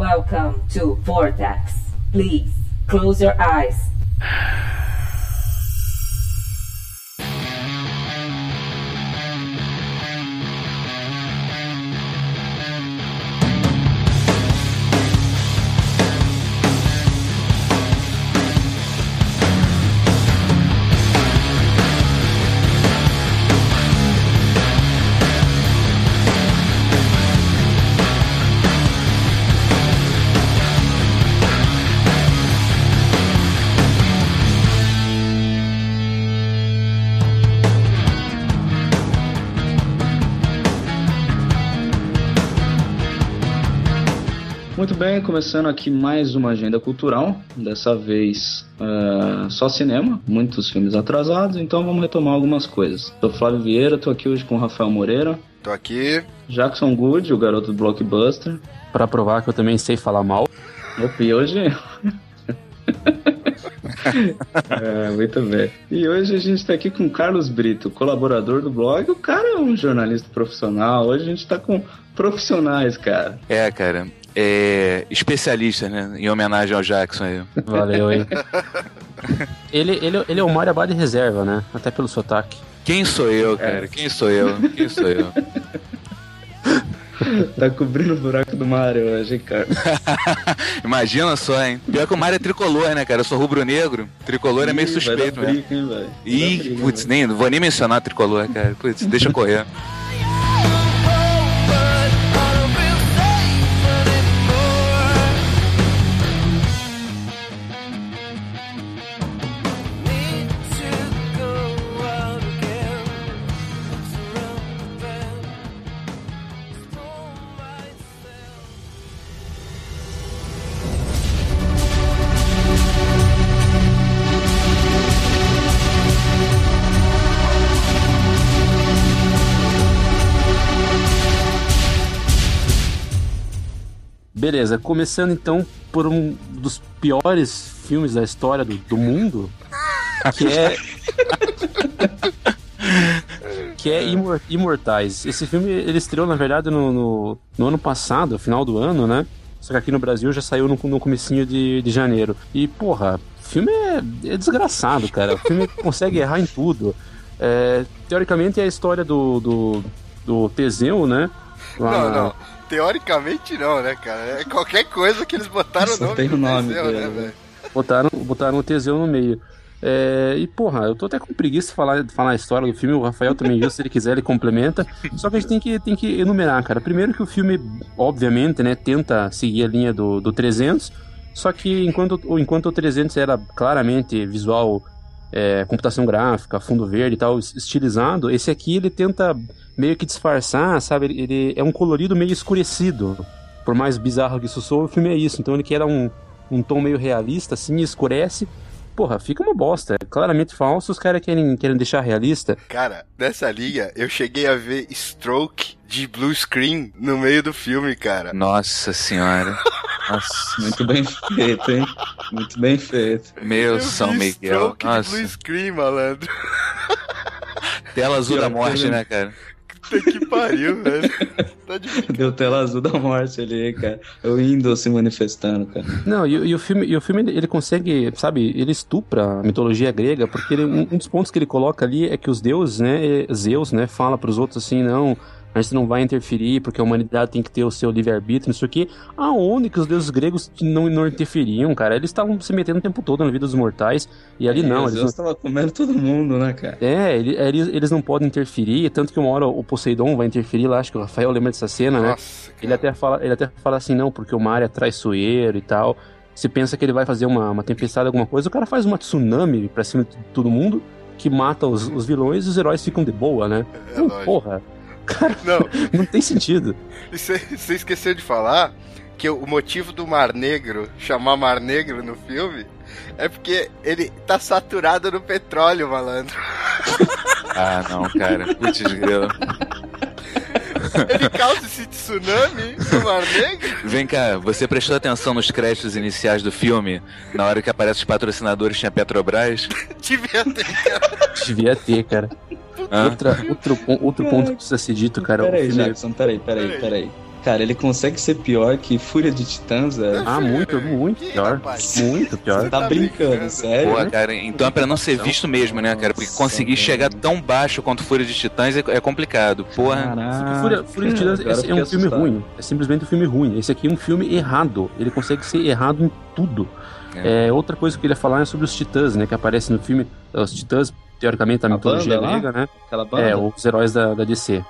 Welcome to Vortex. Please, close your eyes. Muito bem, começando aqui mais uma agenda cultural, dessa vez só cinema, muitos filmes atrasados, então vamos retomar algumas coisas. Sou Flávio Vieira, tô aqui hoje com o Rafael Moreira. Tô aqui. Jackson Good, o garoto do Blockbuster. Pra provar que eu também sei falar mal. Opa, e hoje... muito bem. E hoje a gente tá aqui com o Carlos Brito, colaborador do blog. O cara é um jornalista profissional, hoje a gente tá com profissionais, cara. Cara... especialista, né? Em homenagem ao Jackson aí. Valeu, hein? Ele é o Mário Abad de reserva, né? Até pelo sotaque. Quem sou eu, cara? Quem sou eu? Tá cobrindo o buraco do Mário hoje, hein, cara? Imagina só, hein? Pior que o Mário é tricolor, né, cara? Eu sou rubro-negro. Tricolor é meio suspeito, vai dar briga, hein, velho? Ih, putz, não vou nem mencionar tricolor, cara. Putz, deixa correr. Beleza, começando então por um dos piores filmes da história do mundo, que é Imortais. Esse filme ele estreou, na verdade, no ano passado, final do ano, né? Só que aqui no Brasil já saiu no comecinho de janeiro. E, porra, o filme é desgraçado, cara. O filme consegue errar em tudo. Teoricamente é a história do Teseu, né? Não. Teoricamente não, né, cara? É qualquer coisa que eles botaram o nome tem o nome Teseu, dele, né, velho? Botaram o Teseu no meio. E, porra, eu tô até com preguiça de falar a história do filme. O Rafael também viu, se ele quiser ele complementa. Só que a gente tem que enumerar, cara. Primeiro que o filme, obviamente, né, tenta seguir a linha do 300. Só que enquanto o 300 era claramente visual, computação gráfica, fundo verde e tal, estilizado, esse aqui ele tenta meio que disfarçar, sabe? Ele é um colorido meio escurecido. Por mais bizarro que isso soa, o filme é isso. Então ele quer dar um tom meio realista, assim, e escurece. Porra, fica uma bosta. É claramente falso, os caras querem deixar realista. Cara, nessa linha, eu cheguei a ver Stroke de blue screen no meio do filme, cara. Nossa senhora. Nossa. Muito bem feito, hein? Muito bem feito. Meu São Miguel. Stroke de blue screen, malandro. Tela azul da morte, né, cara? Puta que pariu, velho. Tá de brincadeira. Deu tela azul da morte ali, cara. O Windows se manifestando, cara. Não, e o filme ele consegue, sabe, ele estupra a mitologia grega, porque um dos pontos que ele coloca ali é que os deuses, né, Zeus, né, fala pros outros assim, não, a gente não vai interferir porque a humanidade tem que ter o seu livre-arbítrio, não sei o quê. Aonde que os deuses gregos não interferiam, cara? Eles estavam se metendo o tempo todo na vida dos mortais, e ali não. Eles estavam comendo todo mundo, né, cara? Eles não podem interferir, tanto que uma hora o Poseidon vai interferir lá, acho que o Rafael lembra dessa cena, né? Nossa, ele até fala assim, não, porque o mar é traiçoeiro e tal. Se pensa que ele vai fazer uma tempestade, alguma coisa, o cara faz uma tsunami pra cima de todo mundo, que mata os vilões e os heróis ficam de boa, né? Porra. Cara, não tem sentido. E você esqueceu de falar que o motivo do Mar Negro chamar Mar Negro no filme é porque ele tá saturado no petróleo, malandro. Ah, não, cara. Putz, grilo. Ele causa esse tsunami no Mar Negro? Vem cá, você prestou atenção nos créditos iniciais do filme? Na hora que aparecem os patrocinadores, tinha Petrobras? Devia ter, cara. Outro ponto que precisa ser dito, cara. Peraí, Jackson, peraí. Cara, ele consegue ser pior que Fúria de Titãs, velho. Ah, muito pior. Muito pior. Você tá brincando, sério? Pô, cara, então é pra não ser visto mesmo, né, cara? Porque conseguir chegar tão baixo quanto Fúria de Titãs é complicado. Porra. Caraca. Fúria de Titãs é um filme ruim. É simplesmente um filme ruim. Esse aqui é um filme errado. Ele consegue ser errado em tudo. Outra coisa que eu queria falar é sobre os Titãs, né? Que aparece no filme. Os Titãs, teoricamente, a mitologia grega, né? Os heróis da DC.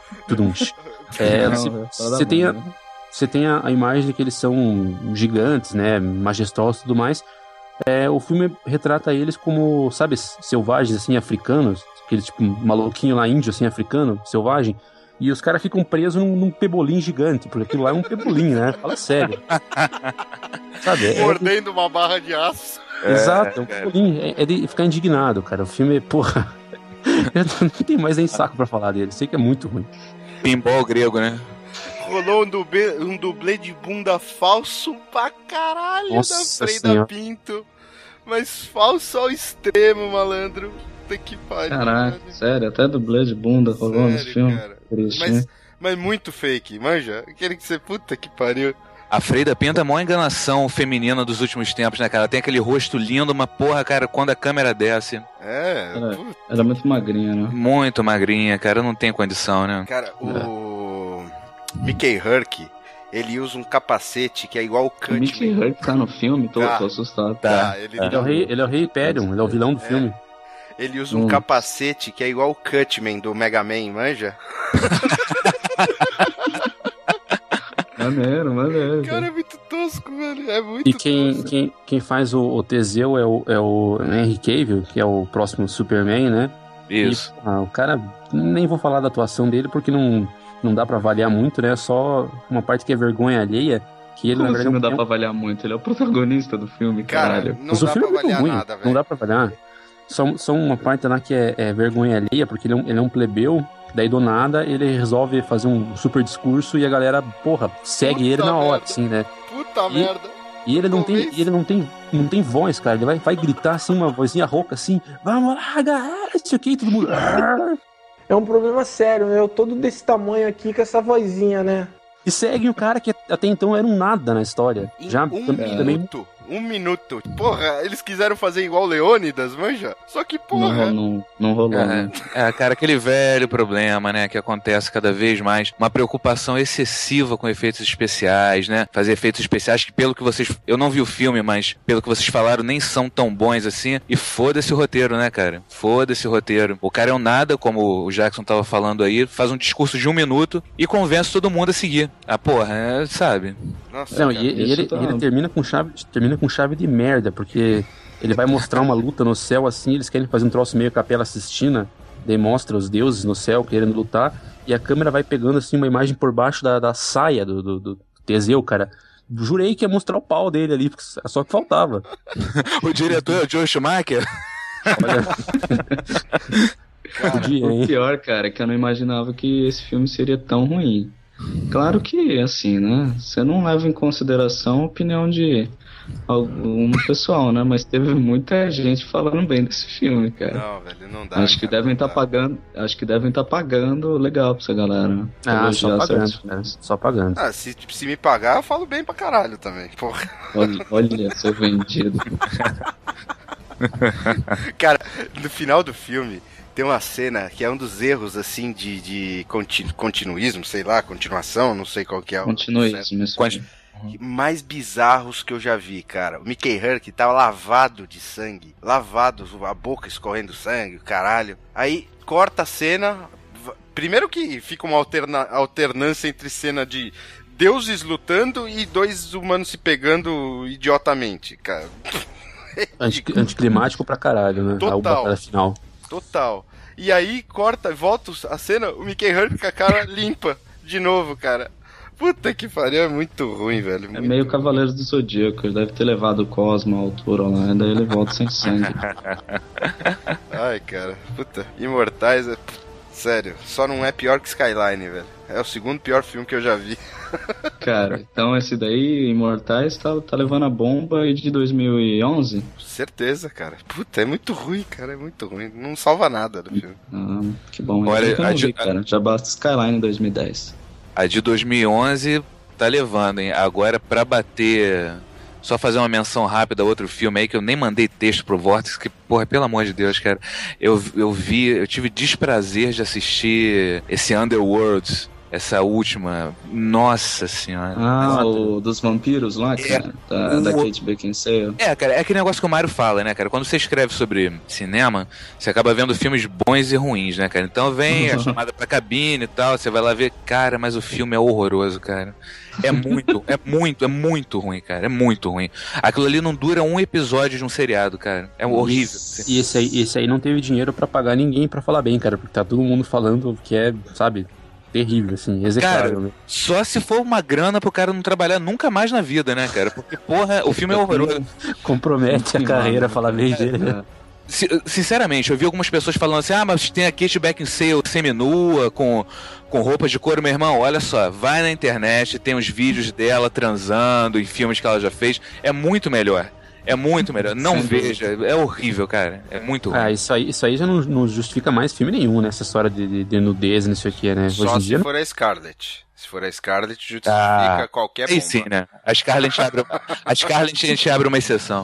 Você tem a imagem de que eles são gigantes, né? Majestosos e tudo mais. O filme retrata eles como, sabe, selvagens, assim, africanos. Aquele tipo maluquinho lá, índio, assim, africano, selvagem. E os caras ficam presos num pebolim gigante, porque aquilo lá é um pebolim, né? Fala sério. Sabe? Mordendo uma barra de aço. Exato, um pebolim. É de ficar indignado, cara. O filme, porra... Eu não tenho mais nem saco pra falar dele. Sei que é muito ruim. Pinball grego, né? Rolou um dublê de bunda falso pra caralho. Nossa da Freida Pinto. Mas falso ao extremo, malandro. Puta que pariu. Caraca, sério, até dublê de bunda rolou nesse filme. Mas muito fake, manja? Aquele que você, puta que pariu. A Freida Pinto é a maior enganação feminina dos últimos tempos, né, cara? Ela tem aquele rosto lindo, mas porra, cara, quando a câmera desce... Ela é muito magrinha, né? Muito magrinha, cara, não tem condição, né? Cara, o Mickey Rourke, ele usa um capacete que é igual o Cutman. O Mickey Rourke tá no filme? Tô assustado. Ele é o rei Hyperion, ele é o vilão do filme. Ele usa um capacete que é igual o Cutman do Mega Man, manja? Maneiro. Cara, é muito tosco, velho. É muito tosco. Quem faz o Teseu é o Henry Cavill, que é o próximo Superman, né? Isso. E, o cara, nem vou falar da atuação dele, porque não dá pra avaliar muito, né? Só uma parte que é vergonha alheia. Que ele, como na verdade, não dá pra avaliar muito? Ele é o protagonista do filme, caralho. Não dá pra avaliar nada, velho. Não dá pra avaliar. Só uma parte lá que é vergonha alheia, porque ele é um plebeu. Daí do nada ele resolve fazer um super discurso e a galera, porra, segue ele na hora, assim, né? Puta merda. E ele não tem voz, cara. Ele vai gritar assim, uma vozinha rouca assim, vamos lá, galera, isso aqui, todo mundo. É um problema sério, né? Eu todo desse tamanho aqui com essa vozinha, né? E segue o cara que até então era um nada na história. Um minuto. Porra, eles quiseram fazer igual Leônidas, manja? Só que, porra... Não rolou, né? Cara, aquele velho problema, né, que acontece cada vez mais. Uma preocupação excessiva com efeitos especiais, né? Fazer efeitos especiais que, pelo que vocês... Eu não vi o filme, mas pelo que vocês falaram, nem são tão bons assim. E foda-se o roteiro, né, cara? Foda-se o roteiro. O cara é um nada, como o Jackson tava falando aí, faz um discurso de 1 minuto e convence todo mundo a seguir. Porra, sabe? Nossa, não, ele termina com chave de merda, porque ele vai mostrar uma luta no céu assim, eles querem fazer um troço meio Capela Sistina, daí mostra os deuses no céu querendo lutar, e a câmera vai pegando assim uma imagem por baixo da saia do Teseu, cara. Jurei que ia mostrar o pau dele ali, só que faltava. O diretor é o Joe Schumacher? Cara, o pior, cara, é que eu não imaginava que esse filme seria tão ruim. Claro que, assim, né? Você não leva em consideração a opinião de algum pessoal, né? Mas teve muita gente falando bem desse filme, cara. Não, velho, não dá. Acho que devem estar pagando legal pra essa galera. Né? Só pagando. Se me pagar, eu falo bem pra caralho também, porra. Olha, seu vendido. Cara, no final do filme tem uma cena que é um dos erros, assim, de continuismo, sei lá, continuação, não sei qual que é. Continuismo, mais bizarros que eu já vi, cara. O Mickey Rourke tá lavado de sangue, a boca escorrendo sangue, caralho. Aí corta a cena, primeiro que fica uma alternância entre cena de deuses lutando e 2 humanos se pegando idiotamente, cara. Anticlimático pra caralho, né? Total. A batalha final. Total. E aí corta, volta a cena, o Mickey Rourke com a cara limpa de novo, cara. Puta que pariu, é muito ruim, velho. É meio Cavaleiros do Zodíaco, ele deve ter levado o Cosmo à altura lá, e daí ele volta sem sangue. Ai, cara, puta. Imortais é... Sério, só não é pior que Skyline, velho. É o segundo pior filme que eu já vi. Cara, então esse daí, Imortais, tá levando a bomba aí de 2011? Certeza, cara. Puta, é muito ruim, cara, é muito ruim. Não salva nada do filme. Que bom. Olha, eu não vi, cara. Já basta Skyline 2010. A de 2011 tá levando, hein? Agora, pra bater... Só fazer uma menção rápida a outro filme aí, que eu nem mandei texto pro Vortex, que, porra, pelo amor de Deus, cara. Eu tive desprazer de assistir esse Underworld, essa última. Nossa senhora. O dos vampiros lá, cara, da Kate Beckinsale. Cara, é aquele negócio que o Mário fala, né, cara? Quando você escreve sobre cinema, você acaba vendo filmes bons e ruins, né, cara? Então vem a chamada pra cabine e tal, você vai lá ver, cara, mas o filme é horroroso, cara. É muito ruim, cara. É muito ruim. Aquilo ali não dura um episódio de um seriado, cara. É horrível. E esse aí não teve dinheiro pra pagar ninguém pra falar bem, cara, porque tá todo mundo falando que é, sabe... terrível, assim, execrável. Cara, só se for uma grana pro cara não trabalhar nunca mais na vida, né, cara? Porque, porra, o filme é horroroso. Compromete a carreira falar bem dele, né? Sinceramente, eu vi algumas pessoas falando assim, mas tem a Kate Beckinsale seminua, com roupas de couro. Meu irmão, olha só, vai na internet, tem os vídeos dela transando em filmes que ela já fez, é muito melhor. É muito melhor. Não veja. É horrível, cara. É muito ruim. Isso aí já não justifica mais filme nenhum, né? Essa história de nudez, não sei o que, né? Só hoje em se dia, for a Scarlett. Se for a Scarlett, justifica qualquer bomba. Sim, né? A Scarlett a gente abre uma exceção.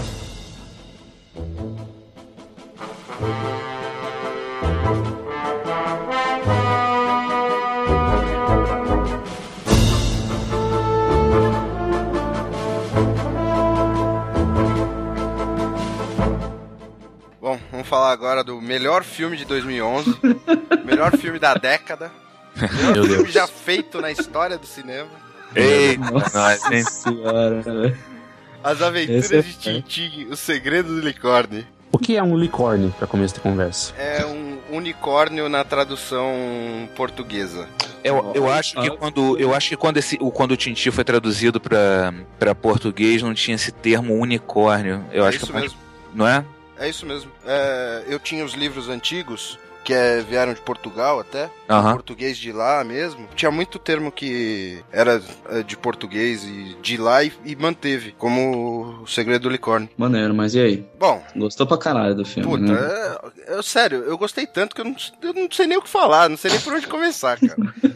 Bom, vamos falar agora do melhor filme de 2011, melhor filme da década, melhor filme já feito na história do cinema. Eita, Nossa senhora, velho. As Aventuras de Tintin, O Segredo do Unicórnio. O que é um unicórnio, pra começo de conversa? É um unicórnio na tradução portuguesa. Eu acho que quando o Tintin foi traduzido pra português não tinha esse termo unicórnio. Eu acho isso que mesmo. Não é? É isso mesmo. Eu tinha os livros antigos, que vieram de Portugal até, português de lá mesmo. Tinha muito termo que era de português e de lá e manteve, como O Segredo do Unicórnio. Maneiro, mas e aí? Bom, gostou pra caralho do filme, puta, né? Sério, eu gostei tanto que eu não sei nem o que falar, não sei nem por onde começar, cara.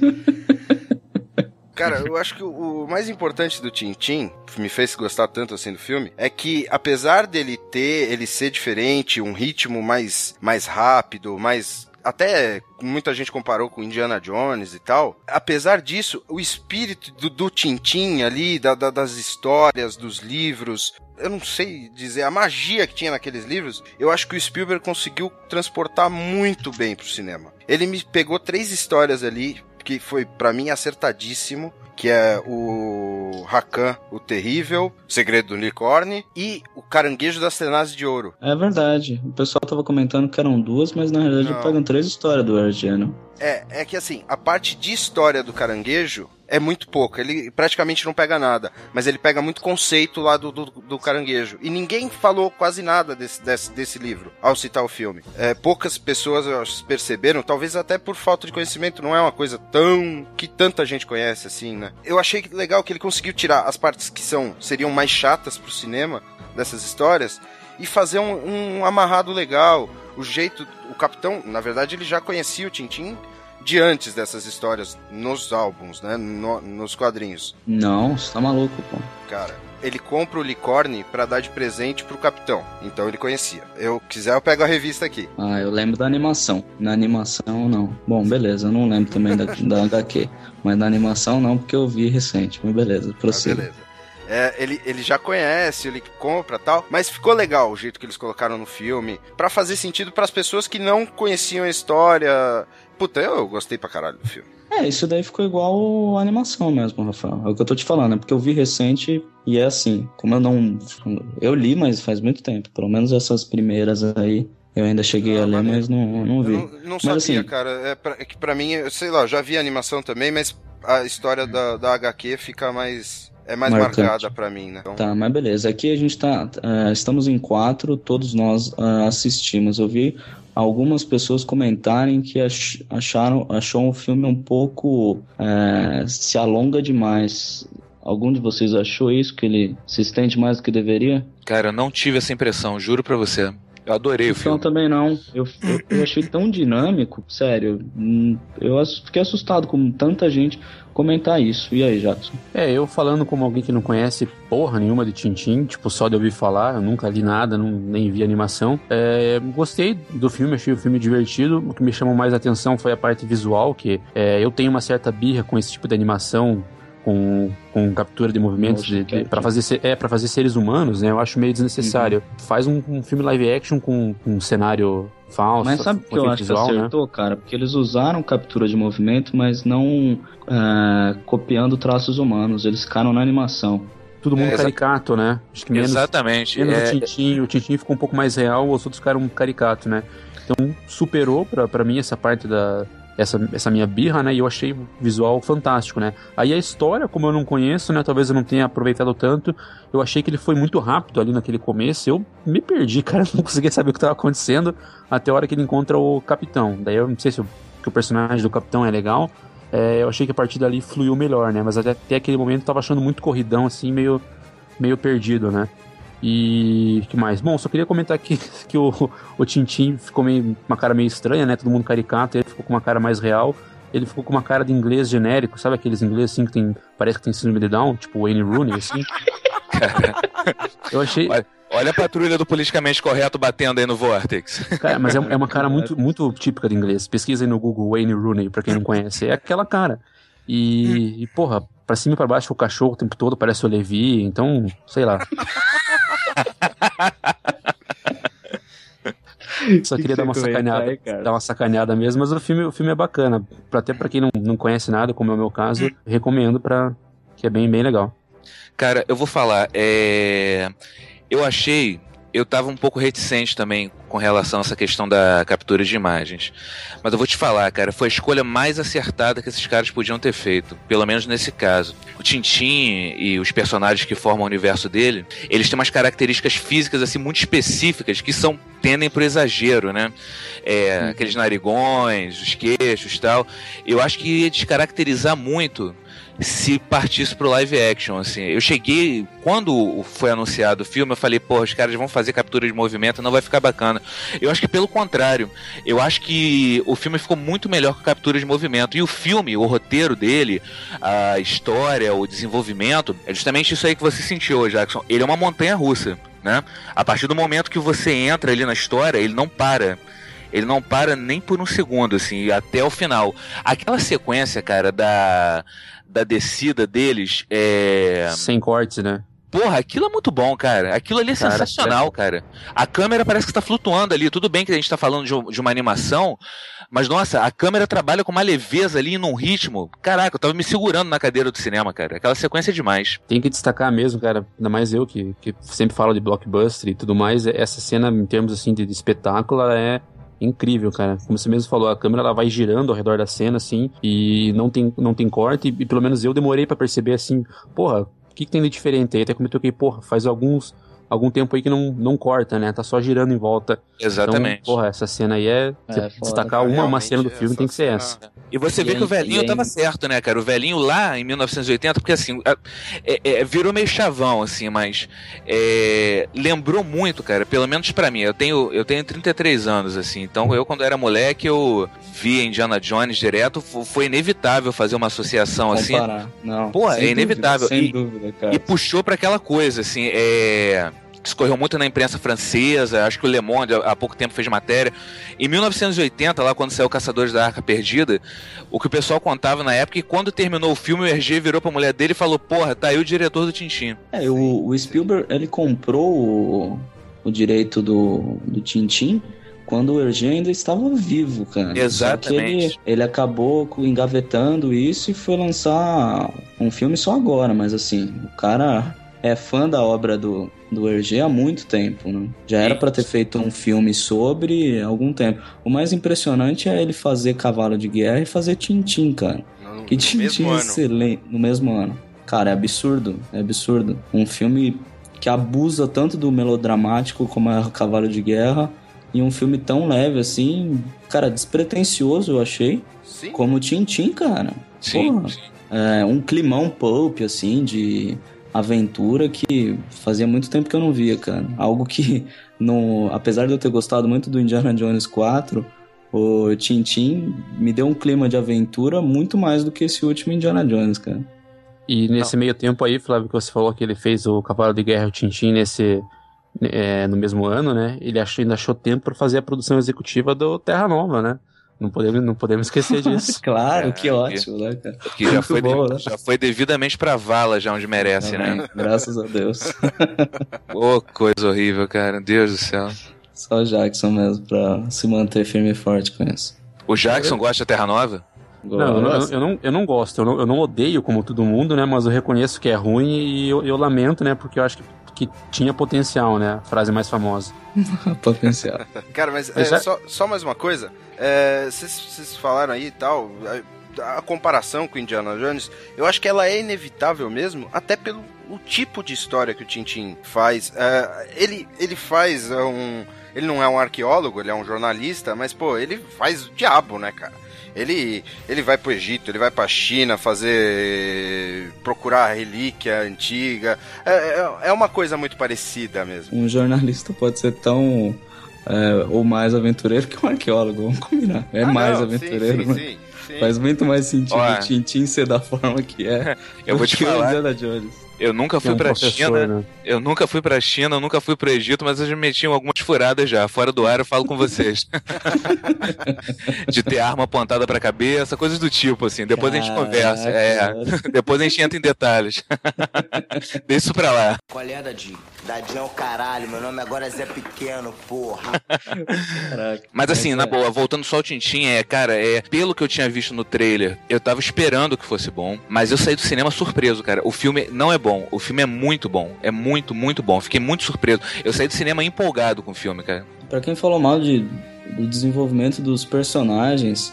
Cara, eu acho que o mais importante do Tintin, que me fez gostar tanto assim do filme, é que apesar dele ser diferente, um ritmo mais rápido, mais... Até muita gente comparou com Indiana Jones e tal. Apesar disso, o espírito do Tintin ali, das histórias, dos livros, eu não sei dizer, a magia que tinha naqueles livros, eu acho que o Spielberg conseguiu transportar muito bem pro cinema. Ele me pegou 3 histórias ali, que foi pra mim acertadíssimo, que é o Rakan, o Terrível, O Segredo do Unicórnio e o Caranguejo das Tenazes de Ouro. É verdade. O pessoal tava comentando que eram 2, mas na realidade pegam 3 histórias do Argeno. É que assim, a parte de história do caranguejo é muito pouca, ele praticamente não pega nada, mas ele pega muito conceito lá do caranguejo, e ninguém falou quase nada desse livro, ao citar o filme. Poucas pessoas perceberam, talvez até por falta de conhecimento, não é uma coisa que tanta gente conhece assim, né? Eu achei legal que ele conseguiu tirar as partes que seriam mais chatas pro cinema, dessas histórias, e fazer um amarrado legal. O capitão, na verdade, ele já conhecia o Tintin de antes dessas histórias nos álbuns, né? Nos quadrinhos. Não, você tá maluco, pô. Cara, ele compra o unicórnio pra dar de presente pro capitão. Então ele conhecia. Quiser, eu pego a revista aqui. Eu lembro da animação. Na animação, não. Bom, beleza, eu não lembro também da HQ. Mas na animação, não, porque eu vi recente. Mas beleza, prossiga. Beleza. Ele já conhece, ele compra e tal, mas ficou legal o jeito que eles colocaram no filme, pra fazer sentido pras pessoas que não conheciam a história. Puta, eu gostei pra caralho do filme. Isso daí ficou igual a animação mesmo, Rafael. É o que eu tô te falando, porque eu vi recente e é assim, como eu li, mas faz muito tempo, pelo menos essas primeiras aí, eu ainda cheguei a ler, mas não vi. Eu não sabia, assim, cara, é que pra mim, sei lá, eu já vi a animação também, mas a história da HQ fica mais... É mais marcada pra mim, né? Então... Tá, mas beleza. Aqui a gente estamos em 4, todos nós assistimos. Eu vi algumas pessoas comentarem que achou o filme um pouco se alonga demais. Algum de vocês achou isso, que ele se estende mais do que deveria? Cara, eu não tive essa impressão, juro pra você. Eu adorei o Então filme. também não. Eu achei tão dinâmico, sério. Eu fiquei assustado com tanta gente comentar isso. E aí, Jackson? Eu falando como alguém que não conhece porra nenhuma de Tintin, tipo, só de ouvir falar, eu nunca li nada, nem vi animação. Gostei do filme, achei o filme divertido. O que me chamou mais a atenção foi a parte visual, que eu tenho uma certa birra com esse tipo de animação, com captura de movimentos para fazer seres humanos, né? Eu acho meio desnecessário. Faz um filme live action com um cenário falso. Mas sabe o que eu acho visual, que acertou, né? Cara? Porque eles usaram captura de movimento, mas não copiando traços humanos. Eles ficaram na animação. Todo mundo caricato, né? Acho que menos, exatamente. O Tintin ficou um pouco mais real, os outros ficaram caricato, né? Então superou pra mim essa parte essa minha birra, né, e eu achei o visual fantástico, né. Aí a história, como eu não conheço, né, talvez eu não tenha aproveitado tanto, eu achei que ele foi muito rápido ali naquele começo, eu me perdi, cara, não conseguia saber o que estava acontecendo até a hora que ele encontra o capitão. Daí eu não sei se o personagem do capitão é legal, eu achei que a partir dali fluiu melhor, né, mas até aquele momento eu tava achando muito corridão, assim, meio perdido, né. E que mais? Bom, só queria comentar aqui que o Tintin ficou uma cara meio estranha, né? Todo mundo caricato, ele ficou com uma cara mais real. Ele ficou com uma cara de inglês genérico, sabe aqueles inglês assim que parece que tem síndrome de Down, tipo Wayne Rooney, assim. Eu achei... Olha a patrulha do politicamente correto batendo aí no Vortex. Cara, mas é uma cara muito, muito típica de inglês. Pesquisa aí no Google Wayne Rooney, pra quem não conhece. É aquela cara. E porra, pra cima e pra baixo o cachorro o tempo todo parece o Levi, então, sei lá. Só queria dar uma sacaneada mesmo, mas o filme é bacana. Até pra quem não conhece nada, como é o meu caso, recomendo que é bem, bem legal. Cara, eu vou falar, eu tava um pouco reticente também com relação a essa questão da captura de imagens. Mas eu vou te falar, cara, foi a escolha mais acertada que esses caras podiam ter feito, pelo menos nesse caso. O Tintin e os personagens que formam o universo dele, eles têm umas características físicas assim muito específicas que tendem pro exagero, né? Aqueles narigões, os queixos e tal. Eu acho que ia descaracterizar muito se partisse pro live action, assim. Eu cheguei, quando foi anunciado o filme, eu falei, porra, os caras vão fazer captura de movimento, não vai ficar bacana. Eu acho que pelo contrário, eu acho que o filme ficou muito melhor com a captura de movimento. E o filme, o roteiro dele, a história, o desenvolvimento, é justamente isso aí que você sentiu, Jackson. Ele é uma montanha russa, né? A partir do momento que você entra ali na história, ele não para. Ele não para nem por um segundo, assim, até o final. Aquela sequência, cara, da descida deles sem cortes, né? Porra, aquilo é muito bom, cara. Aquilo ali é sensacional, cara. A câmera parece que está flutuando ali. Tudo bem que a gente está falando de uma animação, mas, nossa, a câmera trabalha com uma leveza ali, num ritmo. Caraca, eu tava me segurando na cadeira do cinema, cara. Aquela sequência é demais. Tem que destacar mesmo, cara, ainda mais eu que sempre falo de blockbuster e tudo mais, essa cena, em termos, assim, de espetáculo, ela é incrível, cara. Como você mesmo falou, a câmera ela vai girando ao redor da cena, assim, e não tem corte, e pelo menos eu demorei pra perceber, assim, porra, o que tem de diferente aí? Até como eu toquei, porra, faz algum tempo aí que não corta, né? Tá só girando em volta. Exatamente. Então, porra, essa cena aí destacar uma cena do filme tem que ser essa. E você vê que o velhinho tava certo, né, cara? O velhinho lá em 1980, porque assim, virou meio chavão, assim, mas lembrou muito, cara, pelo menos pra mim. Eu tenho 33 anos, assim, então eu, quando era moleque, eu via Indiana Jones direto, foi inevitável fazer uma associação assim. Não. Pô, é inevitável. Sem dúvida, cara. E puxou pra aquela coisa, assim, escorreu muito na imprensa francesa, acho que o Le Monde há pouco tempo fez matéria. Em 1980, lá quando saiu Caçadores da Arca Perdida, o que o pessoal contava na época, que quando terminou o filme, o Hergé virou pra mulher dele e falou, porra, tá aí o diretor do Tintin. O Spielberg, ele comprou o direito do Tintin quando o Hergé ainda estava vivo, cara. Exatamente. Só que ele acabou engavetando isso e foi lançar um filme só agora, mas assim, o cara é fã da obra do Hergé há muito tempo, né? Já era pra ter feito um filme sobre há algum tempo. O mais impressionante é ele fazer Cavalo de Guerra e fazer Tintin, cara. Que Tintin excelente no mesmo ano. Cara, é absurdo. Um filme que abusa tanto do melodramático como é o Cavalo de Guerra, e um filme tão leve assim, cara, despretensioso, eu achei. Sim. Como Tintin, cara. Sim. Porra. Um climão pulp, assim, de aventura que fazia muito tempo que eu não via, cara. Algo que, apesar de eu ter gostado muito do Indiana Jones 4, o Tintin me deu um clima de aventura muito mais do que esse último Indiana Jones, cara. E nesse meio tempo aí, Flávio, que você falou que ele fez o Cavalo de Guerra e o Tintin no mesmo ano, né? Ele ainda achou tempo para fazer a produção executiva do Terra Nova, né? Não podemos esquecer disso. Claro, que ótimo, né, cara? Que já foi, bom, né? já foi devidamente pra vala, já onde merece, né? Graças a Deus. Ô, coisa horrível, cara. Deus do céu. Só o Jackson mesmo pra se manter firme e forte com isso. O Jackson gosta de Terra Nova? Não, eu não gosto, eu não odeio como todo mundo, né? Mas eu reconheço que é ruim e eu lamento, né? Porque eu acho que tinha potencial, né? A frase mais famosa. Potencial. Cara, mas só mais uma coisa. Vocês falaram aí e tal, a comparação com Indiana Jones, eu acho que ela é inevitável mesmo, até pelo o tipo de história que o Tintin faz. Ele faz ele não é um arqueólogo, ele é um jornalista, mas, pô, ele faz o diabo, né, cara? Ele vai pro Egito, ele vai pra China procurar a relíquia antiga. É uma coisa muito parecida mesmo. Um jornalista pode ser tão ou mais aventureiro que um arqueólogo, vamos combinar. Mais aventureiro, sim. Faz muito mais sentido o Tintin ser da forma que é. Eu vou te falar. Indiana Jones. Eu nunca fui pra China, né? Eu nunca fui pra China, eu nunca fui pro Egito, mas eu já meti em algumas furadas já. Fora do ar eu falo com vocês. De ter arma apontada pra cabeça, coisas do tipo, assim. Depois a gente conversa. Depois a gente entra em detalhes. Deixa isso pra lá. Qual é, Dadinho? Dadinho é o caralho, meu nome agora é Zé Pequeno, porra. Caraca. Mas assim, na boa, voltando só ao Tintin, pelo que eu tinha visto no trailer, eu tava esperando que fosse bom, mas eu saí do cinema surpreso, cara. O filme não é bom, o filme é muito bom. É muito, muito bom. Fiquei muito surpreso. Eu saí do cinema empolgado com o filme, cara. Pra quem falou mal do desenvolvimento dos personagens,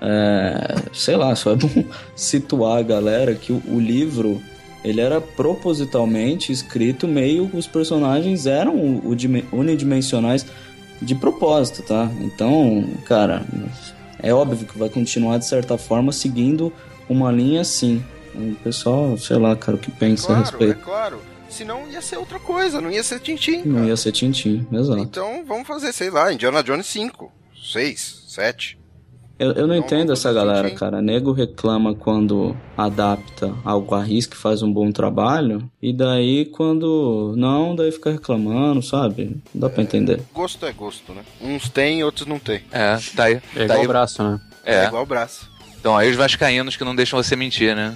sei lá, só é bom situar a galera que o livro, ele era propositalmente escrito meio... Os personagens eram unidimensionais de propósito, tá? Então, cara, é óbvio que vai continuar, de certa forma, seguindo uma linha assim. O pessoal, sei lá, cara, o que pensa a respeito. É claro. Senão ia ser outra coisa, não ia ser Tintin. Não ia ser Tintin, exato. Então vamos fazer, sei lá, Indiana Jones 5, 6, 7. Eu não entendo essa galera, cara. Nego reclama quando adapta algo à risca e faz um bom trabalho. E daí quando não, daí fica reclamando, sabe? Não dá pra entender. Gosto é gosto, né? Uns tem, outros não tem. Tá aí. É igual o braço, né? É igual o braço. Então aí os vascaínos que não deixam você mentir, né?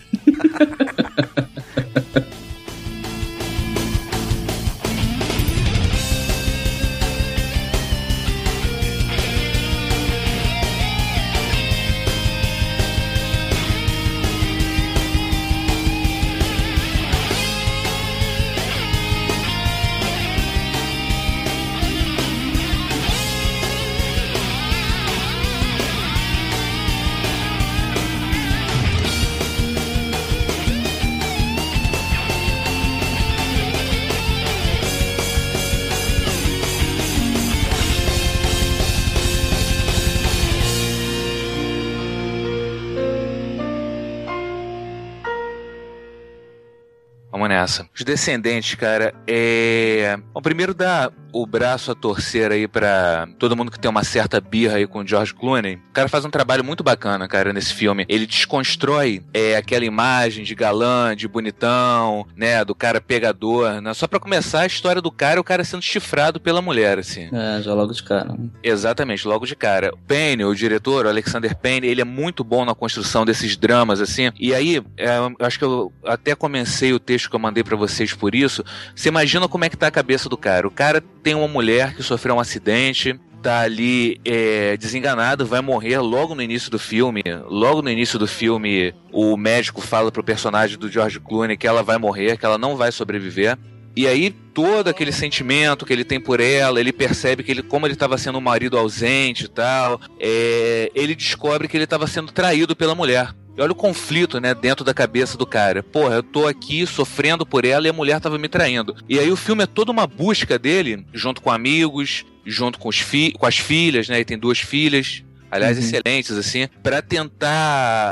Vamos nessa. Os Descendentes, cara, Bom, primeiro dá o braço a torcer aí pra todo mundo que tem uma certa birra aí com o George Clooney. O cara faz um trabalho muito bacana, cara, nesse filme. Ele desconstrói aquela imagem de galã, de bonitão, né, do cara pegador, né? Só pra começar, a história do cara é o cara sendo chifrado pela mulher, assim. Já logo de cara. Exatamente, logo de cara. O Payne, o diretor, o Alexander Payne, ele é muito bom na construção desses dramas, assim. E aí, eu acho que eu até comecei o texto que eu mandei pra vocês por isso. Você imagina como é que tá a cabeça do cara. O cara tem uma mulher que sofreu um acidente, tá ali desenganado, vai morrer logo no início do filme. Logo no início do filme, o médico fala pro personagem do George Clooney que ela vai morrer, que ela não vai sobreviver. E aí, todo aquele sentimento que ele tem por ela, ele percebe que como ele estava sendo um marido ausente e tal, ele descobre que ele estava sendo traído pela mulher. E olha o conflito, né, dentro da cabeça do cara. Porra, eu tô aqui sofrendo por ela e a mulher tava me traindo. E aí o filme é toda uma busca dele, junto com amigos, junto com as filhas, né, ele tem 2 filhas, aliás, excelentes, assim, pra tentar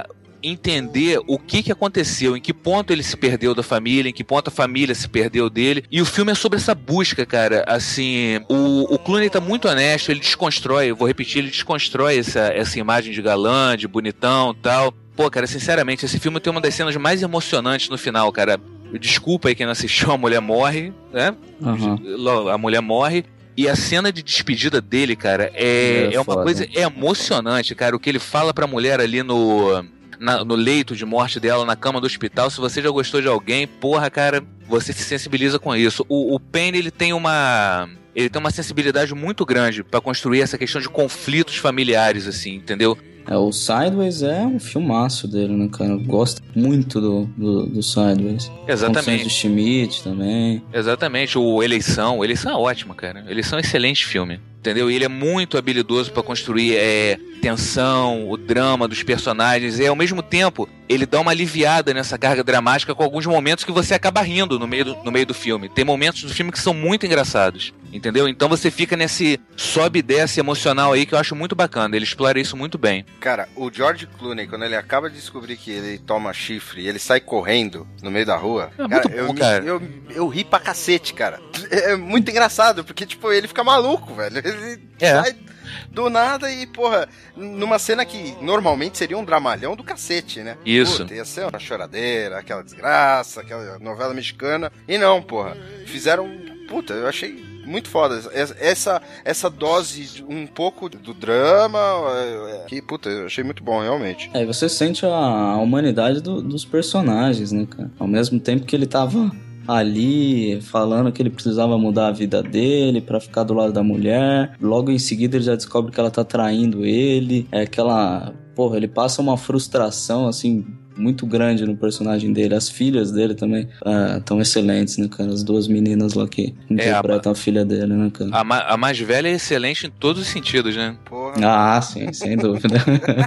entender o que aconteceu, em que ponto ele se perdeu da família, em que ponto a família se perdeu dele. E o filme é sobre essa busca, cara. Assim, o Clooney tá muito honesto, ele desconstrói, eu vou repetir, ele desconstrói essa imagem de galã, de bonitão e tal. Pô, cara, sinceramente, esse filme tem uma das cenas mais emocionantes no final, cara. Desculpa aí quem não assistiu, a mulher morre, né? Uhum. A mulher morre. E a cena de despedida dele, cara, é uma coisa emocionante, cara. O que ele fala pra mulher ali no leito de morte dela, na cama do hospital. Se você já gostou de alguém, porra, cara, você se sensibiliza com isso. O Payne, ele tem uma sensibilidade muito grande pra construir essa questão de conflitos familiares, assim, entendeu? O Sideways é um filmaço dele, né, cara? Eu gosto muito do Sideways. Exatamente. De Schmidt também. Exatamente. O Eleição é ótimo, cara. Eleição é um excelente filme. Entendeu? E ele é muito habilidoso pra construir tensão, o drama dos personagens. E ao mesmo tempo, ele dá uma aliviada nessa carga dramática com alguns momentos que você acaba rindo no meio do filme. Tem momentos do filme que são muito engraçados. Entendeu? Então você fica nesse sobe e desce emocional aí que eu acho muito bacana. Ele explora isso muito bem. Cara, o George Clooney, quando ele acaba de descobrir que ele toma chifre e ele sai correndo no meio da rua, eu ri pra cacete, cara. É muito engraçado, porque, tipo, ele fica maluco, velho. Ele sai do nada e, porra, numa cena que normalmente seria um dramalhão do cacete, né? Isso. Puta, ia ser uma choradeira, aquela desgraça, aquela novela mexicana. E não, porra. Fizeram... Puta, eu achei muito foda. Essa dose, um pouco do drama, que, puta, eu achei muito bom, realmente. E você sente a humanidade dos personagens, né, cara? Ao mesmo tempo que ele tava ali falando que ele precisava mudar a vida dele pra ficar do lado da mulher, logo em seguida ele já descobre que ela tá traindo ele, porra, ele passa uma frustração, assim, muito grande no personagem dele. As filhas dele também estão excelentes, né, cara? As duas meninas lá que interpretam a filha dele, né, cara? A mais velha é excelente em todos os sentidos, né? Porra. Ah, sim, sem dúvida.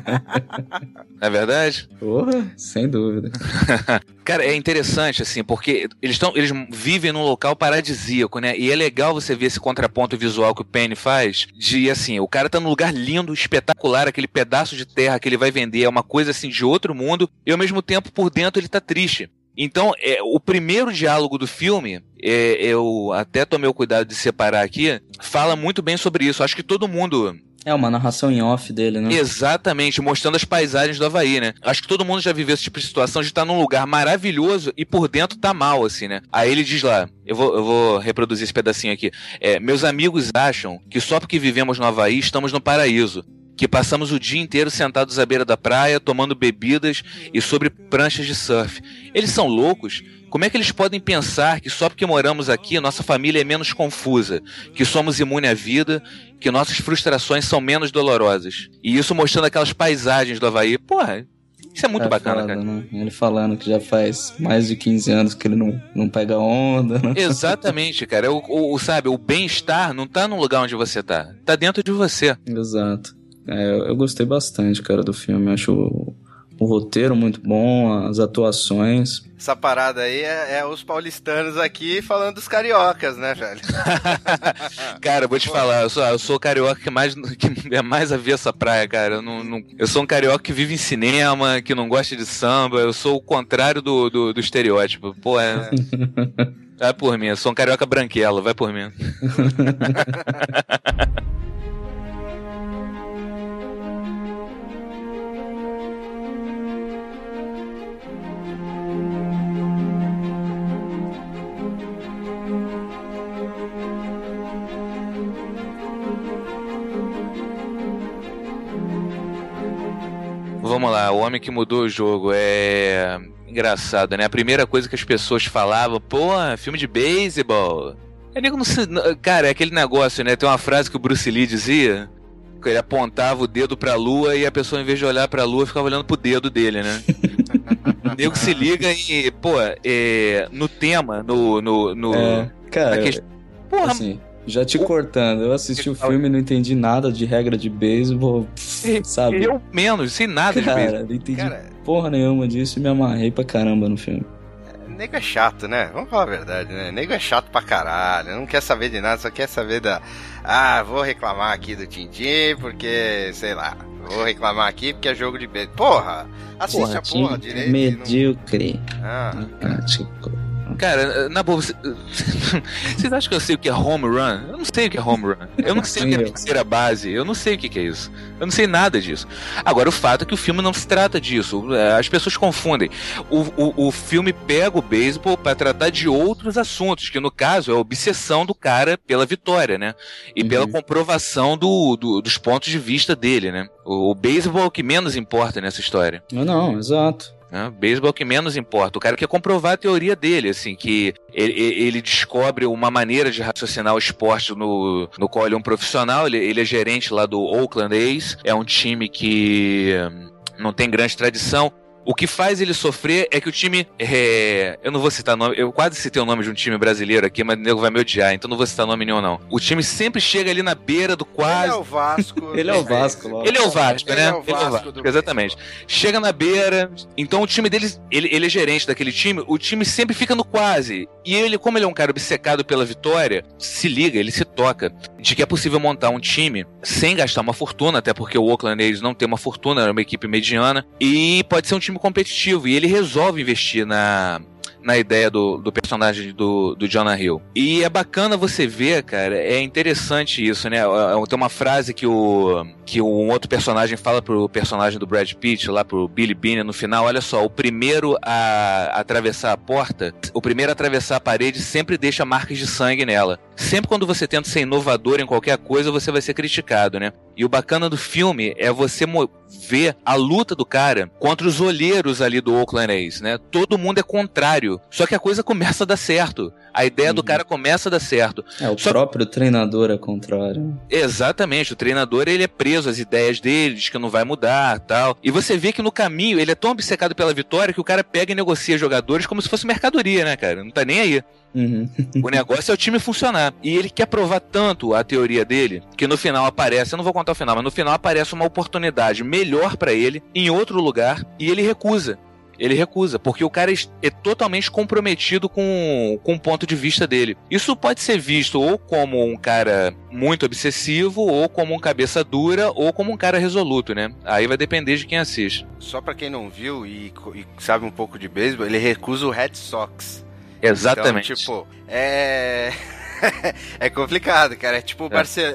Não é verdade? Porra, sem dúvida. Cara, é interessante, assim, porque eles vivem num local paradisíaco, né? E é legal você ver esse contraponto visual que o Payne faz de, assim, o cara tá num lugar lindo, espetacular, aquele pedaço de terra que ele vai vender é uma coisa, assim, de outro mundo, e ao mesmo tempo, por dentro, ele tá triste. Então, o primeiro diálogo do filme, eu até tomei o cuidado de separar aqui, fala muito bem sobre isso. Acho que todo mundo... É uma narração em off dele, né? Exatamente, mostrando as paisagens do Havaí, né? Acho que todo mundo já viveu esse tipo de situação de estar num lugar maravilhoso e por dentro tá mal, assim, né? Aí ele diz lá, eu vou reproduzir esse pedacinho aqui. Meus amigos acham que só porque vivemos no Havaí estamos no paraíso. Que passamos o dia inteiro sentados à beira da praia, tomando bebidas e sobre pranchas de surf. Eles são loucos? Como é que eles podem pensar que só porque moramos aqui, nossa família é menos confusa, que somos imunes à vida, que nossas frustrações são menos dolorosas? E isso mostrando aquelas paisagens do Havaí. Porra, isso é muito bacana, foda, cara. Né? Ele falando que já faz mais de 15 anos que ele não pega onda. Né? Exatamente, cara. Sabe, o bem-estar não tá no lugar onde você tá. Tá dentro de você. Exato. Eu gostei bastante, cara, do filme. Acho o roteiro muito bom, as atuações. Essa parada aí é os paulistanos aqui falando dos cariocas, né, velho? Cara, vou te falar, eu sou o carioca que é mais a ver essa praia, cara. Eu sou um carioca que vive em cinema, que não gosta de samba. Eu sou o contrário do estereótipo. Pô, vai por mim, eu sou um carioca branquelo, vai por mim. Vamos lá, o homem que mudou o jogo é engraçado, né? A primeira coisa que as pessoas falavam, pô, filme de beisebol. Cara, é aquele negócio, né? Tem uma frase que o Bruce Lee dizia, que ele apontava o dedo pra lua e a pessoa, em vez de olhar pra lua, ficava olhando pro dedo dele, né? O nego se liga e, pô, no tema, cara, porra, assim, já te cortando, eu assisti o filme e não entendi nada de regra de beisebol, sabe? Eu menos, sem nada de beisebol. Não entendi porra nenhuma disso e me amarrei pra caramba no filme. Nego é chato, né? Vamos falar a verdade, né? Nego é chato pra caralho, não quer saber de nada, só quer saber da... vou reclamar aqui do Tintin porque, sei lá, vou reclamar aqui porque é jogo de beijo. Porra, assiste a porra direito. Medíocre. Cara, na boa, vocês acham que eu sei o que é home run? Eu não sei o que é home run. Eu não sei o que é terceira base. Eu não sei o que é isso. Eu não sei nada disso. Agora, o fato é que o filme não se trata disso. As pessoas confundem. O filme pega o beisebol pra tratar de outros assuntos, que no caso é a obsessão do cara pela vitória, né? E pela comprovação dos pontos de vista dele, né? O beisebol é o que menos importa nessa história. Não, exato. Beisebol é o que menos importa. O cara quer comprovar a teoria dele, assim, que ele descobre uma maneira de raciocinar o esporte no qual ele é um profissional. Ele é gerente lá do Oakland A's, é um time que não tem grande tradição. O que faz ele sofrer é que o time... eu não vou citar nome... Eu quase citei o nome de um time brasileiro aqui, mas o nego vai me odiar, então não vou citar nome nenhum, não. O time sempre chega ali na beira do quase... Ele é o Vasco. Ele é o Vasco, logo. Ele é o Vasco, né? Ele é o Vasco, exatamente. Chega na beira, então o time dele... Ele é gerente daquele time, o time sempre fica no quase. E ele, como ele é um cara obcecado pela vitória, se liga, ele se toca de que é possível montar um time sem gastar uma fortuna, até porque o Oakland A's não tem uma fortuna, é uma equipe mediana, e pode ser um time competitivo, e ele resolve investir na ideia do personagem do Jonah Hill. E é bacana você ver, cara, é interessante isso, né? Tem uma frase que um outro personagem fala pro personagem do Brad Pitt, lá pro Billy Beane no final, olha só, o primeiro a atravessar a porta, o primeiro a atravessar a parede sempre deixa marcas de sangue nela. Sempre quando você tenta ser inovador em qualquer coisa, você vai ser criticado, né? E o bacana do filme é você ver a luta do cara contra os olheiros ali do Oakland A's, né? Todo mundo é contrário, só que a coisa começa a dar certo. A ideia do cara começa a dar certo. O próprio treinador é contrário. Exatamente, o treinador ele é preso às ideias dele, diz que não vai mudar, tal. E você vê que no caminho ele é tão obcecado pela vitória que o cara pega e negocia jogadores como se fosse mercadoria, né, cara? Não tá nem aí. O negócio é o time funcionar. E ele quer provar tanto a teoria dele que no final aparece, eu não vou contar o final, mas no final aparece uma oportunidade melhor pra ele em outro lugar e ele recusa. Ele recusa, porque o cara é totalmente comprometido com o ponto de vista dele. Isso pode ser visto ou como um cara muito obsessivo, ou como um cabeça dura, ou como um cara resoluto, né? Aí vai depender de quem assiste. Só pra quem não viu e sabe um pouco de beisebol, ele recusa o Red Sox. Exatamente. Então, tipo, é complicado, cara. É tipo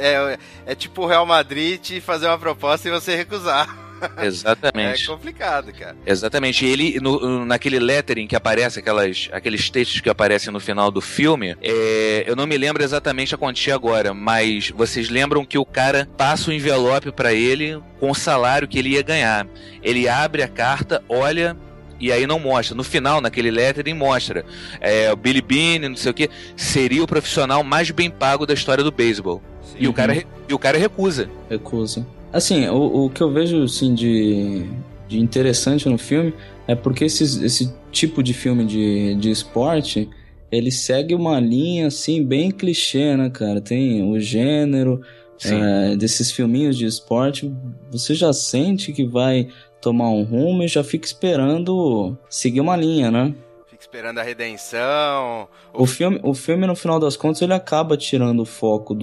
é tipo o Real Madrid te fazer uma proposta e você recusar. Exatamente. É complicado, cara. Exatamente. Ele, naquele lettering que aparece, aqueles textos que aparecem no final do filme, eu não me lembro exatamente a quantia agora, mas vocês lembram que o cara passa o envelope pra ele com o salário que ele ia ganhar. Ele abre a carta, olha... E aí não mostra. No final, naquele lettering, mostra. O Billy Beane, não sei o que, seria o profissional mais bem pago da história do beisebol. E o cara recusa. Recusa. Assim, o que eu vejo assim, de interessante no filme é porque esse tipo de filme de esporte, ele segue uma linha assim, bem clichê, né, cara? Tem o gênero desses filminhos de esporte, você já sente que vai tomar um rumo e já fica esperando seguir uma linha, né? Fica esperando a redenção. O filme, no final das contas, ele acaba tirando o foco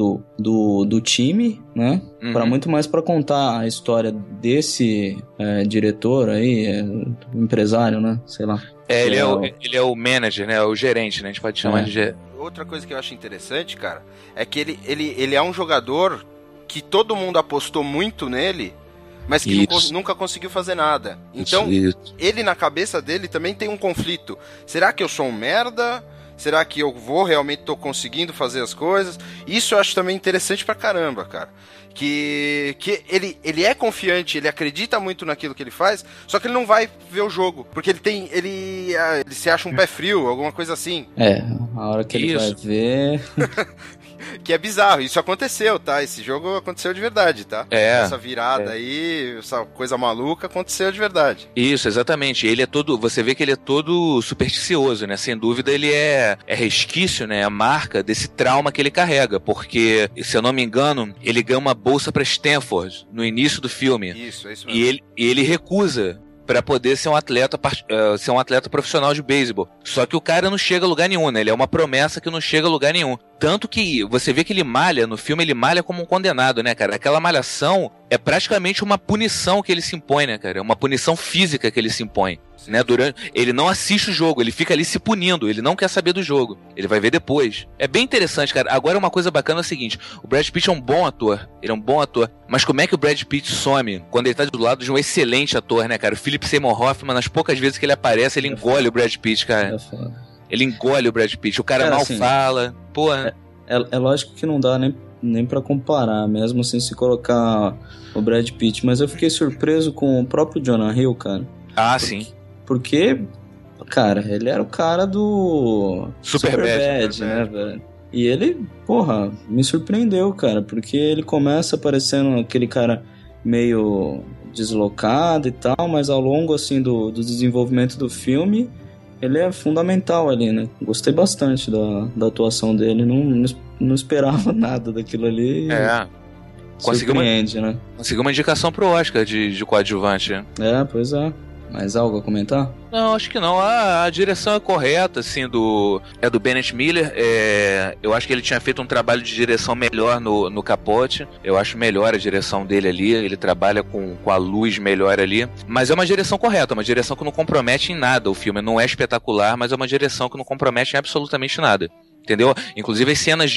do time, né? Pra muito mais pra contar a história desse diretor aí, empresário, né? Sei lá. Ele é o manager, né? O gerente, né? A gente pode chamar de... Outra coisa que eu acho interessante, cara, é que ele é um jogador que todo mundo apostou muito nele, mas que nunca conseguiu fazer nada. Então, ele na cabeça dele também tem um conflito. Será que eu sou um merda? Será que eu realmente tô conseguindo fazer as coisas? Isso eu acho também interessante pra caramba, cara. Que ele é confiante, ele acredita muito naquilo que ele faz, só que ele não vai ver o jogo, porque ele se acha um pé frio, alguma coisa assim. A hora que ele vai ver... Que é bizarro, isso aconteceu, tá? Esse jogo aconteceu de verdade, tá? Essa virada aí, essa coisa maluca aconteceu de verdade. Isso, exatamente. Você vê que ele é todo supersticioso, né? Sem dúvida ele é resquício, né? A marca desse trauma que ele carrega, porque, se eu não me engano, ele ganha uma bolsa pra Stanford no início do filme. Isso mesmo. E ele recusa pra poder ser um atleta profissional de beisebol. Só que o cara não chega a lugar nenhum, né? Ele é uma promessa que não chega a lugar nenhum. Tanto que você vê que ele malha, no filme ele malha como um condenado, né, cara? Aquela malhação é praticamente uma punição que ele se impõe, né, cara? É uma punição física que ele se impõe. Né, ele não assiste o jogo, ele fica ali se punindo, ele não quer saber do jogo, ele vai ver depois. É bem interessante, cara. Agora uma coisa bacana é o seguinte, o Brad Pitt é um bom ator, ele é um bom ator, mas como é que o Brad Pitt some quando ele tá do lado de um excelente ator, né, cara? O Philip Seymour Hoffman, nas poucas vezes que ele aparece, ele engole o Brad Pitt, cara. Ele engole o Brad Pitt, o cara mal assim, fala, porra. É lógico que não dá nem pra comparar, mesmo assim, se colocar o Brad Pitt, mas eu fiquei surpreso com o próprio Jonah Hill, cara. Sim. Porque, cara, ele era o cara do Superbad, né, velho? E ele, porra, me surpreendeu, cara, porque ele começa parecendo aquele cara meio deslocado e tal, mas ao longo, assim, do desenvolvimento do filme, ele é fundamental ali, né? Gostei bastante da atuação dele, não esperava nada daquilo ali. Surpreende, né? Conseguiu uma indicação pro Oscar de coadjuvante. Pois é. Mais algo a comentar? Não, acho que não. A direção é correta, assim, do Bennett Miller. Eu acho que ele tinha feito um trabalho de direção melhor no Capote. Eu acho melhor a direção dele ali. Ele trabalha com a luz melhor ali. Mas é uma direção correta, uma direção que não compromete em nada o filme. Não é espetacular, mas é uma direção que não compromete em absolutamente nada. Entendeu? Inclusive as cenas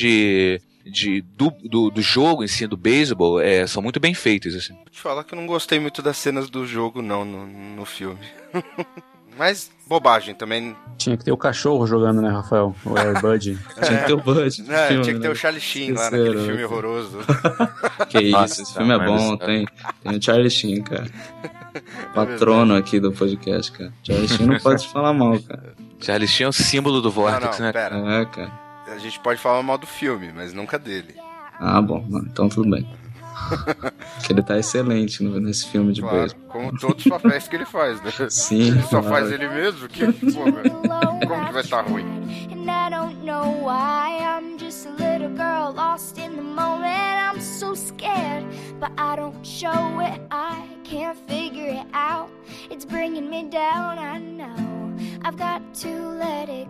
do jogo em si, do beisebol, são muito bem feitas, assim. Vou te falar que eu não gostei muito das cenas do jogo, não, no filme. Mas, bobagem também. Tinha que ter o cachorro jogando, né, Rafael? O Air Bud. Tinha que ter o Bud. Tinha que ter o Charlie Sheen lá naquele filme horroroso. Que isso, esse filme é bom, tem o Charlie Sheen, cara. Patrono aqui do podcast, cara. Charlie Sheen não pode falar mal, cara. Charlie Sheen é o símbolo do Vortex, né? Pera. Cara. A gente pode falar mal do filme, mas nunca dele. Bom, então tudo bem. Porque ele tá excelente nesse filme de beisebol. Como todos os papéis que ele faz, né? Sim. Ele só faz ele mesmo? Como que vai estar ruim? And I don't know why, I'm just a little girl lost in the moment. I'm so scared, but I don't show it. I can't figure it out. It's bringing me down, I know. I've got to let it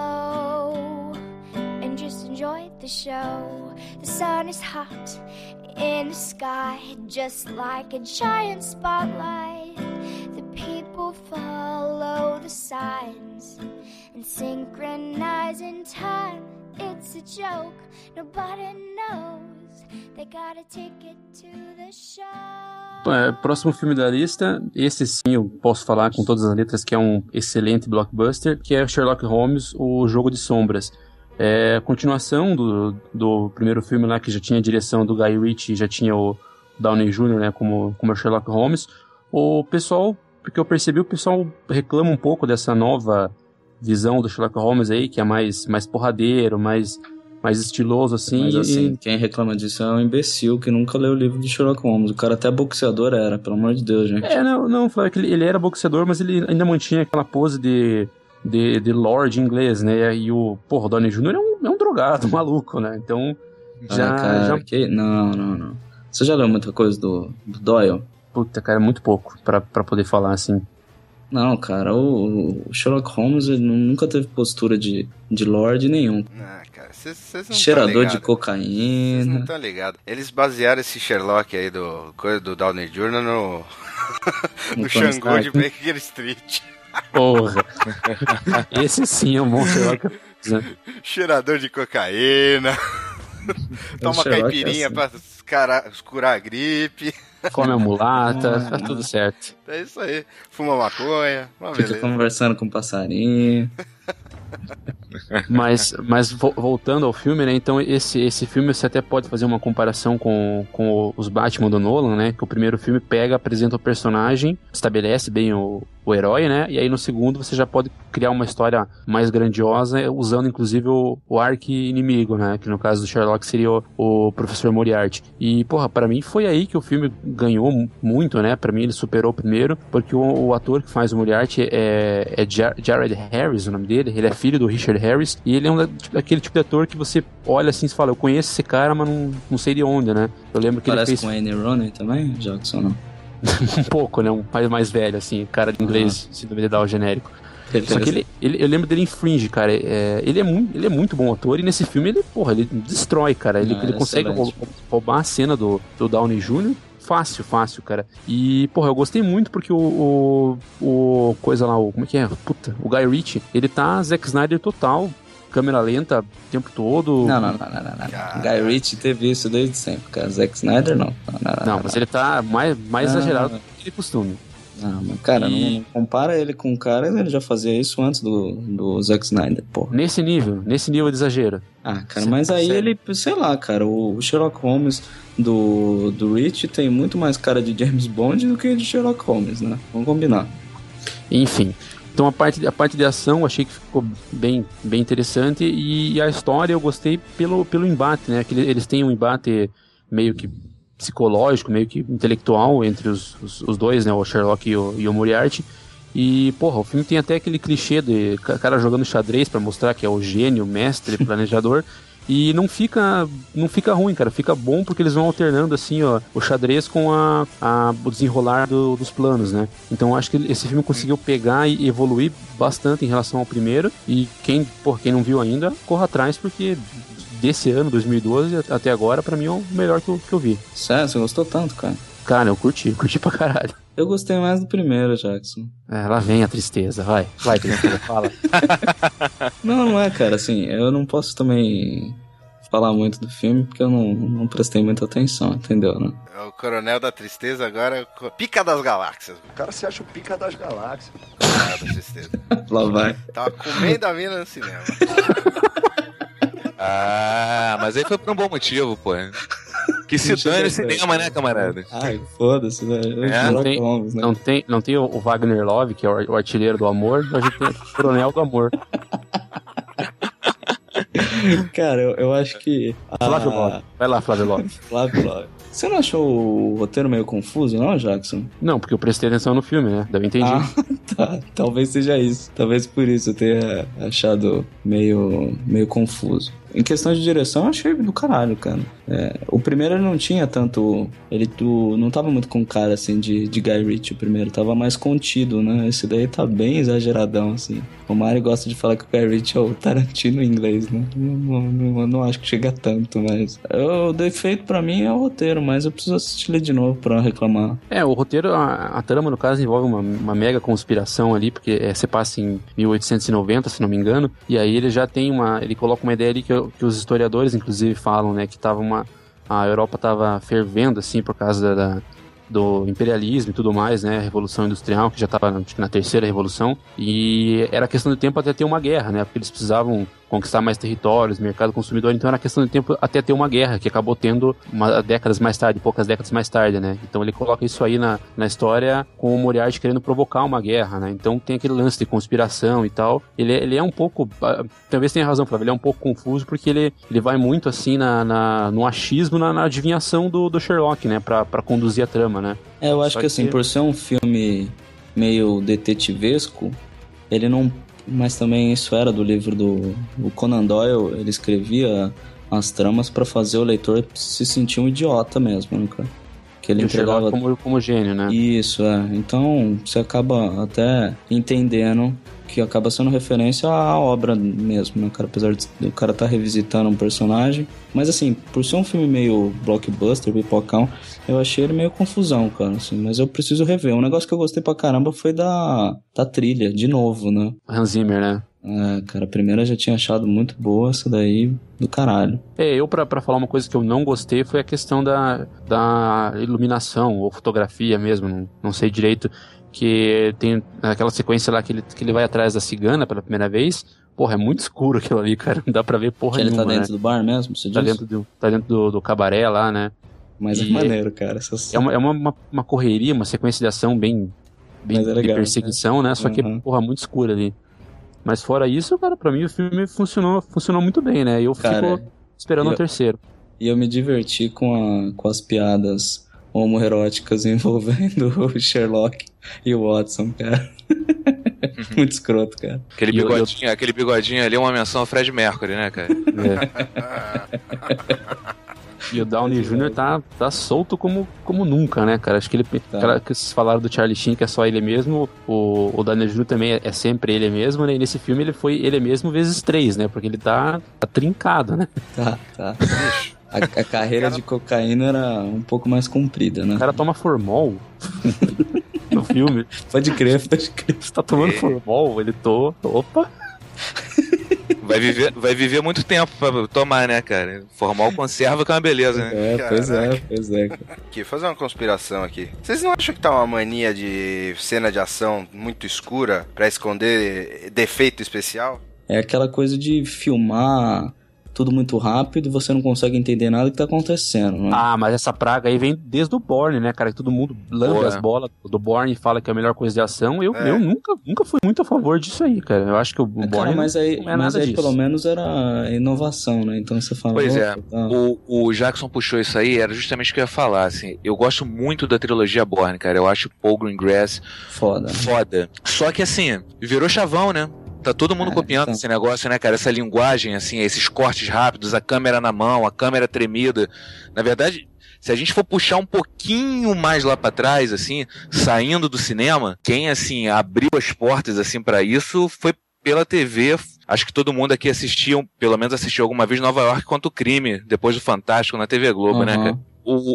go and just enjoy the show. The sun is hot in the sky, just like a giant spotlight. The people follow the signs and synchronize in time. It's a joke, nobody knows. They got a ticket to the show. Próximo filme da lista, esse sim eu posso falar com todas as letras que é um excelente blockbuster, que é Sherlock Holmes, o Jogo de Sombras. É a continuação do primeiro filme lá, que já tinha a direção do Guy Ritchie, já tinha o Downey Jr., né, como Sherlock Holmes. O pessoal, porque eu percebi, o pessoal reclama um pouco dessa nova visão do Sherlock Holmes aí, que é mais porradeiro, mais estiloso, assim. Mas assim, quem reclama disso é um imbecil que nunca leu o livro de Sherlock Holmes. O cara até boxeador era, pelo amor de Deus, gente. Não, Flávio, que ele era boxeador, mas ele ainda mantinha aquela pose de Lord inglês, né? E o Downey Jr. é um drogado, maluco, né? Então, Não. Você já leu muita coisa do Doyle? Puta, cara, muito pouco pra poder falar, assim. Não, cara, o Sherlock Holmes ele nunca teve postura de Lord nenhum. Cara, vocês não cheirador de cocaína. Vocês não estão ligados. Eles basearam esse Sherlock aí do Downey Jr. no Xangô de Baker Street. Porra. Esse sim é um bom Sherlock. Cheirador de cocaína. Toma caipirinha pra curar a gripe. Come a mulata, tá tudo certo. É isso aí. Fuma maconha. Fica conversando com um passarinho. Mas voltando ao filme, né? Então esse filme você até pode fazer uma comparação com os Batman do Nolan, né? Que o primeiro filme apresenta o personagem, estabelece bem o herói, né? E aí no segundo você já pode criar uma história mais grandiosa, usando inclusive o arqui-inimigo, né? Que no caso do Sherlock seria o Professor Moriarty. E, pra mim foi aí que o filme ganhou muito, né? Pra mim ele superou o primeiro, porque o ator que faz o Moriarty é Jared Harris, o nome dele. Ele é filho do Richard Harris, e ele é daquele tipo de ator que você olha assim e fala, eu conheço esse cara, mas não sei de onde, né? Eu lembro que parece ele fez... com Wayne Rooney também, Jackson, não? Um pouco, né? Um pai mais velho, assim, cara de inglês, síndrome de Down genérico. Só que eu lembro dele em Fringe, cara. Ele é muito bom ator e nesse filme ele destrói, cara. Ele consegue roubar a cena do Downey Jr. Fácil, cara. E, porra, eu gostei muito porque o coisa lá, como é que é? Puta, o Guy Ritchie, ele tá Zack Snyder total. Câmera lenta o tempo todo. Não. Guy Ritchie teve isso desde sempre, cara. Zack Snyder, não. Não, mas ele tá mais exagerado do que de costume. Não, mas, cara, não compara ele com o cara, ele já fazia isso antes do Zack Snyder, porra. Nesse nível de exagero. Ah, cara, mas aí ele, sei lá, cara, o Sherlock Holmes do Ritchie tem muito mais cara de James Bond do que de Sherlock Holmes, né? Vamos combinar. Enfim. Então a parte de ação eu achei que ficou bem interessante e a história eu gostei pelo embate, né? Que eles têm um embate meio que psicológico, meio que intelectual entre os dois, né? O Sherlock e o Moriarty. E, porra, o filme tem até aquele clichê de cara jogando xadrez pra mostrar que é o gênio, mestre, planejador. E não fica ruim, cara. Fica bom porque eles vão alternando, assim, ó, o xadrez com o desenrolar dos planos, né? Então eu acho que esse filme conseguiu pegar e evoluir bastante em relação ao primeiro. E quem não viu ainda, corra atrás, porque desse ano, 2012, até agora, pra mim é o melhor que eu vi. Sério? Você gostou tanto, cara? Cara, eu curti pra caralho. Eu gostei mais do primeiro, Jackson. Lá vem a tristeza, vai, tristeza, fala. Não é, cara, assim, eu não posso também falar muito do filme, porque eu não prestei muita atenção, entendeu, né? O Coronel da Tristeza agora é o Pica das Galáxias. O cara se acha o Pica das Galáxias. Coronel da Tristeza. Lá vai. Tava comendo a mina no cinema. Mas aí foi por um bom motivo, pô. Que se dane cinema, né, camarada? Ai, foda-se, né? Não tem o Wagner Love, que é o artilheiro do amor, mas a gente tem o Coronel do Amor. Cara, eu acho que... Flávio Love. Vai lá, Flávio Love. Flávio Love. Você não achou o roteiro meio confuso, não, Jackson? Não, porque eu prestei atenção no filme, né? Daí eu entendi. Tá. Talvez seja isso. Talvez por isso eu tenha achado meio confuso. Em questão de direção, eu achei do caralho, cara. O primeiro ele não tinha tanto... Ele não tava muito com cara, assim, de Guy Ritchie, o primeiro. Tava mais contido, né? Esse daí tá bem exageradão, assim. O Mário gosta de falar que o Guy Ritchie é o Tarantino em inglês, né? Eu não acho que chega tanto, mas... O defeito pra mim é o roteiro, mas eu preciso assistir ele de novo pra reclamar. O roteiro, a trama, no caso, envolve uma mega conspiração ali, porque você passa em 1890, se não me engano, e aí ele já tem ele coloca uma ideia ali que os historiadores, inclusive, falam, né, que a Europa tava fervendo, assim, por causa do imperialismo e tudo mais, né, a Revolução Industrial, que já tava na terceira revolução, e era questão de tempo até ter uma guerra, né, porque eles precisavam conquistar mais territórios, mercado consumidor, então era questão de tempo até ter uma guerra, que acabou tendo poucas décadas mais tarde, né, então ele coloca isso aí na história com o Moriarty querendo provocar uma guerra, né, então tem aquele lance de conspiração e tal, ele é um pouco, talvez tenha razão, Flávio, ele é um pouco confuso, porque ele vai muito assim no achismo, na adivinhação do Sherlock, né, pra conduzir a trama, né. Eu acho que assim, por ser um filme meio detetivesco, ele não... Mas também isso era do livro do Conan Doyle, ele escrevia as tramas pra fazer o leitor se sentir um idiota mesmo, né, cara? Que ele entregava como gênio, né? Isso, então você acaba até entendendo que acaba sendo referência à obra mesmo, né, cara? Apesar do cara estar revisitando um personagem. Mas assim, por ser um filme meio blockbuster, pipocão, eu achei ele meio confusão, cara, assim. Mas eu preciso rever. Um negócio que eu gostei pra caramba foi da trilha, de novo, né? Hans Zimmer, né? Cara, a primeira eu já tinha achado muito boa, essa daí do caralho. Eu pra falar uma coisa que eu não gostei foi a questão da iluminação, ou fotografia mesmo, não sei direito, que tem aquela sequência lá que ele vai atrás da cigana pela primeira vez. Porra, é muito escuro aquilo ali, cara, não dá pra ver porra nenhuma, ele tá dentro, né? Do bar mesmo, você diz? Tá dentro do cabaré lá, né? Mas é maneiro, cara. É uma correria, uma sequência de ação bem legal, de perseguição, né? Só que, porra, muito escura ali. Mas fora isso, cara, pra mim o filme funcionou muito bem, né? Eu fico esperando o terceiro. E eu me diverti com as piadas homoeróticas envolvendo o Sherlock e o Watson, cara. Muito escroto, cara. Aquele bigodinho ali é uma menção ao Fred Mercury, né, cara? E o Downey Jr. tá solto como nunca, né, cara? Acho que ele... Cara, que vocês falaram do Charlie Sheen, que é só ele mesmo, o Downey Jr. também é sempre ele mesmo, né? E nesse filme ele foi ele mesmo vezes 3, né? Porque ele tá trincado, né? Tá. A carreira de cocaína era um pouco mais comprida, né? O cara toma Formol no filme. Pode crer. Você tá tomando Formol, Opa! Vai viver muito tempo pra tomar, né, cara? Formol conserva que é uma beleza, né? Pois é. Aqui, fazer uma conspiração aqui. Vocês não acham que tá uma mania de cena de ação muito escura pra esconder defeito especial? É aquela coisa de filmar tudo muito rápido e você não consegue entender nada que tá acontecendo, né? Ah, mas essa praga aí vem desde o Bourne, né, cara? Que todo mundo lambe as bolas do Bourne e fala que é a melhor coisa de ação. Eu nunca fui muito a favor disso aí, cara. Eu acho que o Bourne mas aí disso. Pelo menos era inovação, né? Então você fala... Pois é, o Jackson puxou isso aí, era justamente o que eu ia falar, assim. Eu gosto muito da trilogia Bourne, cara. Eu acho Paul Greengrass foda. Só que, assim, virou chavão, né? Tá todo mundo copiando esse negócio, né, cara? Essa linguagem, assim, esses cortes rápidos, a câmera na mão, a câmera tremida. Na verdade, se a gente for puxar um pouquinho mais lá pra trás, assim, saindo do cinema, quem, assim, abriu as portas, assim, pra isso foi pela TV. Acho que todo mundo aqui assistiu, pelo menos assistiu alguma vez Nova York contra o Crime, depois do Fantástico na TV Globo, né, cara?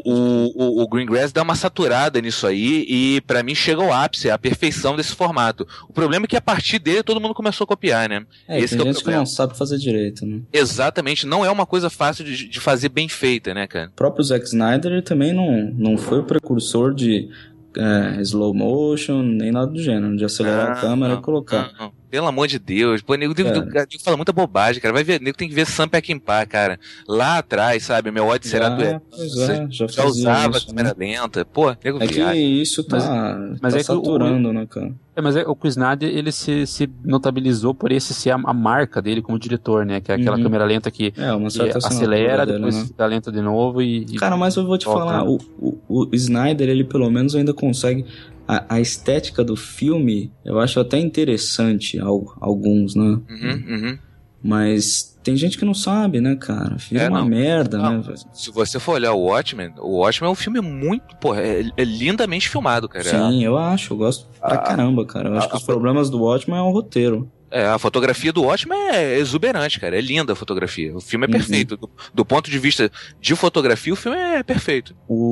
O Greengrass dá uma saturada nisso aí e pra mim chega ao ápice, a perfeição desse formato. O problema é que a partir dele todo mundo começou a copiar, né? Esse tem gente que não sabe fazer direito, né? Exatamente, não é uma coisa fácil de fazer bem feita, né, cara? O próprio Zack Snyder ele também não foi o precursor de slow motion, nem nada do gênero, de acelerar a câmera e colocar. Não. Pelo amor de Deus, pô, nego fala muita bobagem, cara. Vai ver, nego tem que ver Sam Peckinpah, cara. Lá atrás, sabe, meu ódio será já usava isso, câmera lenta. Pô, nego viaja. Que isso tá saturando, né, cara? Mas o Snyder, ele se notabilizou por esse ser a marca dele como diretor, né? Que é aquela câmera lenta que acelera, depois fica lenta de novo Cara, mas eu vou te falar, o Snyder, ele pelo menos ainda consegue... A estética do filme, eu acho até interessante alguns, né? Mas tem gente que não sabe, né, cara? Vira uma merda, né, velho? Se você for olhar o Watchmen é um filme muito, porra, é lindamente filmado, cara. Sim, eu gosto pra caramba, cara. Eu acho que os problemas do Watchmen é o roteiro. A fotografia do Watchmen é exuberante, cara. É linda a fotografia. O filme é perfeito. Do ponto de vista de fotografia, o filme é perfeito.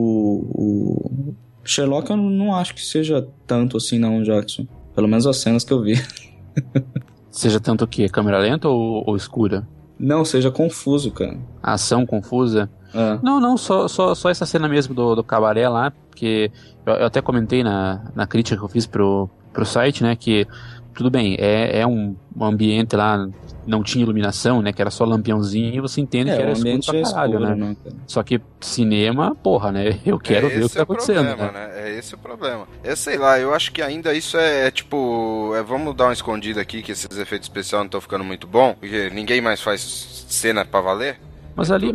O Sherlock eu não acho que seja tanto assim não, Jackson. Pelo menos as cenas que eu vi. Seja tanto o quê? Câmera lenta ou escura? Não, seja confuso, cara. A ação confusa? Não, só essa cena mesmo do cabaré lá, porque eu até comentei na crítica que eu fiz pro site, né, que tudo bem, é um ambiente lá, não tinha iluminação, né, que era só lampiãozinho, e você entende que era escuro pra caralho, né? Só que cinema, porra, né, eu quero ver o que tá acontecendo. Problema, né? É esse o problema. Eu sei lá, eu acho que ainda isso tipo, vamos dar uma escondida aqui, que esses efeitos especiais não estão ficando muito bons, porque ninguém mais faz cena pra valer. Mas ali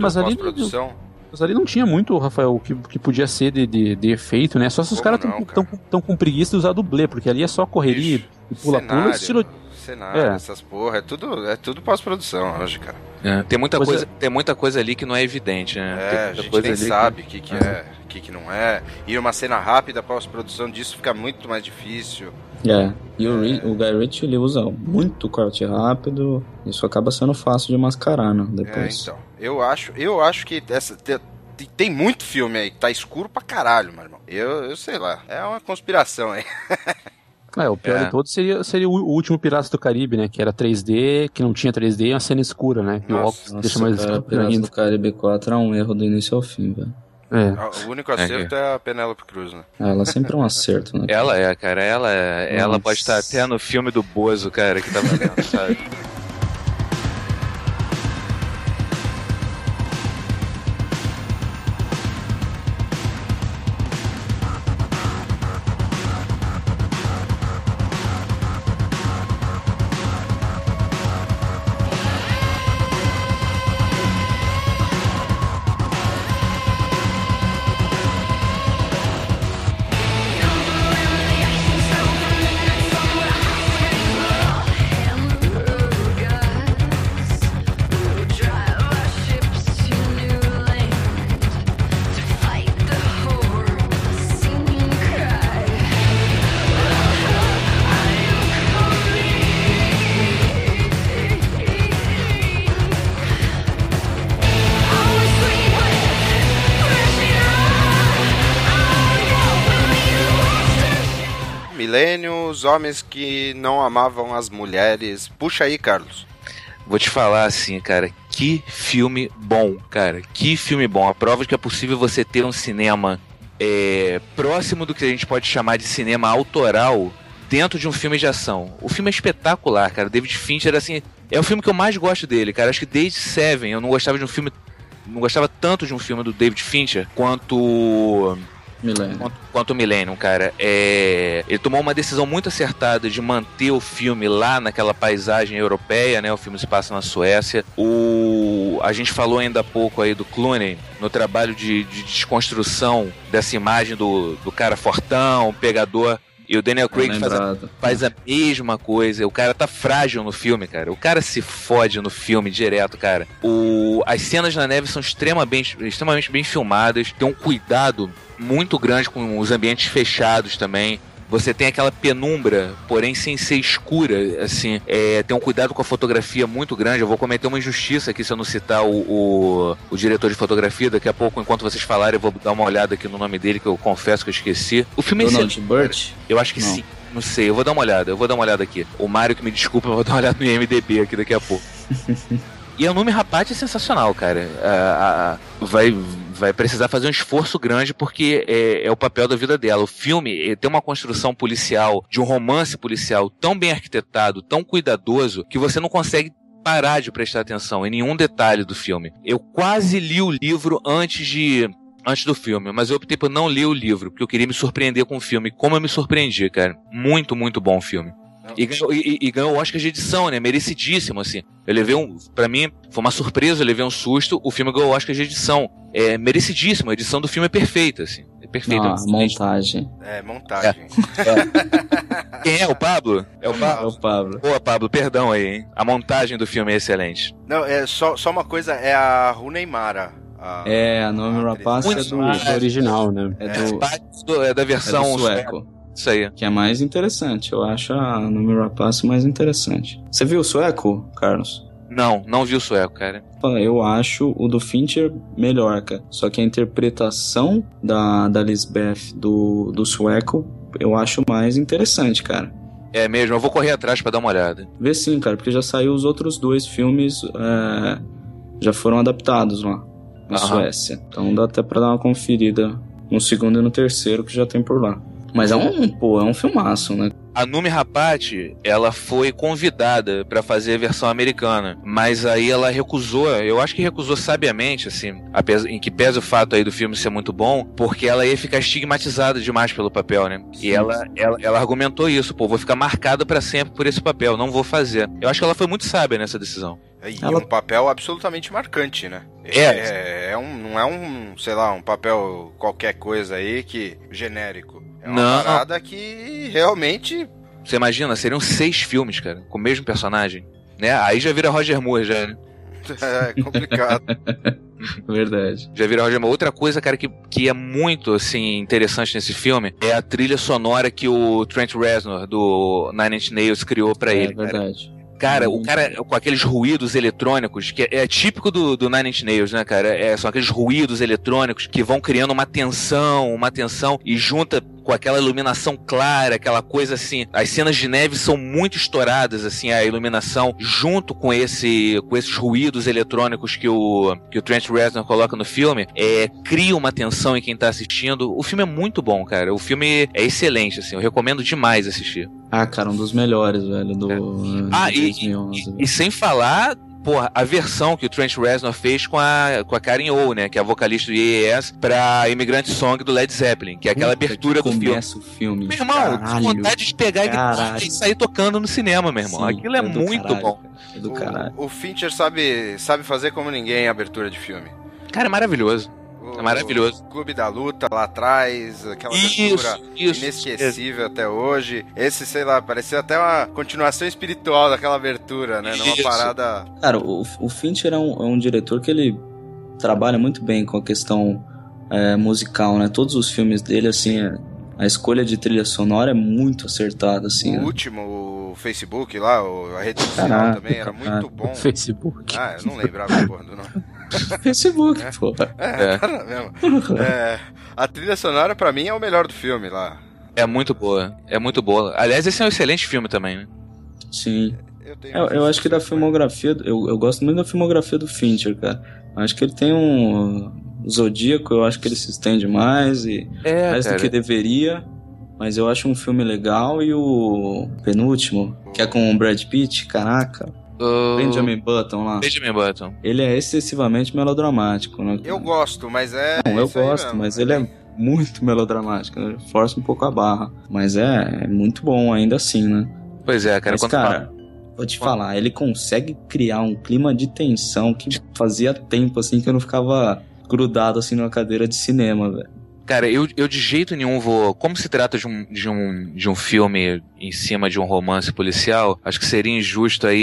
não tinha muito, Rafael, o que podia ser de efeito, né? Só se os caras estão com preguiça de usar dublê, porque ali é só correria e pula-pula, estilo... Cenário, essas porra, é tudo pós-produção hoje, cara. Tem muita coisa ali que não é evidente, né? A gente nem sabe o que é, o que não é. E uma cena rápida, pós-produção disso fica muito mais difícil. E o Guy Ritchie, ele usa muito corte rápido, isso acaba sendo fácil de mascarar, né? Depois. Então, eu acho que tem muito filme aí, tá escuro pra caralho, meu irmão. Eu sei lá, é uma conspiração aí. O pior de todos seria o último Piratas do Caribe, né? Que era 3D, que não tinha 3D e uma cena escura, né? Que o óculos deixa mais escuro Piratas do Caribe 4 é um erro do início ao fim, velho. O único acerto é a Penélope Cruz, né? Ela sempre é um acerto, né? Ela é, cara. Ela pode estar até no filme do Bozo, cara, que tá valendo, sabe? milênio, os homens que não amavam as mulheres. Puxa aí, Carlos. Vou te falar assim, cara, que filme bom, cara. Que filme bom. A prova de que é possível você ter um cinema próximo do que a gente pode chamar de cinema autoral dentro de um filme de ação. O filme é espetacular, cara. David Fincher, assim, é o filme que eu mais gosto dele, cara. Acho que desde Seven eu não gostava tanto de um filme do David Fincher quanto Millennium, cara. Ele tomou uma decisão muito acertada de manter o filme lá naquela paisagem europeia, né? O filme se passa na Suécia. A gente falou ainda há pouco aí do Clooney, no trabalho de desconstrução dessa imagem do cara fortão, pegador. E o Daniel Craig faz a mesma coisa. O cara tá frágil no filme, cara. O cara se fode no filme direto, cara. As cenas na neve são extremamente bem filmadas. Tem um cuidado muito grande com os ambientes fechados também. Você tem aquela penumbra, porém sem ser escura, assim. Tem um cuidado com a fotografia muito grande. Eu vou cometer uma injustiça aqui se eu não citar o diretor de fotografia. Daqui a pouco, enquanto vocês falarem, eu vou dar uma olhada aqui no nome dele, que eu confesso que eu esqueci. O filme Donald Burt? Eu acho que sim. Não sei, eu vou dar uma olhada aqui. O Mário que me desculpa, eu vou dar uma olhada no IMDb aqui daqui a pouco. E a Noomi Rapace é sensacional, cara. Vai precisar fazer um esforço grande porque é o papel da vida dela. O filme tem uma construção policial, de um romance policial tão bem arquitetado, tão cuidadoso, que você não consegue parar de prestar atenção em nenhum detalhe do filme. Eu quase li o livro antes do filme, mas eu optei por não ler o livro, porque eu queria me surpreender com o filme. Como eu me surpreendi, cara. Muito, muito bom o filme. E ganhou o Oscar de edição, né? Merecidíssimo, assim. Eu levei pra mim, foi uma surpresa, eu levei um susto. O filme ganhou o Oscar de edição. É merecidíssimo, a edição do filme é perfeita, assim. É perfeita. Montagem. Montagem. Quem é? O Pablo? É o Pablo. Pô, Pablo, perdão aí, hein? A montagem do filme é excelente. Não, só uma coisa, é a Rooney Mara. A Noomi Rapace é do original, né? É da versão sueco. Isso aí. Que é mais interessante. Eu acho a Noomi Rapace mais interessante. Você viu o sueco, Carlos? Não vi o sueco, cara. Eu acho o do Fincher melhor, cara. Só que a interpretação da Lisbeth do sueco eu acho mais interessante, cara. É mesmo, eu vou correr atrás pra dar uma olhada. Vê sim, cara, porque já saiu os outros 2 filmes, já foram adaptados lá na Suécia. Então dá até pra dar uma conferida no segundo e no terceiro que já tem por lá. Mas é um filmaço, né? A Noomi Rapace, ela foi convidada pra fazer a versão americana, mas aí ela recusou, eu acho que recusou sabiamente, assim, em que pese o fato aí do filme ser muito bom, porque ela ia ficar estigmatizada demais pelo papel, né? Sim. E ela argumentou isso, vou ficar marcada pra sempre por esse papel, não vou fazer. Eu acho que ela foi muito sábia nessa decisão. E um papel absolutamente marcante, né? Não é um, sei lá, um papel qualquer coisa aí genérico. É uma parada que realmente... Você imagina, seriam 6 filmes, cara, com o mesmo personagem, né? Aí já vira Roger Moore, já, né? É complicado. Verdade. Já vira Roger Moore. Outra coisa, cara, que é muito, assim, interessante nesse filme é a trilha sonora que o Trent Reznor, do Nine Inch Nails, criou pra ele. É verdade. Cara, o cara com aqueles ruídos eletrônicos, que é típico do Nine Inch Nails, né, cara? São aqueles ruídos eletrônicos que vão criando uma tensão, e junta com aquela iluminação clara, aquela coisa assim. As cenas de neve são muito estouradas, assim, a iluminação, junto com esses ruídos eletrônicos que o Trent Reznor coloca no filme, cria uma tensão em quem tá assistindo. O filme é muito bom, cara. O filme é excelente, assim, eu recomendo demais assistir. Cara, um dos melhores, velho, do 2011. E sem falar, porra, a versão que o Trent Reznor fez com a Karen O, né, que é a vocalista do Yes, pra Immigrant Song do Led Zeppelin, que é aquela abertura do filme. Começa o filme. Meu irmão, vontade de pegar a guitarra e sair tocando no cinema, meu irmão. Sim, aquilo é muito bom. É do caralho. O Fincher sabe fazer como ninguém a abertura de filme. Cara, é maravilhoso. É maravilhoso. O Clube da Luta lá atrás, aquela abertura inesquecível até hoje. Esse, sei lá, parecia até uma continuação espiritual daquela abertura, né? Numa parada... Cara, o Fincher é um diretor que ele trabalha muito bem com a questão musical, né? Todos os filmes dele, assim, a escolha de trilha sonora é muito acertada, assim. O último, o Facebook lá, a rede social também, era muito bom. Facebook. Eu não lembrava a porra do nome. Facebook, porra. Cara mesmo. A trilha sonora pra mim é o melhor do filme lá. É muito boa. Aliás, esse é um excelente filme também, né? Sim. Eu acho que da filmografia... Eu gosto muito da filmografia do Fincher, cara. Acho que ele tem um... Zodíaco, eu acho que ele se estende mais mais do que deveria. Mas eu acho um filme legal. E o penúltimo, que é com o Brad Pitt, caraca... Benjamin Button lá. Benjamin Button. Ele é excessivamente melodramático, né? Eu gosto, mas Não, eu gosto, mesmo, mas ele é muito melodramático, né? Força um pouco a barra. Mas é muito bom ainda assim, né? Pois é, cara. Mas, cara, vou te falar, ele consegue criar um clima de tensão que fazia tempo, assim, que eu não ficava grudado, assim, numa cadeira de cinema, velho. Cara, eu de jeito nenhum vou... Como se trata de um filme em cima de um romance policial, acho que seria injusto aí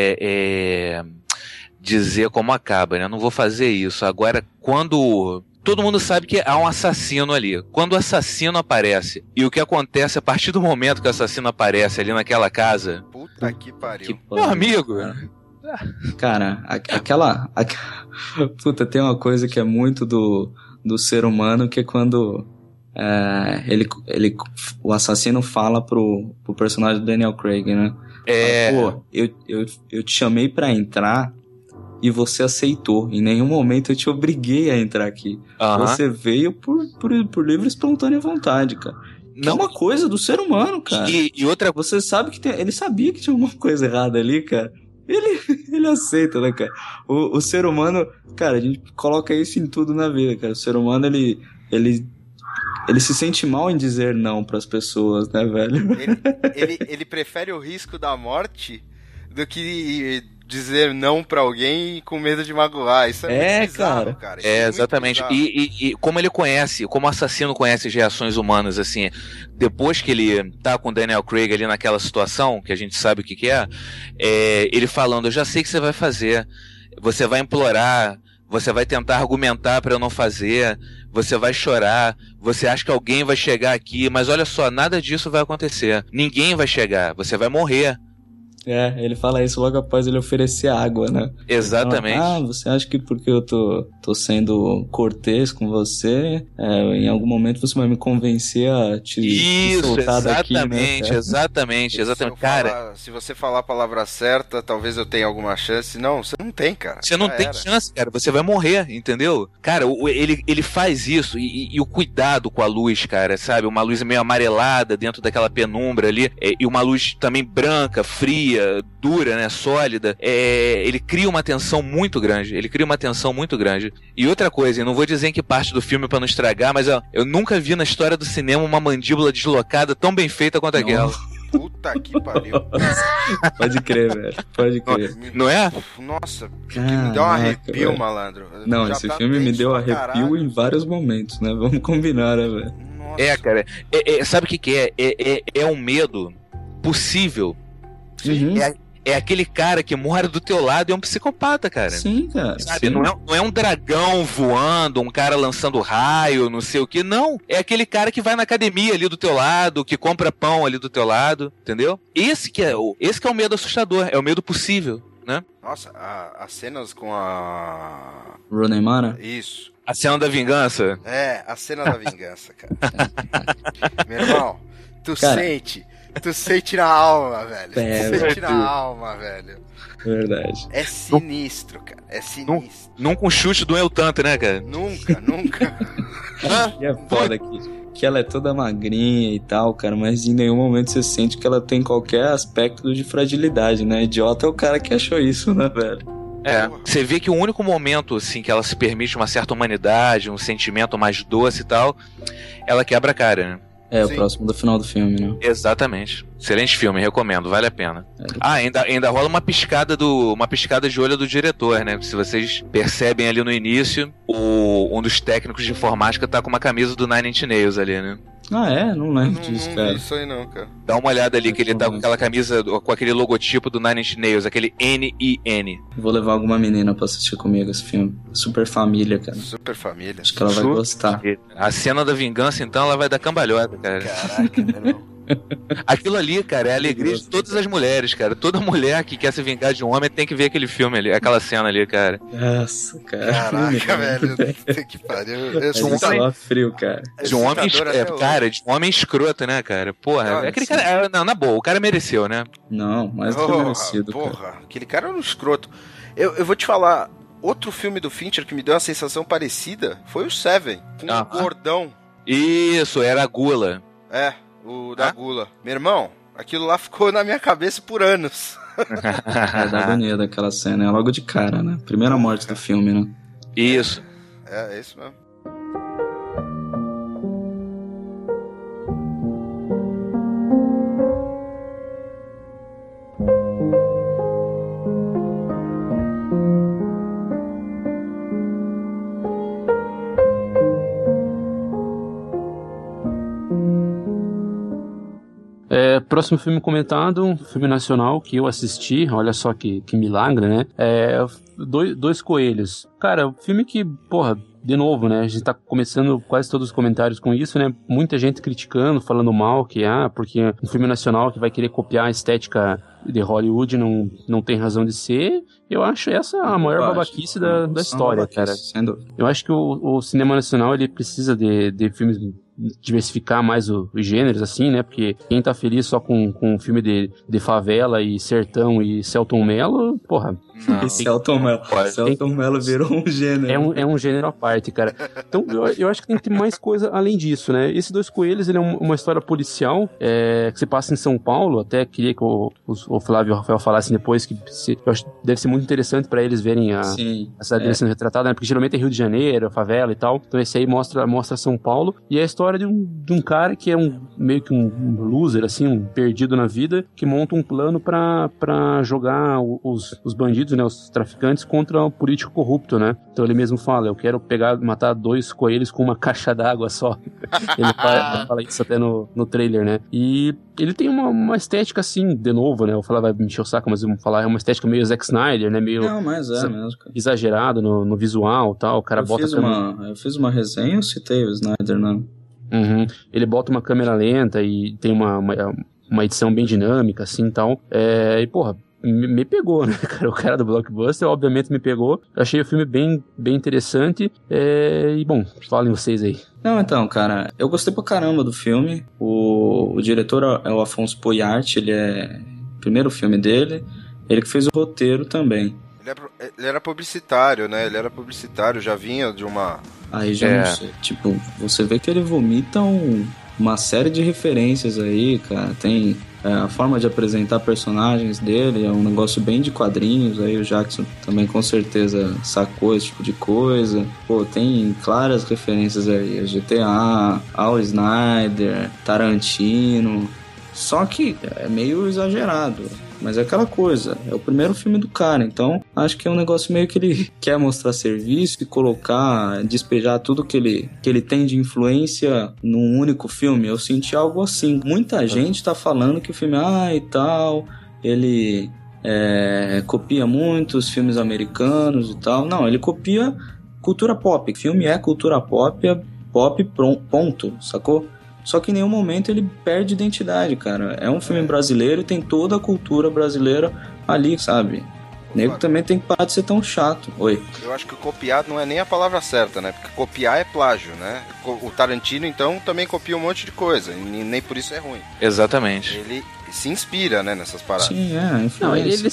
dizer como acaba, né? Eu não vou fazer isso. Agora, quando... Todo mundo sabe que há um assassino ali. Quando o assassino aparece, e o que acontece a partir do momento que o assassino aparece ali naquela casa... Puta que pariu. Meu amigo... Cara, Puta, tem uma coisa que é muito do ser humano, que é quando o assassino fala pro personagem do Daniel Craig, né? Pô, eu te chamei pra entrar e você aceitou. Em nenhum momento eu te obriguei a entrar aqui. Você veio por livre e espontânea vontade, cara. Que é uma coisa do ser humano, cara. E outra... Você sabe que ele sabia que tinha alguma coisa errada ali, cara. Ele aceita, né, cara? O ser humano, cara, a gente coloca isso em tudo na vida, cara. O ser humano, ele se sente mal em dizer não pras pessoas, né, velho? Ele prefere o risco da morte do que dizer não pra alguém com medo de magoar. Isso é muito bizarro, cara. Exatamente. E como ele conhece, como o assassino conhece as reações humanas, assim, depois que ele tá com o Daniel Craig ali naquela situação, que a gente sabe o que é, ele falando, eu já sei o que você vai fazer, você vai implorar, você vai tentar argumentar pra eu não fazer, você vai chorar, você acha que alguém vai chegar aqui, mas olha só, nada disso vai acontecer, ninguém vai chegar, você vai morrer. Ele fala isso logo após ele oferecer água, né? Exatamente. Fala, você acha que porque eu tô sendo cortês com você, em algum momento você vai me convencer a te soltar daqui, né? Exatamente. Cara, se você falar a palavra certa, talvez eu tenha alguma chance. Não, você não tem, cara. Você não tem chance, cara. Você vai morrer, entendeu? Cara, ele faz isso e o cuidado com a luz, cara, sabe? Uma luz meio amarelada dentro daquela penumbra ali, e uma luz também branca, fria, dura, né, sólida, ele cria uma tensão muito grande, E outra coisa, eu não vou dizer em que parte do filme pra não estragar, mas eu nunca vi na história do cinema uma mandíbula deslocada tão bem feita quanto aquela. Puta que pariu. Pode crer, velho. Pode crer. Não é? Nossa, me deu um arrepio, velho. Malandro. Não, esse filme me deu arrepio em vários momentos, né? Vamos combinar, né, velho? Cara. Sabe o que é? É um medo possível. Uhum. É aquele cara que mora do teu lado e é um psicopata, cara. Sim, cara. Sabe? Sim. Não é um dragão voando, um cara lançando raio, não sei o que. Não. É aquele cara que vai na academia ali do teu lado, que compra pão ali do teu lado, entendeu? Esse que é o medo assustador, é o medo possível, né? Nossa, as cenas com a... Rooney Mara? Isso. A cena da vingança? A cena da vingança, cara. Meu irmão, tu sente na alma, velho. Sente na alma, velho. Verdade. É sinistro, cara. É sinistro. Nunca um chute doeu tanto, né, cara? Nunca. E é foda que ela é toda magrinha e tal, cara, mas em nenhum momento você sente que ela tem qualquer aspecto de fragilidade, né? Idiota é o cara que achou isso, né, velho? Você vê que o único momento, assim, que ela se permite uma certa humanidade, um sentimento mais doce e tal, ela quebra a cara, né? O próximo do final do filme, né? Exatamente. Excelente filme, recomendo, vale a pena. Ainda rola uma piscada de olho do diretor, né? Se vocês percebem ali no início, um dos técnicos de informática tá com uma camisa do Nine Inch Nails ali, né? Não lembro disso, cara. Não vi isso aí não, cara. Dá uma olhada ali que ele tá com aquela camisa, com aquele logotipo do Nine Inch Nails, aquele N-I-N. Vou levar alguma menina pra assistir comigo esse filme. Super família, cara. Super família. Acho que ela vai gostar. A cena da vingança, então, ela vai dar cambalhota, cara. Caraca, meu irmão. Aquilo ali, cara, é a alegria de todas as mulheres, cara. Toda mulher que quer se vingar de um homem tem que ver aquele filme ali, aquela cena ali, cara. Nossa, cara. Caraca, velho. Que pariu. Eu sou um frio, cara. De um homem, de um homem escroto, né, cara? Porra, aquele cara. Não, na boa, o cara mereceu, né? Não, mais do que merecido. Porra, cara. Aquele cara era um escroto. Eu vou te falar, outro filme do Fincher que me deu uma sensação parecida foi o Seven, com o Gordão. Isso, era a Gula. É, o da Gula. Meu irmão, aquilo lá ficou na minha cabeça por anos. Dá agonia daquela cena, é logo de cara, né? Primeira morte do filme, né? Isso. É isso mesmo. Próximo filme comentado, um filme nacional que eu assisti, olha só que milagre, né? Dois Coelhos. Cara, filme que, porra, de novo, né? A gente tá começando quase todos os comentários com isso, né? Muita gente criticando, falando mal, que porque um filme nacional que vai querer copiar a estética de Hollywood não tem razão de ser. Eu acho essa a maior babaquice da história, cara. Eu acho que o cinema nacional, ele precisa de filmes, diversificar mais os gêneros, assim, né? Porque quem tá feliz só com um filme de favela e sertão e Selton Mello, porra. E Selton Mello virou um gênero. É um gênero à parte, cara. Então, eu acho que tem que ter mais coisa além disso, né? Esse Dois Coelhos, ele é uma história policial que se passa em São Paulo. Até queria que o Flávio e o Rafael falassem depois, que eu acho que deve ser muito interessante pra eles verem a cidade dele sendo retratada, né? Porque geralmente é Rio de Janeiro, favela e tal. Então esse aí mostra São Paulo. E é a história de um cara que é meio que um loser, assim, um perdido na vida, que monta um plano pra jogar os bandidos, né, os traficantes, contra o político corrupto, né? Então ele mesmo fala, eu quero matar 2 coelhos com uma caixa d'água só. Ele fala isso até no trailer, né? E ele tem uma estética assim, de novo, né? Eu falar, vai me encher o saco, mas eu vou falar, é uma estética meio Zack Snyder, né? Meio mesmo, cara. Exagerado no visual e tal. O cara eu fiz uma resenha, eu citei o Snyder, não. Uhum. Ele bota uma câmera lenta e tem uma edição bem dinâmica, assim, e tal. E, porra, me pegou, né, cara? O cara do Blockbuster, obviamente, me pegou. Eu achei o filme bem, bem interessante. E, bom, falem vocês aí. Não, então, cara, eu gostei pra caramba do filme. O diretor é o Afonso Poyart, ele é o primeiro filme dele. Ele que fez o roteiro também. Ele era publicitário, né? Ele era publicitário, já vinha de uma... Aí já não sei. Tipo, você vê que ele vomita uma série de referências aí, cara. Tem a forma de apresentar personagens dele, é um negócio bem de quadrinhos. Aí o Jackson também com certeza sacou esse tipo de coisa. Pô, tem claras referências aí. GTA, Al Snyder, Tarantino. Só que é meio exagerado. Mas é aquela coisa, é o primeiro filme do cara, então acho que é um negócio meio que ele quer mostrar serviço e colocar, despejar tudo que ele tem de influência num único filme. Eu senti algo assim. Muita gente tá falando que o filme, e tal, ele copia muitos filmes americanos e tal. Não, ele copia cultura pop. O filme é cultura pop, ponto, sacou? Só que em nenhum momento ele perde identidade, cara. É um filme brasileiro e tem toda a cultura brasileira ali, sabe? O nego também tem que parar de ser tão chato. Oi. Eu acho que copiar não é nem a palavra certa, né? Porque copiar é plágio, né? O Tarantino, então, também copia um monte de coisa. E nem por isso é ruim. Exatamente. Ele se inspira, né, nessas paradas. Sim, não, ele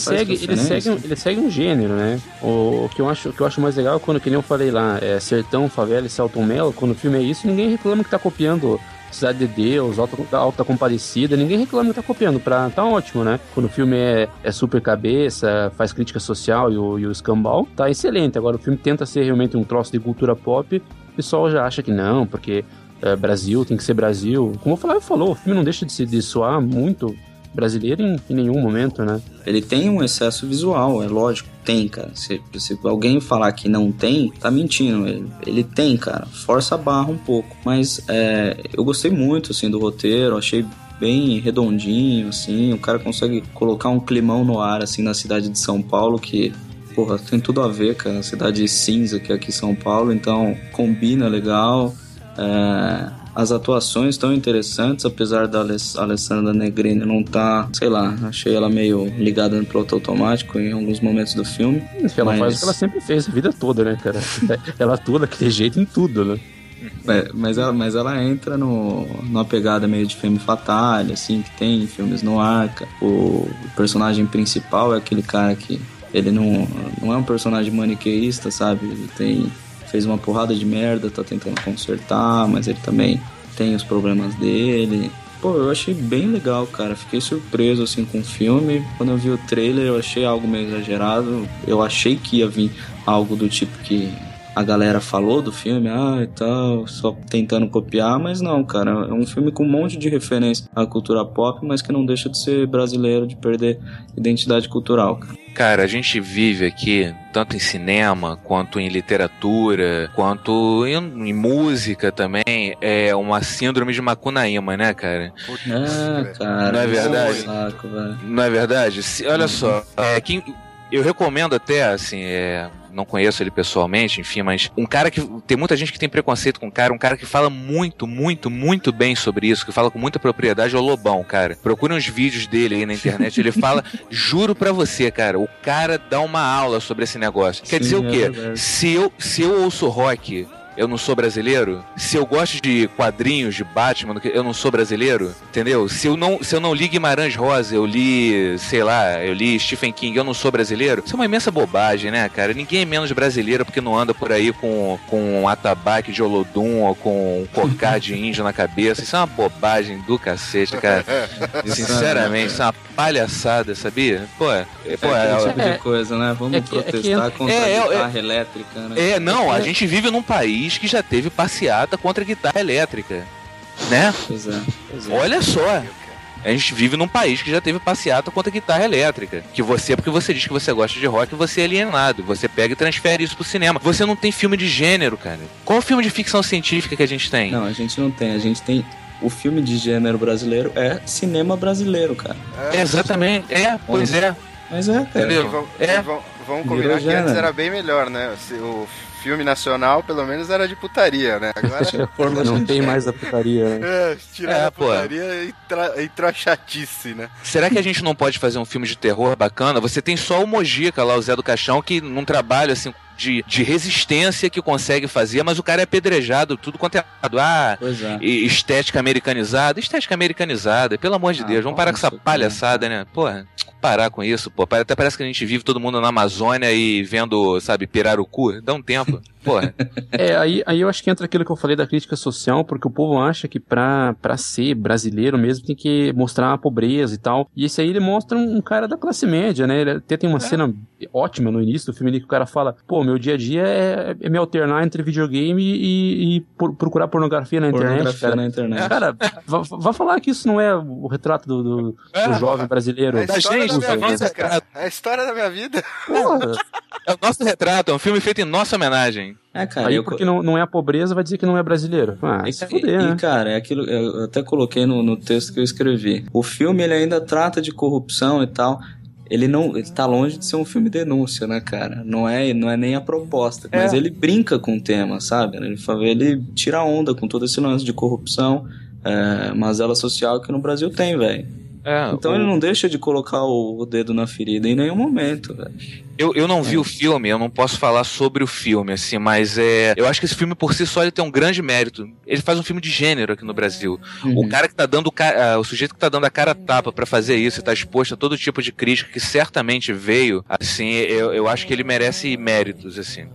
segue um gênero, né? O que eu acho mais legal é quando, que nem eu falei lá, Sertão, Favela e Selton Mello, quando o filme é isso, ninguém reclama que tá copiando Cidade de Deus, Alta Compadecida, ninguém reclama que tá copiando, tá ótimo, né? Quando o filme é super cabeça, faz crítica social e o escambau, tá excelente. Agora o filme tenta ser realmente um troço de cultura pop, o pessoal já acha que não, porque Brasil tem que ser Brasil. Como o Flávio falou, o filme não deixa de soar muito brasileiro em nenhum momento, né? Ele tem um excesso visual, é lógico, tem, cara. Se alguém falar que não tem, tá mentindo. Ele tem, cara. Força a barra um pouco. Mas eu gostei muito, assim, do roteiro, achei bem redondinho, assim. O cara consegue colocar um climão no ar, assim, na cidade de São Paulo, que, porra, tem tudo a ver, cara. A cidade cinza que é aqui em São Paulo, então combina legal. as atuações estão interessantes, apesar da Alessandra Negrini não tá, sei lá, achei ela meio ligada no piloto automático em alguns momentos do filme. Ela faz o que ela sempre fez a vida toda, né, cara? Ela atua daquele jeito em tudo, né? Mas ela entra numa pegada meio de femme fatale, assim, que tem em filmes no Arca. O personagem principal é aquele cara que ele não é um personagem maniqueísta, sabe? Ele fez uma porrada de merda, tá tentando consertar, mas ele também tem os problemas dele. Pô, eu achei bem legal, cara. Fiquei surpreso, assim, com o filme. Quando eu vi o trailer, eu achei algo meio exagerado. Eu achei que ia vir algo do tipo que a galera falou do filme, e tal, só tentando copiar, mas não, cara, é um filme com um monte de referência à cultura pop, mas que não deixa de ser brasileiro, de perder identidade cultural, cara. Cara, a gente vive aqui, tanto em cinema, quanto em literatura, quanto em música também, é uma síndrome de Macunaíma, né, cara? Cara, não é verdade? Saco, não é verdade? Olha só, eu recomendo até, assim, não conheço ele pessoalmente, enfim, mas um cara que tem muita gente que tem preconceito com o cara, um cara que fala muito, muito, muito bem sobre isso, que fala com muita propriedade, é o Lobão, cara. Procure uns vídeos dele aí na internet, ele fala, juro pra você, cara, o cara dá uma aula sobre esse negócio. Quer dizer o quê? Se eu ouço rock, eu não sou brasileiro? Se eu gosto de quadrinhos de Batman, eu não sou brasileiro? Entendeu? Se eu não li Guimarães Rosa, eu li Stephen King, eu não sou brasileiro? Isso é uma imensa bobagem, né, cara? Ninguém é menos brasileiro porque não anda por aí com um atabaque de Olodum ou com um cocar de índio na cabeça. Isso é uma bobagem do cacete, cara. Sinceramente, isso é uma palhaçada, sabia? Tipo de coisa, né? Vamos protestar contra a guitarra elétrica, né? Não, a gente vive num país que já teve passeata contra a guitarra elétrica, né? Pois é. Olha só, a gente vive num país que já teve passeata contra a guitarra elétrica, porque você diz que você gosta de rock, você é alienado, você pega e transfere isso pro cinema. Você não tem filme de gênero, cara. Qual filme de ficção científica que a gente tem? Não, a gente não tem, a gente tem... O filme de gênero brasileiro é cinema brasileiro, cara. Exatamente, pois é. Mas cara. Entendeu? Vamos combinar que antes era bem melhor, né? O filme nacional, pelo menos, era de putaria, né? Agora não tem mais a putaria, né? Tirar a putaria e entrou a chatice, né? Será que a gente não pode fazer um filme de terror bacana? Você tem só o Mojica lá, o Zé do Caixão, que num trabalho assim de resistência que consegue fazer, mas o cara é apedrejado, tudo quanto é lado. Estética americanizada. Estética americanizada, pelo amor de Deus, vamos parar com essa palhaçada, né? Porra, parar com isso, pô. Até parece que a gente vive todo mundo na Amazônia e vendo, sabe, pirarucu. Dá um tempo. Porra. Aí eu acho que entra aquilo que eu falei da crítica social, porque o povo acha que pra ser brasileiro mesmo tem que mostrar a pobreza e tal. E esse aí ele mostra um cara da classe média, né? Ele até tem uma cena ótima no início do filme ali que o cara fala, pô, meu dia a dia é me alternar entre videogame e procurar pornografia na internet, cara. Cara, vai falar que isso não é o retrato do jovem brasileiro. É a história da minha vida, cara. É a história da minha vida. Porra. É o nosso retrato, é um filme feito em nossa homenagem. Cara, aí porque não é a pobreza vai dizer que não é brasileiro. Se fuder, né? Cara, é aquilo, eu até coloquei no texto que eu escrevi. O filme, ele ainda trata de corrupção e tal. Ele tá longe de ser um filme denúncia, né, cara? Não é nem a proposta. Mas ele brinca com o tema, sabe? Ele tira onda com todo esse lance de corrupção, mazela social que no Brasil tem, velho. Então ele não deixa de colocar o dedo na ferida em nenhum momento, velho. Eu não vi o filme, eu não posso falar sobre o filme, assim, mas eu acho que esse filme por si só ele tem um grande mérito. Ele faz um filme de gênero aqui no Brasil. O cara que tá dando o sujeito que tá dando a cara a tapa pra fazer isso e tá exposto a todo tipo de crítica que certamente veio, assim, eu acho que ele merece méritos, assim.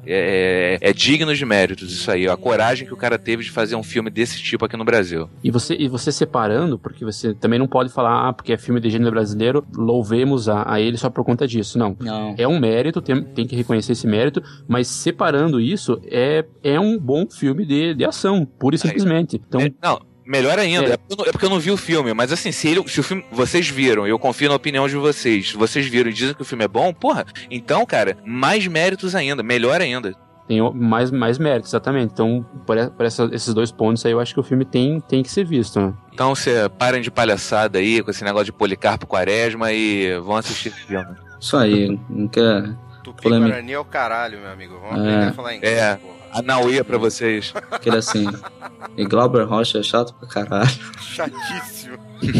É digno de méritos isso aí, a coragem que o cara teve de fazer um filme desse tipo aqui no Brasil. E você separando, porque você também não pode falar, porque é filme de gênero brasileiro, louvemos a ele só por conta disso. Não. É um mérito, tem que reconhecer esse mérito, mas separando isso, é um bom filme de ação, pura e simplesmente. Então, não, melhor ainda, é porque eu não vi o filme, mas assim, se o filme, vocês viram, eu confio na opinião de vocês viram e dizem que o filme é bom, porra, então, cara, mais méritos ainda, melhor ainda. Tem mais mérito, exatamente. Então, por esses dois pontos aí, eu acho que o filme tem que ser visto, né? Então, parem de palhaçada aí, com esse negócio de Policarpo Quaresma e vão assistir o filme. Isso aí, não quer... Tupi-Guarani é o caralho, meu amigo. Vamos aprender a falar inglês, porra. A Nauê pra vocês. Aquele assim. E Glauber Rocha é chato pra caralho. Chatíssimo.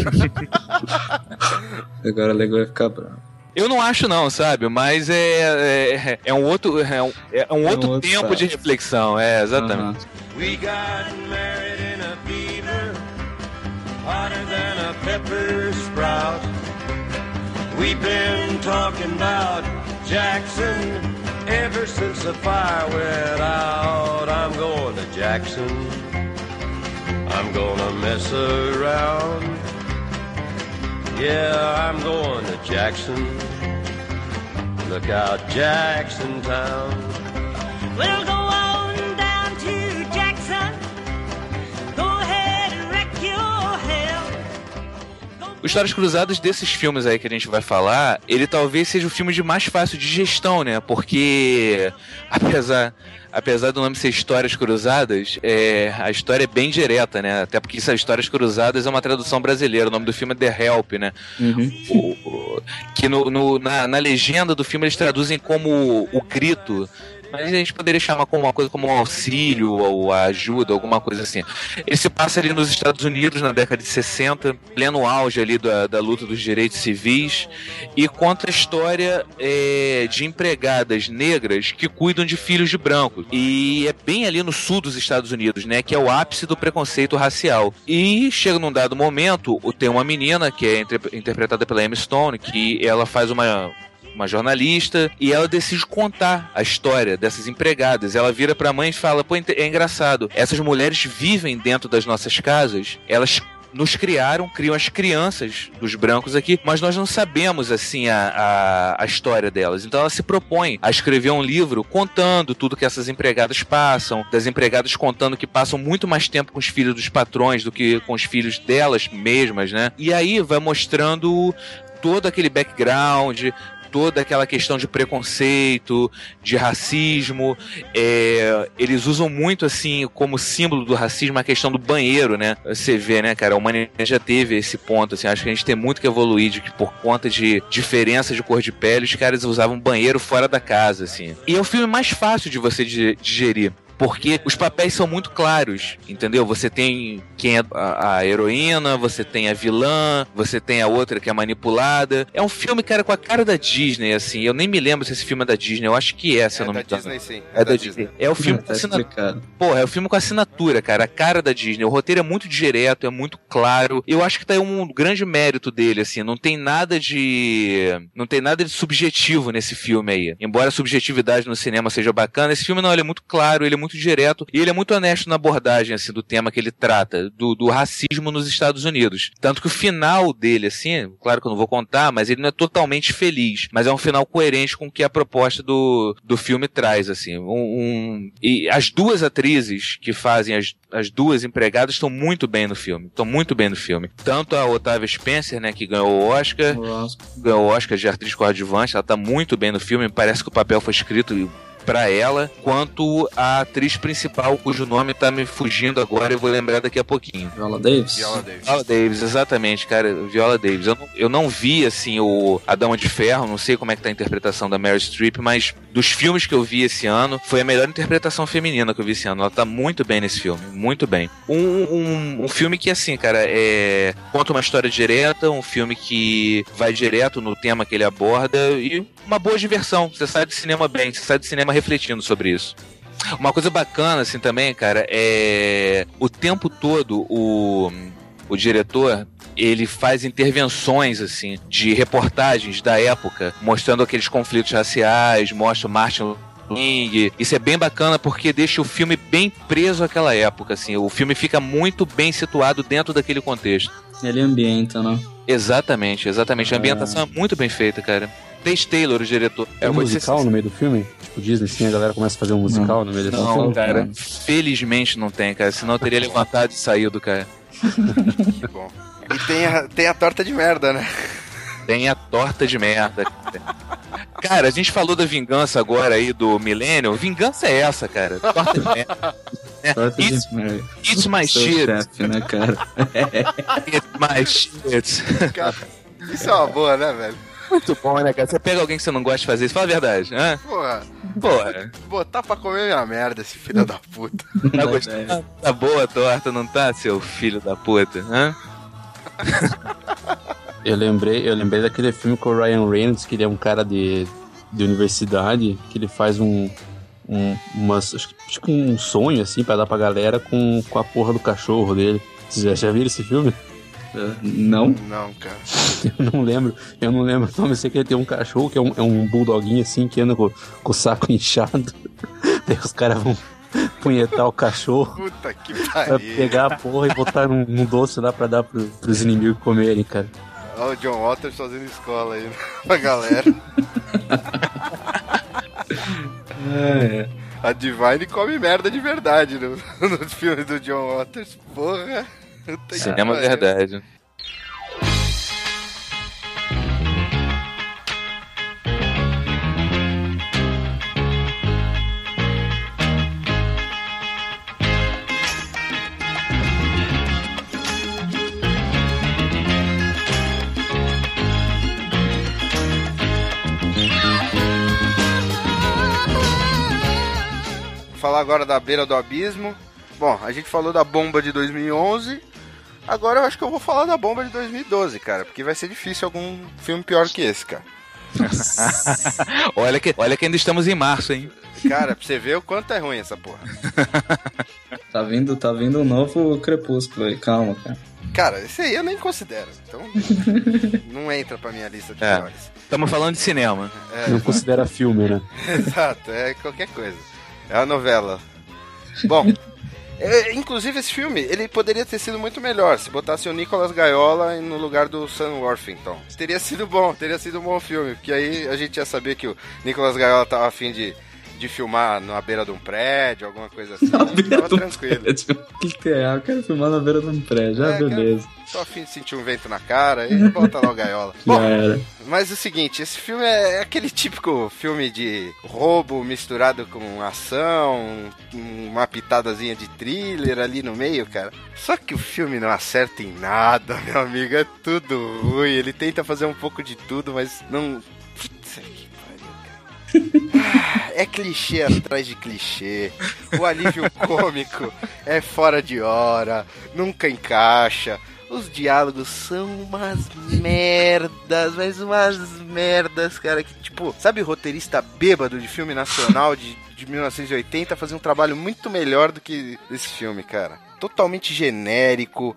Agora o Lego vai ficar bravo. Eu não acho não, sabe? Mas é um outro tempo sabe. de reflexão, exatamente. We got married in a fever, hotter than a pepper sprout. We've been talking about Jackson ever since the fire went out. I'm going to Jackson, I'm gonna mess around. Yeah, I'm going to Jackson. Look out, Jackson Town. We'll go on down to Jackson. Go ahead and wreck your hell. O Histórias Cruzadas desses filmes aí que a gente vai falar, ele talvez seja o filme de mais fácil de gestão, né? Porque, apesar do nome ser Histórias Cruzadas, a história é bem direta, né? Até porque essas Histórias Cruzadas é uma tradução brasileira. O nome do filme é The Help, né? Que na legenda do filme eles traduzem como o grito. Mas a gente poderia chamar como uma coisa como um auxílio ou ajuda, alguma coisa assim. Ele se passa ali nos Estados Unidos na década de 60, pleno auge ali da luta dos direitos civis, e conta a história de empregadas negras que cuidam de filhos de brancos. E é bem ali no sul dos Estados Unidos, né, que é o ápice do preconceito racial. E chega num dado momento, tem uma menina que é interpretada pela Emma Stone, que ela faz uma jornalista, e ela decide contar a história dessas empregadas. Ela vira pra mãe e fala, pô, é engraçado, essas mulheres vivem dentro das nossas casas, elas nos criam as crianças dos brancos aqui, mas nós não sabemos, assim, a história delas. Então ela se propõe a escrever um livro contando tudo que essas empregadas passam, das empregadas contando que passam muito mais tempo com os filhos dos patrões do que com os filhos delas mesmas, né? E aí vai mostrando todo aquele background, toda aquela questão de preconceito, de racismo. Eles usam muito, assim, como símbolo do racismo a questão do banheiro, né? Você vê, né, cara, a humanidade já teve esse ponto, assim, acho que a gente tem muito que evoluir, de que por conta de diferença de cor de pele, os caras usavam banheiro fora da casa, assim. E é o filme mais fácil de você digerir, porque os papéis são muito claros, entendeu? Você tem quem é a heroína, você tem a vilã, você tem a outra que é manipulada. É um filme, cara, com a cara da Disney, assim. Eu nem me lembro se esse filme é da Disney, eu acho que se eu não me engano. Disney, sim. É da Disney. É o filme com assinatura. Porra, é o filme com assinatura, cara, a cara da Disney. O roteiro é muito direto, é muito claro. Eu acho que tá aí um grande mérito dele, assim. Não tem nada de subjetivo nesse filme aí. Embora a subjetividade no cinema seja bacana, esse filme não, ele é muito claro, ele é muito direto, e ele é muito honesto na abordagem, assim, do tema que ele trata, do racismo nos Estados Unidos. Tanto que o final dele, assim, claro que eu não vou contar, mas ele não é totalmente feliz, mas é um final coerente com o que a proposta do filme traz, assim. E as duas atrizes que fazem as duas empregadas estão muito bem no filme. Tanto a Octavia Spencer, né, que ganhou o Oscar, de atriz coadjuvante, ela tá muito bem no filme, parece que o papel foi escrito pra ela, quanto a atriz principal, cujo nome tá me fugindo agora, eu vou lembrar daqui a pouquinho. Viola Davis? Viola Davis, exatamente, cara, Viola Davis. Eu não vi, assim, a Dama de Ferro, não sei como é que tá a interpretação da Meryl Streep, mas dos filmes que eu vi esse ano, foi a melhor interpretação feminina que eu vi esse ano. Ela tá muito bem nesse filme, muito bem. Um filme que, assim, cara, conta uma história direta, um filme que vai direto no tema que ele aborda, e uma boa diversão. Você sai do cinema bem, você sai do cinema refletindo sobre isso. Uma coisa bacana, assim, também, cara, o tempo todo o diretor, ele faz intervenções, assim, de reportagens da época, mostrando aqueles conflitos raciais, mostra o Martin King. Isso é bem bacana porque deixa o filme bem preso àquela época, assim. O filme fica muito bem situado dentro daquele contexto. Ele ambienta, né? Exatamente. A ambientação é muito bem feita, cara. Dace Taylor, o diretor. É um musical no meio do filme? Tipo Disney, sim, a galera começa a fazer um musical no meio do filme? Não, cara. Felizmente não tem, cara. Senão eu teria levantado e saído, cara. Que bom. E tem a torta de merda, né? Tem a torta de merda. Cara, a gente falou da vingança agora aí do Millennium. Vingança é essa, cara. Torta de merda. It's my shit. Chefe, né, cara? It's my shit. Cara, isso é uma boa, né, velho? Muito bom, né, cara? Você pega alguém que você não gosta de fazer isso, fala a verdade, né? Porra. Botar pra comer minha merda, esse filho da puta. Tá gostando? Tá boa a torta, não tá, seu filho da puta? Hã? Eu lembrei daquele filme com o Ryan Reynolds, que ele é um cara de universidade, que ele faz acho que um sonho, assim, pra dar pra galera com a porra do cachorro dele. Vocês já viram esse filme? Não? Não, cara. Eu não lembro o nome. Eu sei que ele tem um cachorro que é um bulldoguinho, assim, que anda com o saco inchado. Daí os caras vão punhetar o cachorro. Puta que pra pariu. pegar a porra e botar num doce lá pra dar pros inimigos comerem, cara. Olha o John Waters fazendo escola aí pra galera. A Divine come merda de verdade nos filmes do John Waters. Porra. Cinema verdade. Falar agora da Beira do Abismo. Bom, a gente falou da bomba de 2011. Agora eu acho que eu vou falar da bomba de 2012, cara, porque vai ser difícil algum filme pior que esse, cara. Olha que ainda estamos em março, hein? Cara, pra você ver o quanto é ruim essa porra. Tá vindo um novo Crepúsculo aí, calma, cara. Cara, esse aí eu nem considero, então não entra pra minha lista de piores. Estamos falando de cinema. Não considera filme, né? Exato, é qualquer coisa. É uma novela. Bom, inclusive esse filme, ele poderia ter sido muito melhor se botasse o Nicolas Gaiola no lugar do Sam Worthington. Teria sido um bom filme, porque aí a gente ia saber que o Nicolas Gaiola tava a fim de filmar na beira de um prédio, alguma coisa assim. Tava tranquilo. Eu quero filmar na beira de um prédio, beleza. Tô a fim de sentir um vento na cara e bota lá o Gaiola. Bom, mas é o seguinte, esse filme é aquele típico filme de roubo misturado com ação, uma pitadazinha de thriller ali no meio, cara. Só que o filme não acerta em nada, meu amigo, é tudo ruim. Ele tenta fazer um pouco de tudo, mas não... Putz, que pariu, cara. É clichê atrás de clichê. O alívio cômico é fora de hora, nunca encaixa. Os diálogos são umas merdas, mas umas merdas, cara, que tipo, sabe o roteirista bêbado de filme nacional de 1980 fazia um trabalho muito melhor do que esse filme, cara. Totalmente genérico.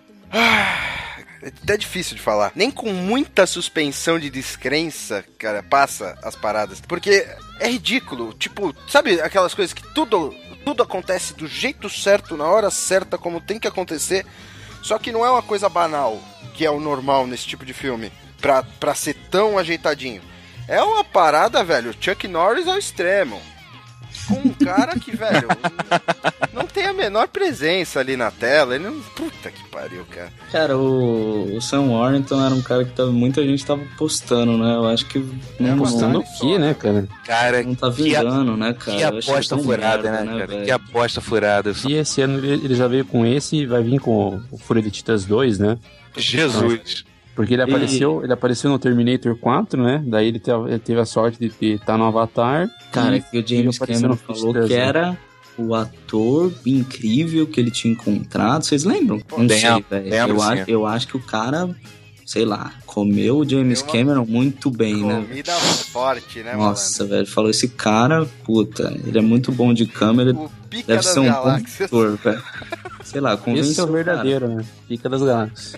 É até difícil de falar. Nem com muita suspensão de descrença, cara, passa as paradas. Porque é ridículo. Tipo, sabe aquelas coisas que tudo acontece do jeito certo, na hora certa, como tem que acontecer. Só que não é uma coisa banal, que é o normal nesse tipo de filme, pra ser tão ajeitadinho. É uma parada, velho, Chuck Norris ao extremo. Com um cara que, velho, não tem a menor presença ali na tela. Ele não... Puta que pariu, cara. Cara, o Sam Worthington era um cara que muita gente tava postando, né? Eu acho que não postando aqui, né, cara? Cara, não tá vingando, né, cara? Que aposta furada, né, cara? Que aposta furada. E esse ano ele já veio com esse e vai vir com o Fúria de Titãs 2, né? Jesus! Porque ele apareceu no Terminator 4, né? Daí ele teve a sorte de estar no Avatar. Cara, que o James Cameron falou que era o ator incrível que ele tinha encontrado. Vocês lembram? Não sei, velho. Eu acho que o cara, sei lá, comeu o James Cameron muito bem, né? Comida forte, né, Nossa, velho. Falou, esse cara, puta, ele é muito bom de câmera. Deve ser um bom ator, velho. Sei lá, convence. Esse é o verdadeiro, né? Pica das Galáxias.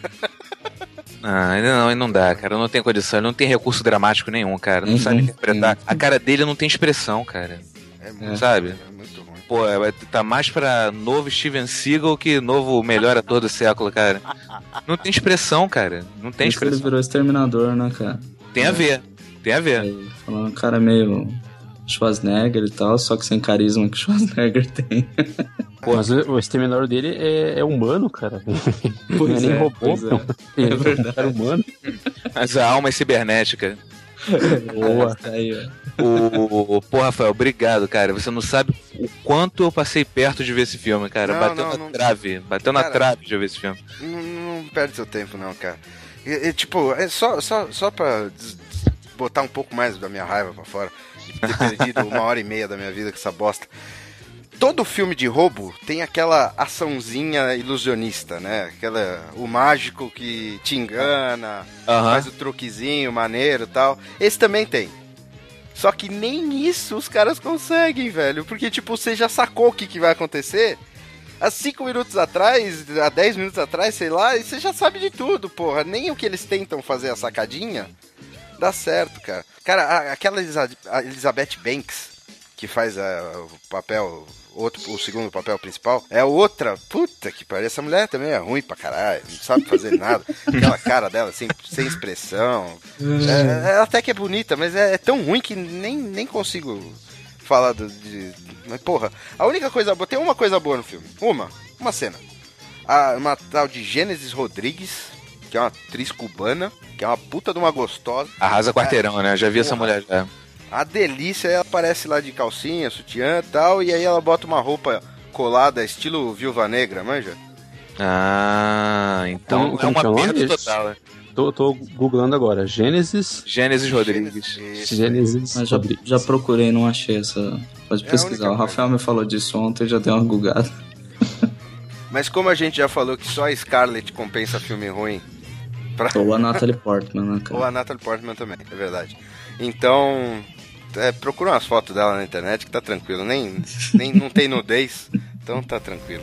Não dá, cara. Não tem condição. Ele não tem recurso dramático nenhum, cara. Não sabe interpretar. A cara dele não tem expressão, cara. Sabe? É muito ruim. Pô, tá mais pra novo Steven Seagal que novo melhor ator do século, cara. Não tem expressão, cara. Não tem expressão. Ele virou Exterminador, né, cara? Tem a ver. Falando um cara meio Schwarzenegger e tal, só que sem carisma que o Schwarzenegger tem. Pô, mas o Exterminador dele é humano, cara. Não é nem robô. É verdade. É humano. Mas a alma é cibernética. Boa. Pô, Rafael, obrigado, cara. Você não sabe o quanto eu passei perto de ver esse filme, cara. Bateu na trave de ver esse filme. Não perde seu tempo, não, cara. Tipo, é só pra botar um pouco mais da minha raiva pra fora e ter perdido 1h30 da minha vida com essa bosta. Todo filme de roubo tem aquela açãozinha ilusionista, né? O mágico que te engana, faz o truquezinho maneiro e tal. Esse também tem. Só que nem isso os caras conseguem, velho. Porque, tipo, você já sacou o que vai acontecer há 5 minutos atrás, há 10 minutos atrás, sei lá, e você já sabe de tudo, porra. Nem o que eles tentam fazer a sacadinha dá certo, cara. Cara, aquela Elizabeth Banks, que faz o papel... o segundo papel principal, é outra, puta que pariu, essa mulher também é ruim pra caralho, não sabe fazer nada, aquela cara dela sem expressão, ela até que é bonita, mas é tão ruim que nem consigo falar mas porra, a única coisa boa, tem uma coisa boa no filme, uma cena, uma tal de Gênesis Rodrigues, que é uma atriz cubana, que é uma puta de uma gostosa. Arrasa quarteirão, né, já vi essa mulher já. A delícia, ela aparece lá de calcinha, sutiã e tal, e aí ela bota uma roupa colada, estilo Viúva Negra, manja? Ah, então é uma perda total, né? Tô googlando agora, Gênesis Rodrigues. Gênesis Mas Rodrigues. já procurei, não achei essa... Pode pesquisar, o Rafael me falou disso ontem, já dei uma googada. Mas como a gente já falou que só a Scarlett compensa filme ruim... Ou a Natalie Portman, né, cara? Ou a Natalie Portman também, é verdade. Então... procura umas fotos dela na internet que tá tranquilo. Nem não tem nudez, então tá tranquilo.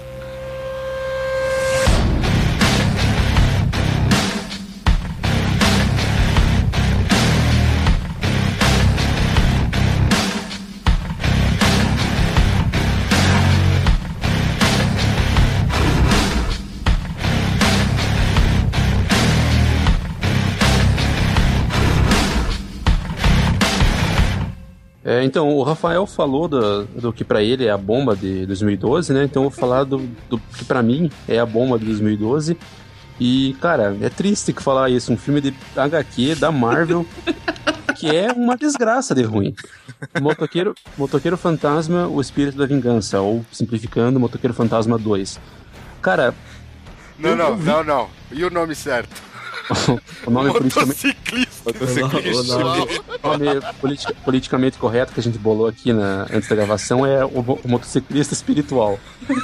Então, o Rafael falou do que pra ele é a bomba de 2012, né? Então eu vou falar do que pra mim é a bomba de 2012. E, cara, é triste que falar isso. Um filme de HQ da Marvel que é uma desgraça de ruim. Motoqueiro Fantasma, O Espírito da Vingança. Ou, simplificando, Motoqueiro Fantasma 2. Cara... Não. E o nome certo? O nome Motociclista. O nome politicamente correto que a gente bolou aqui antes da gravação é o motociclista espiritual.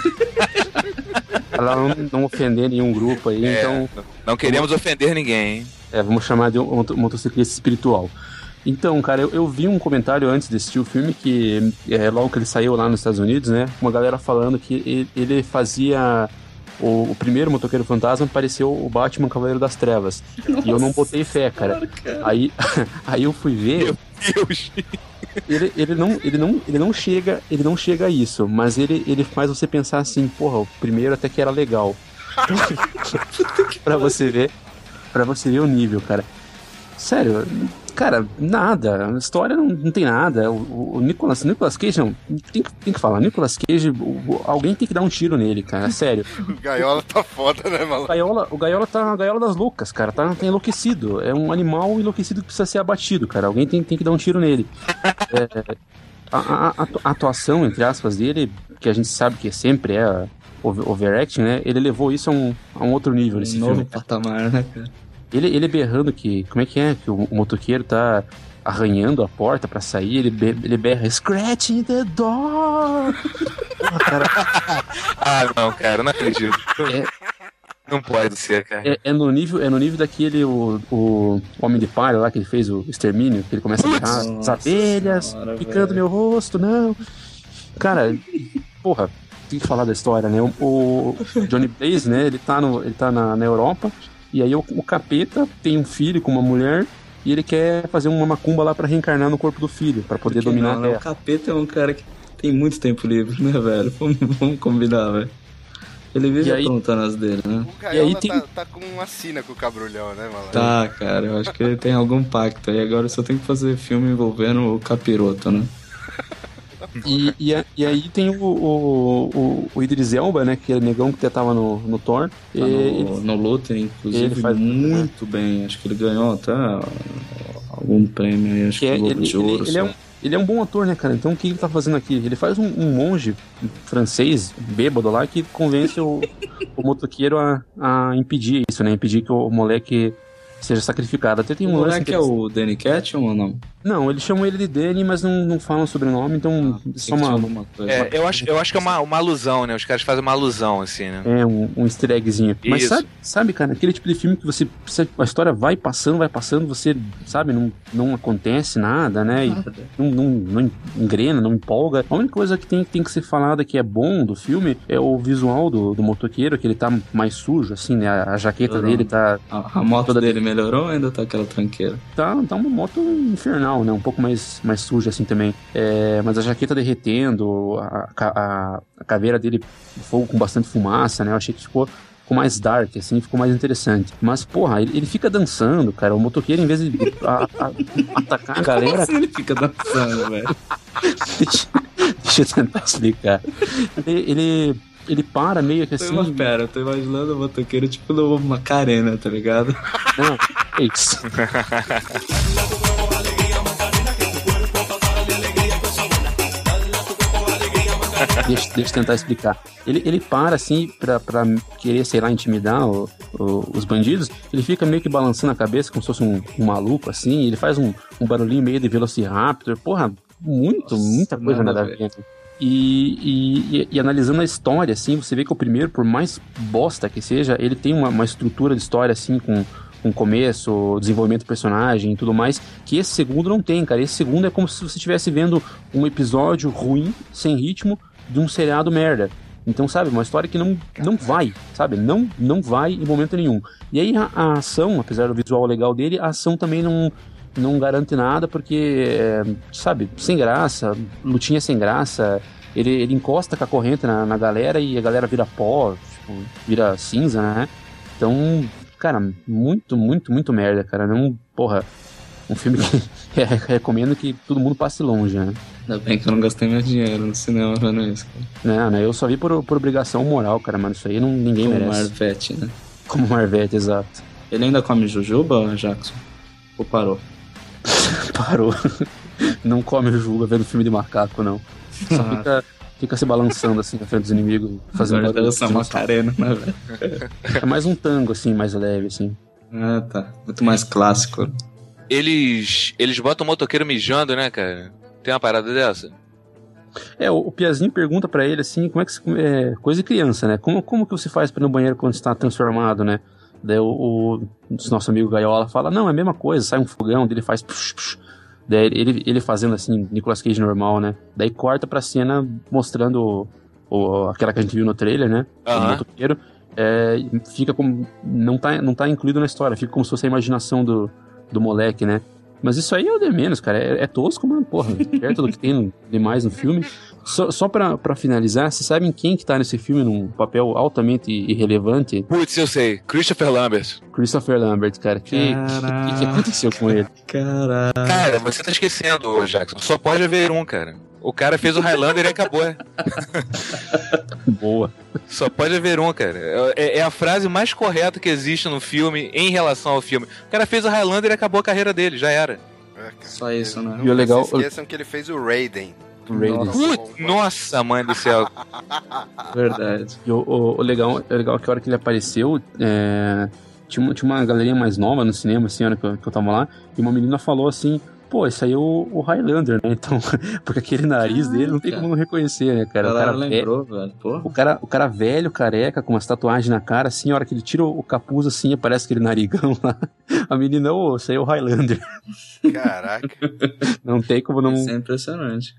Pra não ofender nenhum grupo aí, então... Não queremos ofender ninguém, hein? Vamos chamar de um motociclista espiritual. Então, cara, eu vi um comentário antes de assistir o filme que, logo que ele saiu lá nos Estados Unidos, né? Uma galera falando que ele fazia... O primeiro Motoqueiro Fantasma pareceu o Batman Cavaleiro das Trevas. Nossa, e eu não botei fé, cara. Aí eu fui ver. Meu Deus! Ele não chega a isso, mas ele faz você pensar assim, porra, o primeiro até que era legal. pra você ver o nível, cara. Sério, cara, nada. A história não tem nada. O Nicolas Cage, não, tem que falar. Nicolas Cage, alguém tem que dar um tiro nele, cara. Sério. O Gaiola tá foda, né, maluco? O Gaiola tá a Gaiola das loucas, cara. Tá enlouquecido. É um animal enlouquecido que precisa ser abatido, cara. Alguém tem que dar um tiro nele. A atuação, entre aspas, dele, que a gente sabe que sempre é overacting, né? Ele levou isso a um outro nível nesse filme. Novo patamar, né, cara? Ele berrando que... Como é que o motoqueiro tá arranhando a porta pra sair, ele berra Scratching the door! Porra, cara. Não, cara, não acredito. Não pode ser, cara. É no nível daquele o Homem de Palha lá que ele fez o Extermínio, que ele começa a berrar as abelhas picando meu rosto, não. Cara, porra, tem que falar da história, né? O Johnny Blaze, né? Ele tá na Europa. E aí o capeta tem um filho com uma mulher e ele quer fazer uma macumba lá pra reencarnar no corpo do filho, pra poder dominar a terra. O capeta é um cara que tem muito tempo livre, né, velho? Vamos combinar, velho. Ele vive aprontando as dele, né? O Gaiola tá com uma sina com o Cabrulhão, né, malandro? Tá, cara, eu acho que ele tem algum pacto aí. Agora só tem que fazer filme envolvendo o capiroto, né? E aí tem o Idris Elba, né? Que é o negão que tava no Thor. Tá no Luther, inclusive, ele faz muito bem. Acho que ele ganhou até algum prêmio aí, acho que Globo de Ouro. Ele é um bom ator, né, cara? Então o que ele tá fazendo aqui? Ele faz um monge francês, bêbado lá, que convence o motoqueiro a impedir isso, né? Impedir que o moleque seja sacrificado. Até tem O um lance moleque é o Danny Ketchum ou não? Não, eles chamam ele de Danny, mas não falam sobrenome, então só uma coisa. Eu acho que é uma alusão, né? Os caras fazem uma alusão, assim, né? É, um easter eggzinho. Mas sabe, cara, aquele tipo de filme que a história vai passando, você, sabe, não acontece nada, né? E não engrena, não empolga. A única coisa que tem que ser falada que é bom do filme é o visual do motoqueiro, que ele tá mais sujo, assim, né? A jaqueta dele tá... A moto dele melhorou ou ainda tá aquela tranqueira? Tá uma moto infernal, né? Um pouco mais suja, assim, também. Mas a jaqueta derretendo, a caveira dele, fogo com bastante fumaça, né? Eu achei que ficou mais dark, assim, ficou mais interessante. Mas, porra, ele fica dançando, cara. O motoqueiro, em vez de atacar a galera... Como assim ele fica dançando, velho? Deixa eu tentar explicar. Ele para meio que assim... eu tô imaginando o motoqueiro tipo no Macarena, tá ligado? Não, é isso. Deixa eu tentar explicar. Ele para assim pra querer, sei lá, intimidar os bandidos. Ele fica meio que balançando a cabeça como se fosse um maluco assim. Ele faz um barulhinho meio de Velociraptor. Porra, muita coisa nada a ver. E analisando a história, assim, você vê que o primeiro, por mais bosta que seja, ele tem uma estrutura de história, assim, com começo, desenvolvimento do personagem e tudo mais, que esse segundo não tem, cara. Esse segundo é como se você estivesse vendo um episódio ruim, sem ritmo, de um seriado merda. Então, sabe, uma história que não vai, sabe? Não vai em momento nenhum. E aí a ação, apesar do visual legal dele, a ação também não garante nada, porque, sabe, sem graça, lutinha sem graça, ele encosta com a corrente na galera e a galera vira pó, tipo, vira cinza, né? Então, cara, muito merda, cara. Porra, um filme que recomendo que todo mundo passe longe, né? Ainda bem que eu não gastei meu dinheiro no cinema vendo isso, cara. Não, eu só vi por obrigação moral, cara, mano, isso aí ninguém Como merece. Marvete, né? Como Marvete, exato. Ele ainda come jujuba, Jackson? Ou parou? Parou. Não come jujuba vendo filme de macaco, não. Só fica se balançando assim na frente dos inimigos, fazendo dança Macarena, né, velho? É mais um tango, assim, mais leve, assim. Ah, tá. Muito mais clássico. Eles botam o motoqueiro mijando, né, cara? Tem uma parada dessa? O Piazinho pergunta pra ele, assim, como é que coisa de criança, né? Como que você faz pra ir no banheiro quando está transformado, né? Daí o nosso amigo Gaiola fala, não, é a mesma coisa, sai um fogão, daí ele faz... Daí ele fazendo assim, Nicolas Cage normal, né? Daí corta pra cena mostrando aquela que a gente viu no trailer, né? O motoqueiro. Fica como... Não tá incluído na história, fica como se fosse a imaginação do moleque, né? Mas isso aí é o de menos, cara. É tosco, mas, porra, perto do que tem demais no filme. Só pra finalizar, vocês sabem quem que tá nesse filme num papel altamente irrelevante? Putz, eu sei. Christopher Lambert. Christopher Lambert, cara. O que aconteceu com ele? Caraca. Cara, você tá esquecendo, Jackson. Só pode haver um, cara. O cara fez o Highlander e acabou. Boa. Só pode haver um, cara. É a frase mais correta que existe no filme em relação ao filme. O cara fez o Highlander e acabou a carreira dele, já era. Só isso, né? Não legal... se esqueçam que ele fez o Raiden. Nossa, mãe do céu. Verdade. E o legal é que a hora que ele apareceu, tinha uma galerinha mais nova no cinema, assim, a hora que eu tava lá, e uma menina falou assim, pô, esse aí é o Highlander, né? Então, porque aquele nariz dele não tem como não reconhecer, né, cara? O cara lembrou, velho. Porra. O cara velho, careca, com umas tatuagens na cara, assim, a hora que ele tira o capuz, assim, aparece aquele narigão lá. A menina, esse aí é o Highlander. Caraca. Não tem como não... Isso é impressionante.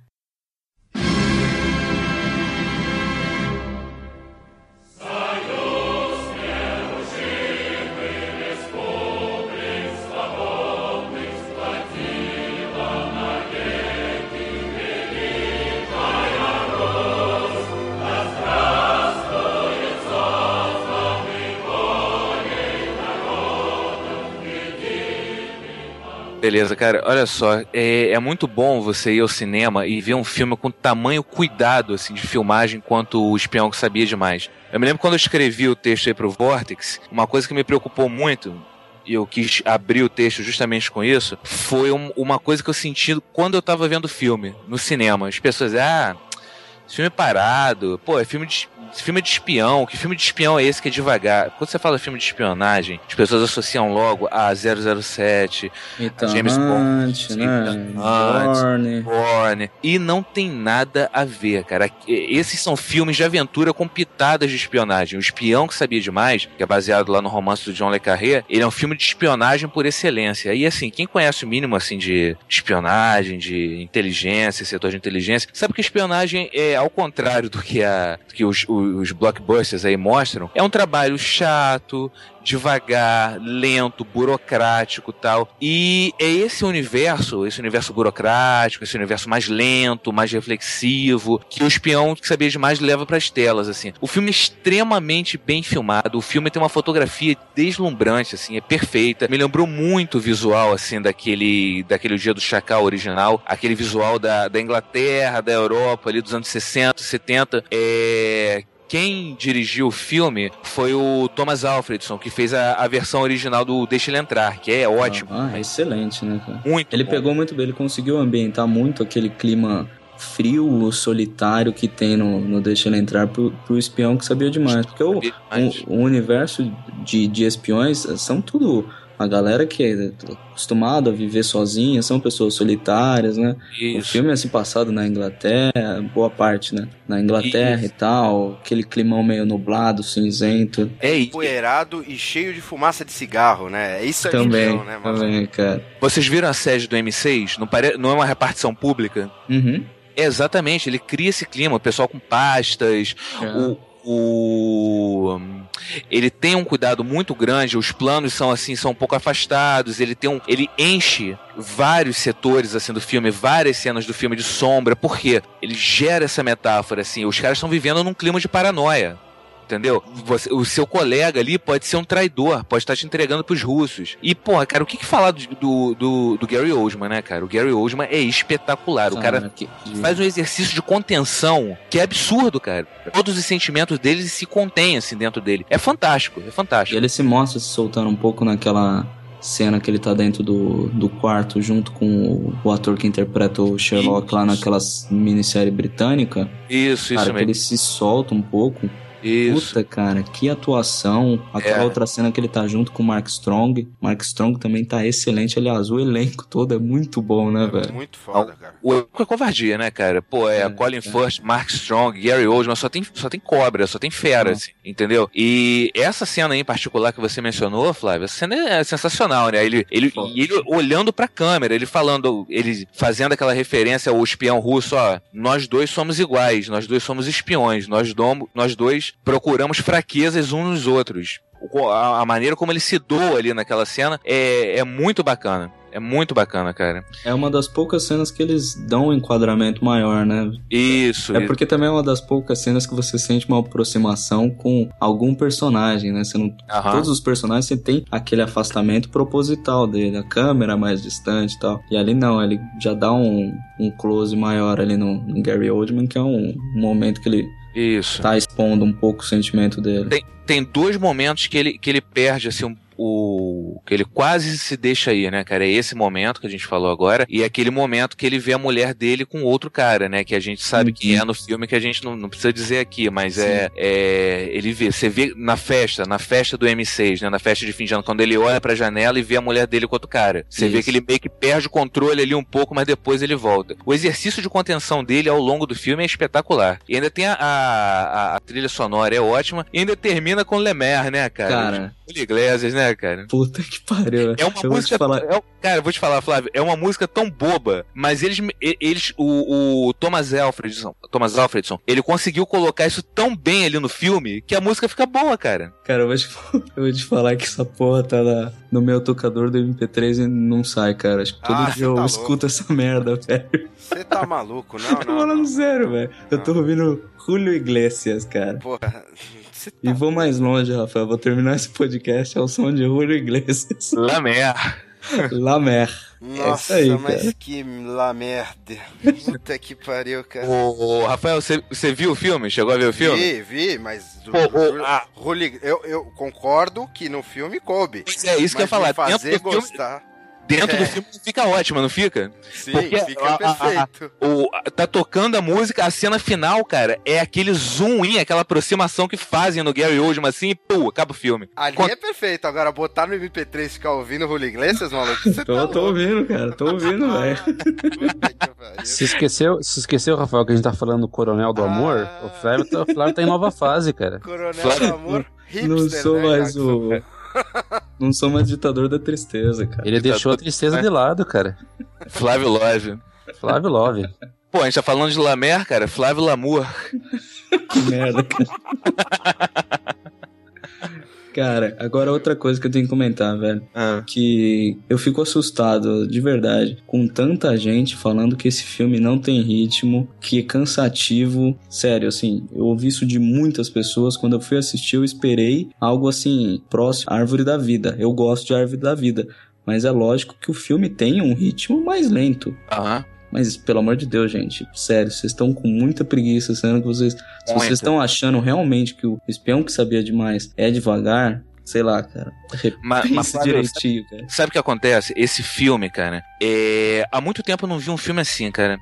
Beleza, cara, olha só, é muito bom você ir ao cinema e ver um filme com tamanho cuidado, assim, de filmagem quanto o Espião que Sabia Demais. Eu me lembro quando eu escrevi o texto aí pro Vortex, uma coisa que me preocupou muito, e eu quis abrir o texto justamente com isso, foi uma coisa que eu senti quando eu tava vendo o filme, no cinema. As pessoas, Esse filme é parado. Pô, é filme de espião. Que filme de espião é esse que é devagar? Quando você fala filme de espionagem, as pessoas associam logo a 007, Ethan James Hunt, Bond, né? Bourne. E não tem nada a ver, cara. Esses são filmes de aventura com pitadas de espionagem. O Espião que Sabia Demais, que é baseado lá no romance do John le Carré, ele é um filme de espionagem por excelência. E assim, quem conhece o mínimo assim de espionagem, de inteligência, setor de inteligência, sabe que a espionagem é ao contrário do que os blockbusters aí mostram. É um trabalho chato, devagar, lento, burocrático e tal. E é esse universo burocrático, esse universo mais lento, mais reflexivo, que o Espião que Sabia Demais leva pras telas, assim. O filme é extremamente bem filmado, o filme tem uma fotografia deslumbrante, assim, é perfeita. Me lembrou muito o visual, assim, daquele Dia do Chacal original, aquele visual da Inglaterra, da Europa, ali dos anos 60, 70, Quem dirigiu o filme foi o Thomas Alfredson, que fez a versão original do Deixa Ele Entrar, que é ótimo. É excelente, né, cara? Muito Ele bom. pegou muito bem, ele conseguiu ambientar muito aquele clima frio, solitário que tem no Deixa Ele Entrar pro Espião que Sabia Demais. Porque o universo de espiões são tudo... A galera que é acostumada a viver sozinha, são pessoas solitárias, né? Isso. O filme é assim passado na Inglaterra, boa parte, né? Na Inglaterra e tal, aquele climão meio nublado, cinzento. Empoeirado e cheio de fumaça de cigarro, né? Isso é também, região, né, mano? Também, cara. Vocês viram a sede do M6? Não é uma repartição pública? Uhum. Exatamente, ele cria esse clima, o pessoal com pastas, ele tem um cuidado muito grande, os planos são assim, são um pouco afastados, ele enche vários setores assim do filme, várias cenas do filme de sombra, porque ele gera essa metáfora assim, os caras estão vivendo num clima de paranoia. Entendeu? O seu colega ali pode ser um traidor, pode estar te entregando pros russos. E, porra, cara, o que falar do Gary Oldman, né, cara? O Gary Oldman é espetacular. O cara faz um exercício de contenção que é absurdo, cara. Todos os sentimentos dele se contêm, assim, dentro dele. É fantástico, é fantástico. E ele se mostra se soltando um pouco naquela cena que ele tá dentro do quarto junto com o ator que interpreta o Sherlock lá naquela minissérie britânica. Isso cara, que mesmo. ele se solta um pouco. Isso. Puta, cara, que atuação. Aquela outra cena que ele tá junto com o Mark Strong. Mark Strong também tá excelente. Aliás, o elenco todo é muito bom, né, velho? Muito foda, cara. O elenco é covardia, né, cara? Pô, Colin Firth, Mark Strong, Gary Oldman, só tem cobra, só tem fera, assim, entendeu? E essa cena aí em particular que você mencionou, Flávio, essa cena é sensacional, né? Ele olhando pra câmera, ele fazendo aquela referência ao espião russo, ó, nós dois somos iguais, nós dois somos espiões, nós dois procuramos fraquezas uns nos outros. A maneira como ele se doa ali naquela cena é muito bacana. É muito bacana, cara. É uma das poucas cenas que eles dão um enquadramento maior, né? Isso. Porque também é uma das poucas cenas que você sente uma aproximação com algum personagem, né? Todos os personagens você tem aquele afastamento proposital dele, a câmera mais distante e tal. E ali não, ele já dá um close maior ali no Gary Oldman, que é um momento que ele tá expondo um pouco o sentimento dele. Tem dois momentos que ele perde, assim, que ele quase se deixa ir, né, cara? É esse momento que a gente falou agora, e é aquele momento que ele vê a mulher dele com outro cara, né? Que a gente sabe quem é no filme, que a gente não precisa dizer aqui, mas ele vê, você vê na festa do M6, né? Na festa de fim de ano, quando ele olha pra janela e vê a mulher dele com outro cara. Você vê que ele meio que perde o controle ali um pouco, mas depois ele volta. O exercício de contenção dele ao longo do filme é espetacular. E ainda tem a trilha sonora, é ótima, e ainda termina com Lemaire, né, cara? Julio Iglesias, né, cara? Puta que pariu. É uma música... Cara, eu vou te falar, Flávio, é uma música tão boba, mas o Thomas Alfredson, ele conseguiu colocar isso tão bem ali no filme que a música fica boa, cara. Cara, eu vou te falar que essa porra tá no meu tocador do MP3 e não sai, cara. Acho que todo dia eu escuto essa merda, velho. Você tá maluco, não? Tô falando sério, velho. Eu tô ouvindo Julio Iglesias, cara. Porra... E vou mais longe, Rafael. Vou terminar esse podcast ao som de Julio Iglesias. Lamer. Nossa, aí, mas cara. que lamerde. Puta que pariu, cara. Ô, Rafael, você viu o filme? Chegou a ver o filme? Vi, mas... Eu concordo que no filme coube. Pois é, isso que eu ia falar. Fazer gostar... dentro do filme fica ótima, não fica? Sim, fica perfeito. Tá tocando a música, a cena final, cara, é aquele zoom in, aquela aproximação que fazem no Gary Oldman assim e pô, acaba o filme. Ali é perfeito. Agora, botar no MP3 e ficar ouvindo o Julio Iglesias, maluco, você tô ouvindo, cara. Tô ouvindo, velho. Se esqueceu, Rafael, que a gente tá falando do Coronel do Amor? O Flávio tá em nova fase, cara. Coronel do Amor, hipster, Não sou né, mais Não sou mais ditador da tristeza, cara. Ele deixou a tristeza de lado, cara. Flávio Love. Flávio Love. Pô, a gente tá falando de Lamer, cara. Flávio Lamour. Que merda, cara. Cara, agora outra coisa que eu tenho que comentar, velho. Que eu fico assustado, de verdade, com tanta gente falando que esse filme não tem ritmo, que é cansativo. Sério, assim, eu ouvi isso de muitas pessoas. Quando eu fui assistir, eu esperei algo assim, próximo à Árvore da Vida. Eu gosto de Árvore da Vida, mas é lógico que o filme tem um ritmo mais lento. Mas, pelo amor de Deus, gente, sério, vocês estão com muita preguiça, sendo que vocês... Se vocês estão achando realmente que o Espião que Sabia Demais é devagar, sei lá, cara, repense direitinho, cara. Sabe o que acontece? Esse filme, cara, há muito tempo eu não vi um filme assim, cara.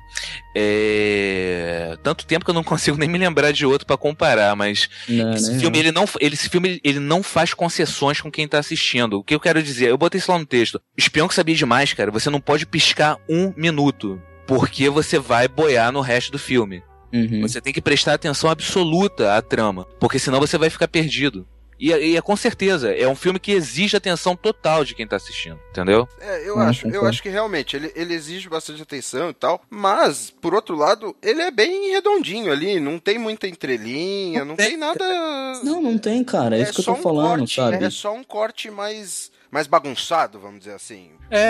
Tanto tempo que eu não consigo nem me lembrar de outro pra comparar, mas esse filme ele não faz concessões com quem tá assistindo. O que eu quero dizer? Eu botei isso lá no texto. Espião que Sabia Demais, cara, você não pode piscar 1 minuto, porque você vai boiar no resto do filme. Você tem que prestar atenção absoluta à trama, porque senão você vai ficar perdido. E é com certeza, é um filme que exige atenção total de quem tá assistindo, entendeu? Eu acho que realmente ele exige bastante atenção e tal, mas, por outro lado, ele é bem redondinho ali, não tem muita entrelinha, não tem nada... Não tem, cara, é isso que eu tô falando, sabe? É só um corte mais bagunçado, vamos dizer assim.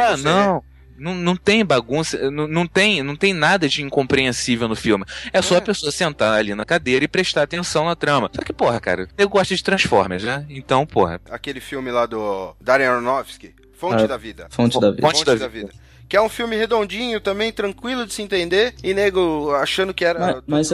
Não tem bagunça, não tem nada de incompreensível no filme. É só a pessoa sentar ali na cadeira e prestar atenção na trama. Só que, porra, cara, eu gosto de Transformers, né? Então, porra. Aquele filme lá do Darren Aronofsky, Fonte da Vida. Fonte da Vida. Que é um filme redondinho também, tranquilo de se entender, e nego achando que era mas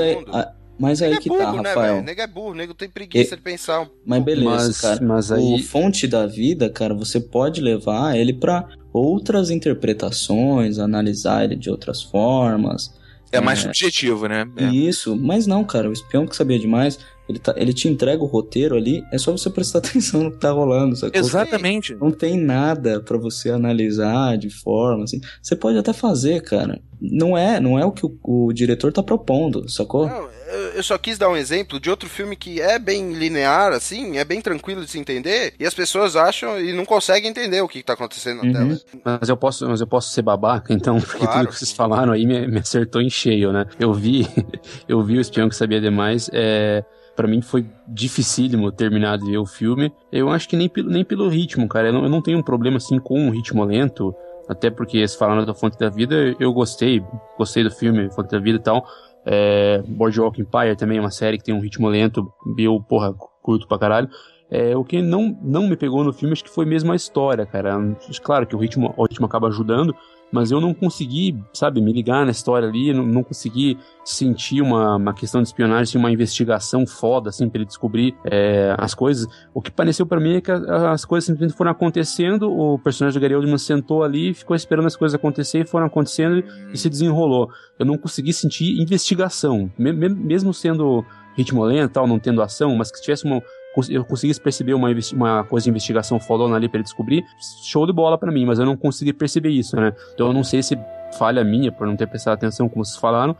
aí que burro, tá, né, Rafael. Velho? Nego é burro, nego tem preguiça de pensar. Mas beleza, cara. Mas aí... O Fonte da Vida, cara, você pode levar ele pra outras interpretações, analisar ele de outras formas. É mais subjetivo, né? Isso, mas não, cara, o Espião que Sabia Demais, ele te entrega o roteiro ali, é só você prestar atenção no que tá rolando, sacou? Exatamente. Não tem nada pra você analisar de forma, assim. Você pode até fazer, cara. Não é o que o diretor tá propondo, sacou? Não, eu só quis dar um exemplo de outro filme que é bem linear, assim, é bem tranquilo de se entender, e as pessoas acham e não conseguem entender o que tá acontecendo na tela. Mas eu posso ser babaca, então, porque tudo que vocês falaram aí me acertou em cheio, né? Eu vi o Espião que Sabia Demais, pra mim foi dificílimo terminar de ver o filme. Eu acho que nem pelo ritmo, cara. Eu não tenho um problema assim com um ritmo lento, até porque, se falando da Fonte da Vida, eu gostei do filme Fonte da Vida e tal. Boardwalk Empire também é uma série que tem um ritmo lento, eu, curto pra caralho. O que não me pegou no filme, acho que foi mesmo a história, cara. Claro que o ritmo acaba ajudando, mas eu não consegui, sabe, me ligar na história ali, não consegui sentir uma questão de espionagem, assim, uma investigação foda, assim, pra ele descobrir as coisas. O que pareceu pra mim é que as coisas simplesmente foram acontecendo, o personagem do Gary Oldman sentou ali, ficou esperando as coisas acontecerem, foram acontecendo e se desenrolou. Eu não consegui sentir investigação, mesmo sendo ritmo lento, tal, não tendo ação, mas que tivesse eu conseguisse perceber uma coisa de investigação fodona ali pra ele descobrir, show de bola pra mim, mas eu não consegui perceber isso, né? Então eu não sei se falha minha por não ter prestado atenção, como vocês falaram.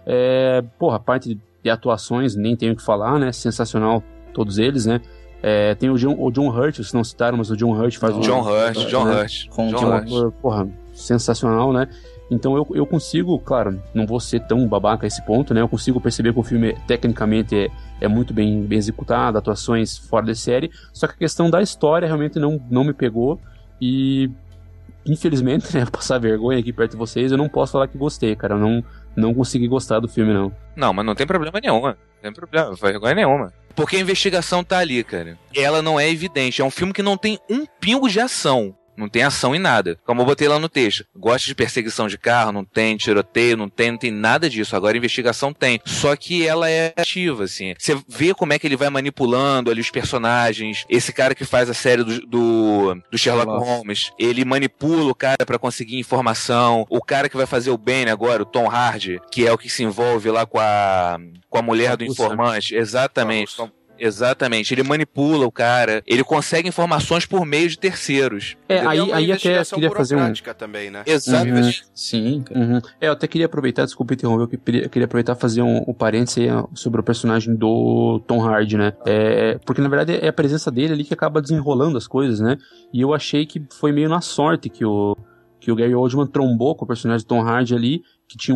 A parte de atuações, nem tenho o que falar, né? Sensacional todos eles, né? Tem o John Hurt, vocês não citaram, mas o John Hurt faz o... John Hurt. Porra, sensacional, né? Então eu consigo, claro, não vou ser tão babaca a esse ponto, né? Eu consigo perceber que o filme tecnicamente é muito bem executado, atuações fora de série, só que a questão da história realmente não me pegou e, infelizmente, né, passar vergonha aqui perto de vocês, eu não posso falar que gostei, cara, eu não consegui gostar do filme, não. Não, mas não tem problema nenhum, não tem problema, vergonha nenhuma. Porque a investigação tá ali, cara. Ela não é evidente, é um filme que não tem um pingo de ação. Não tem ação em nada. Como eu botei lá no texto. Gosta de perseguição de carro? Não tem. Tiroteio? Não tem nada disso. Agora investigação tem. Só que ela é ativa, assim. Você vê como é que ele vai manipulando ali os personagens. Esse cara que faz a série do Sherlock Holmes, ele manipula o cara pra conseguir informação. O cara que vai fazer o Bane agora, o Tom Hardy, que é o que se envolve lá com a mulher do informante. Exatamente. Exatamente, ele manipula o cara, ele consegue informações por meio de terceiros. Aí até queria fazer também, né? Exatamente. Sim, cara. Uhum. Eu até queria aproveitar, desculpa interromper, eu queria aproveitar e fazer um parêntese aí sobre o personagem do Tom Hardy, né? Porque na verdade é a presença dele ali que acaba desenrolando as coisas, né? E eu achei que foi meio na sorte que o Gary Oldman trombou com o personagem do Tom Hardy ali, que tinha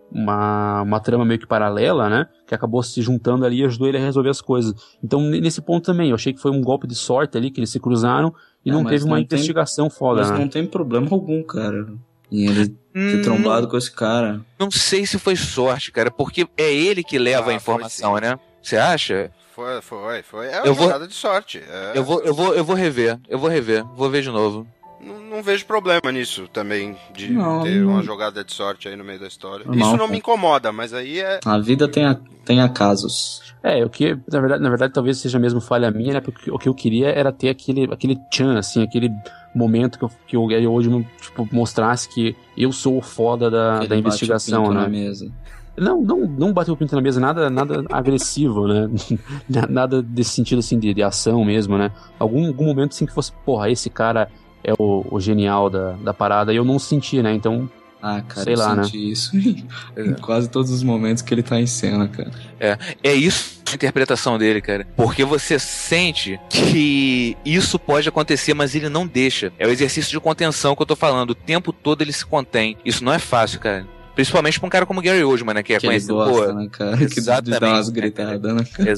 uma trama meio que paralela, né? Que acabou se juntando ali e ajudou ele a resolver as coisas. Então, nesse ponto também, eu achei que foi um golpe de sorte ali, que eles se cruzaram e não teve uma investigação foda, mas né? não tem problema algum, cara, em ele ter trombado com esse cara. Não sei se foi sorte, cara, porque é ele que leva a informação, né? Você acha? Foi. É uma jogada de sorte. Eu vou rever. Vou ver de novo. Não vejo problema nisso também, de ter uma jogada de sorte aí no meio da história. Isso não me incomoda, mas aí é... A vida tem acasos. O que, na verdade, talvez seja mesmo falha minha, né? Porque o que eu queria era ter aquele tchan, assim, aquele momento que o Gary Oldman, tipo, mostrasse que eu sou o foda da investigação, né? Na mesa. Não bateu o pinto na mesa, nada agressivo, né? Nada desse sentido, assim, de ação mesmo, né? Algum momento, assim, que fosse, porra, esse cara é o genial da parada, e eu não senti, né? Então, cara, sei lá, senti, né? Isso em quase todos os momentos que ele tá em cena, cara. É isso a interpretação dele, cara. Porque você sente que isso pode acontecer, mas ele não deixa. É o exercício de contenção que eu tô falando. O tempo todo ele se contém. Isso não é fácil, cara. Principalmente pra um cara como Gary Oldman, né? Que é conhecido por... né, cara? Exatamente. Que dá umas gritadas, né, cara?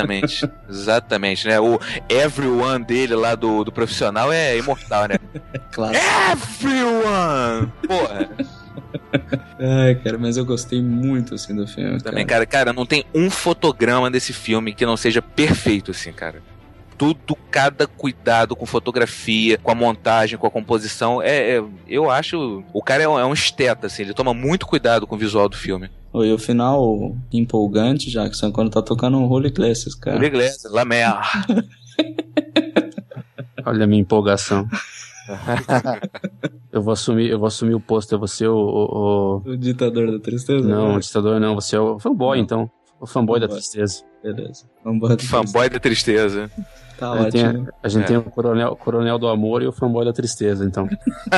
Exatamente, né? O everyone dele lá do profissional é imortal, né? Claro. Everyone! Porra! Cara, mas eu gostei muito, assim, do filme. Também, cara, não tem um fotograma desse filme que não seja perfeito, assim, cara. Cada cuidado com fotografia, com a montagem, com a composição, eu acho, o cara é um esteta, assim, ele toma muito cuidado com o visual do filme. E o final empolgante, Jackson, quando tá tocando Julio Iglesias, cara. Julio Iglesias, La Mer. Olha a minha empolgação. Eu vou assumir o posto, eu vou ser o ditador da tristeza? Não, o ditador não, você é o fanboy, então. O fanboy da tristeza. Beleza. Fanboy da tristeza. Tá ótimo. A gente tem o coronel do amor e o fanboy da tristeza, então.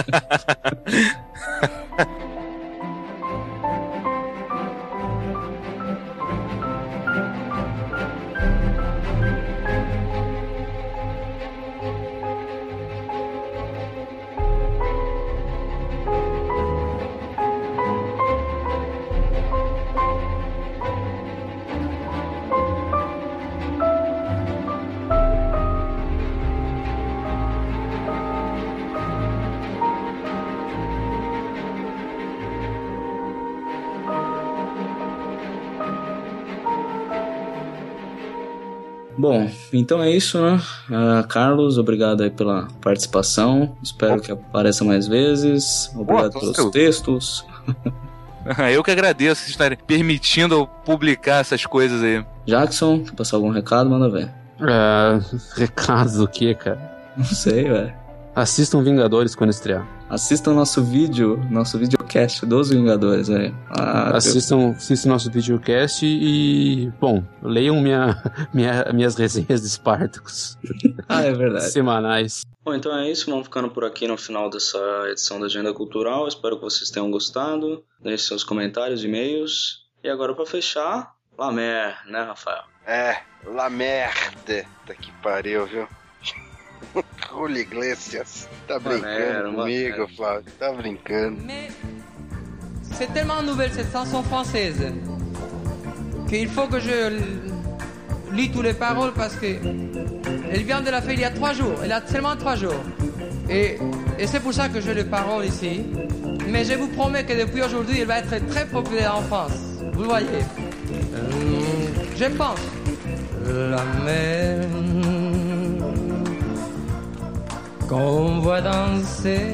Bom, então é isso, né? Carlos, obrigado aí pela participação. Espero que apareça mais vezes. Obrigado pelos textos. Eu que agradeço vocês estarem permitindo eu publicar essas coisas aí. Jackson, quer passar algum recado? Manda ver. Recado do que, cara? Não sei, velho. Assistam Vingadores quando estrear. Assistam nosso videocast dos Vingadores aí. Assistam nosso videocast e, bom, leiam minhas resenhas de Spartacus. É verdade. Semanais. Bom, então é isso. Vamos ficando por aqui no final dessa edição da Agenda Cultural. Espero que vocês tenham gostado. Deixe seus comentários, e-mails. E agora, pra fechar, La Mer, né, Rafael? La Merde. Tá que pariu, viu? Julio Iglesias. Tá brincando comigo, Flávio. Tá brincando. Mais c'est tellement nouvelle cette chanson française qu'il faut que je lis toutes les paroles parce que elle vient de la fête il y a 3 jours. Elle a seulement 3 jours. Et c'est pour ça que j'ai les paroles ici. Mais je vous promets que depuis aujourd'hui, elle va être très populaire en France. Vous le voyez. Je pense. La mer qu'on voit danser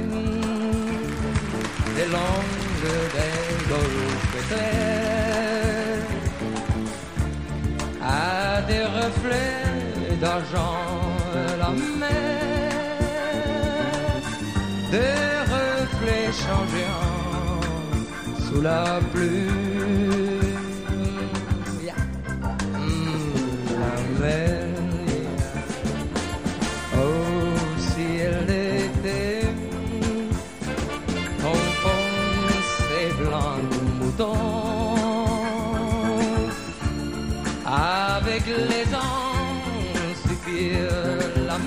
les longues des golfes clairs à des reflets d'argent la mer, des reflets changeants sous la pluie. La mer. Avec les anges suffire la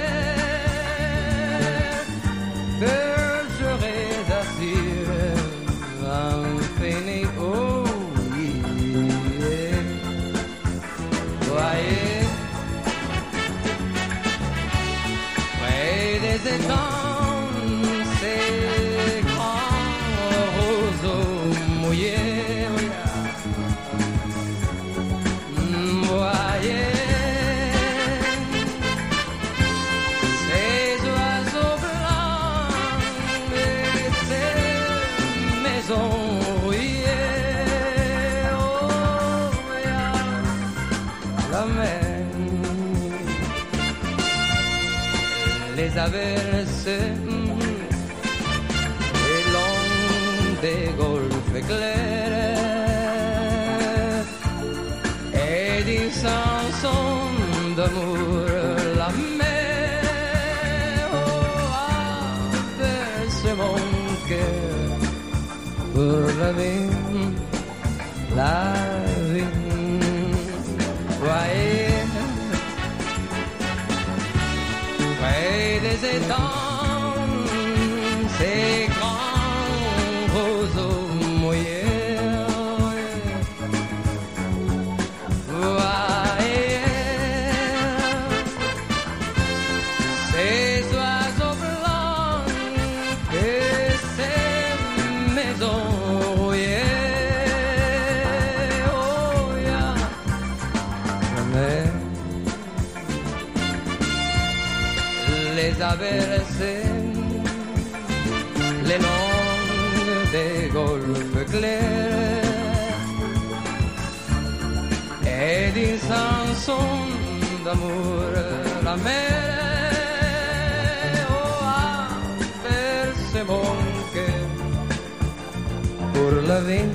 mer que je réassure infini. Oh oui, voyez près des étangs ces grands roseaux mouillés. Les averses et long des golfes clairs et des chansons d'amour la mer averse mon cœur pour la vie, la vie. Voyez près des étangs, ces grands roseaux mouillés. Voyez ces oiseaux blancs et ces maisons rouillées. Oh, yeah. Les averses, les noms des golfes clairs et des chansons d'amour la mer. Oh, averse mon cœur pour la vie.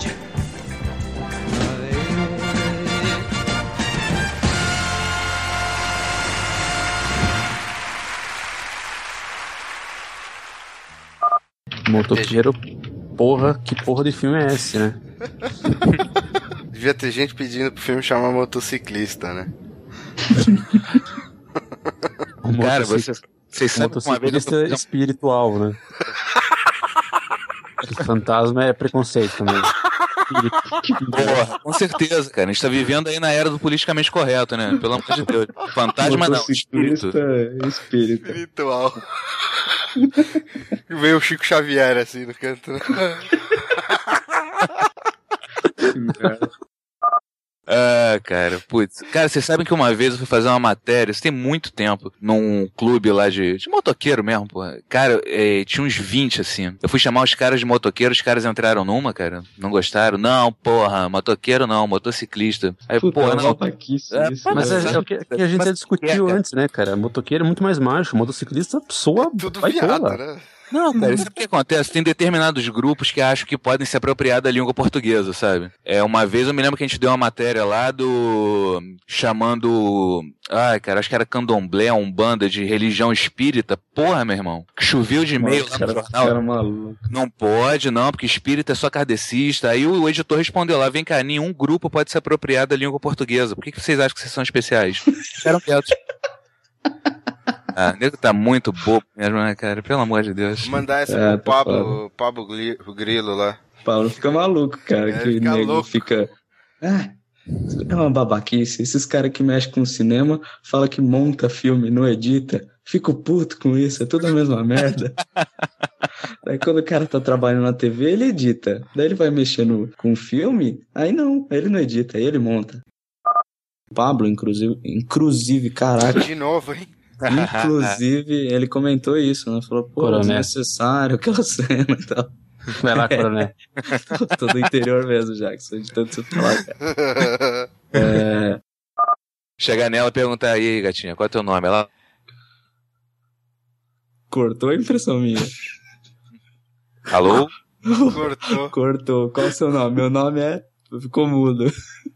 Motoqueiro, porra, que porra de filme é esse, né? Devia ter gente pedindo pro filme chamar Motociclista, né? Cara, vocês sabem que uma vez Motociclista espiritual, né? Fantasma é preconceito também. Porra, com certeza, cara. A gente tá vivendo aí na era do politicamente correto, né? Pelo amor de Deus. Fantasma não, espírito. Espírito. Espiritual. Veio o Chico Xavier assim no canto. Ah, cara, putz. Cara, vocês sabem que uma vez eu fui fazer uma matéria, isso tem muito tempo, num clube lá de motoqueiro mesmo, porra. Cara, tinha uns 20, assim. Eu fui chamar os caras de motoqueiro, os caras entraram numa, cara, não gostaram. Não, porra, motoqueiro não, motociclista. Aí, puta, porra, não. Mas é o que a gente já discutiu antes, né, cara? Motoqueiro é muito mais macho, motociclista soa. Tudo vai viado, tola. né? Não, cara, sabe o que acontece? Tem determinados grupos que acham que podem se apropriar da língua portuguesa, sabe? Uma vez eu me lembro que a gente deu uma matéria lá chamando... Ai, cara, acho que era candomblé, umbanda de religião espírita. Porra, meu irmão. Choveu de e-mail lá no jornal. Não pode, não, porque espírita é só kardecista. Aí o editor respondeu lá, vem cá, nenhum grupo pode se apropriar da língua portuguesa. Por que vocês acham que vocês são especiais? Ficaram quietos. Ah, o nego tá muito bobo mesmo, né, cara? Pelo amor de Deus. Vou mandar essa pro Pablo Grilo lá. Paulo fica maluco, cara. Que o nego louco. fica... é uma babaquice. Esses caras que mexem com cinema falam que monta filme, não edita. Fico puto com isso, é tudo a mesma merda. Daí quando o cara tá trabalhando na TV, ele edita. Daí ele vai mexendo com o filme, aí não, ele não edita, aí ele monta. Pablo, inclusive, caraca. De novo, hein? Inclusive, ele comentou isso, né? Falou, pô, é desnecessário aquela cena e tal. Vai lá, Coronel. Tô do interior mesmo, Jackson, de tanto você falar, cara. Chegar nela e perguntar aí, gatinha, qual é teu nome? Ela... Cortou a impressão minha. Alô? Cortou. Qual é o seu nome? Meu nome é... Ficou mudo.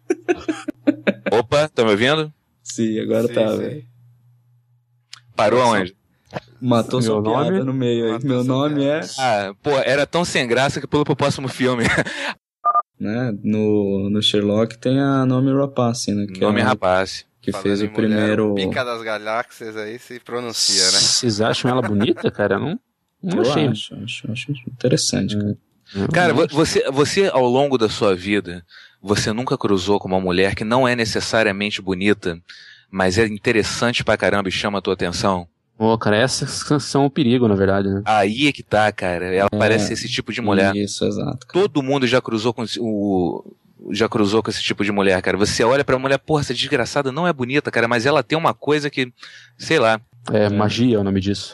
Opa, tá me ouvindo? Sim, agora tá, velho. Parou aonde? Matou sua piada no meio aí. Meu nome é... Pô, era tão sem graça que pulou pro próximo filme. Né? No Sherlock tem a Noomi Rapace, né? Que Noomi Rapace. Que fez o primeiro... Pica das Galáxias aí se pronuncia, né? Vocês acham ela bonita, cara? Não achei. Acho interessante, cara. Cara, você ao longo da sua vida, você nunca cruzou com uma mulher que não é necessariamente bonita, mas é interessante pra caramba e chama a tua atenção? Pô, cara, essas são o perigo, na verdade, né? Aí é que tá, cara. Ela parece esse tipo de mulher. Isso, exato. Cara. Todo mundo já cruzou com esse tipo de mulher, cara. Você olha pra mulher, porra, essa desgraçada não é bonita, cara, mas ela tem uma coisa que, sei lá. Magia é o nome disso.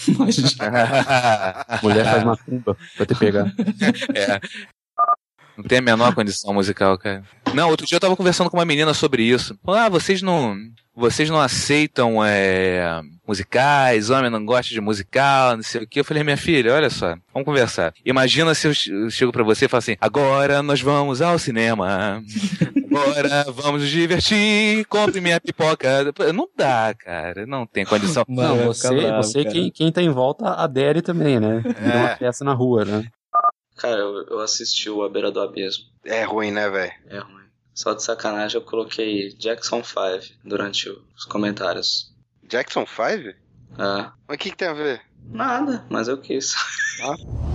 Mulher faz macumba pra te pegar. Não tem a menor condição musical, cara. Não, outro dia eu tava conversando com uma menina sobre isso. Vocês não aceitam musicais, homem não gosta de musical, não sei o que. Eu falei, minha filha, olha só, vamos conversar. Imagina se eu chego pra você e falo assim, agora nós vamos ao cinema. Agora vamos nos divertir, compre minha pipoca. Não dá, cara, não tem condição. Não, você quem tá em volta adere também, né? Vira uma festa na rua, né? Cara, eu assisti o A Beira do Abismo. É ruim, né, velho? É ruim. Só de sacanagem eu coloquei Jackson 5 durante os comentários. Jackson 5? Mas o que tem a ver? Nada, mas eu quis.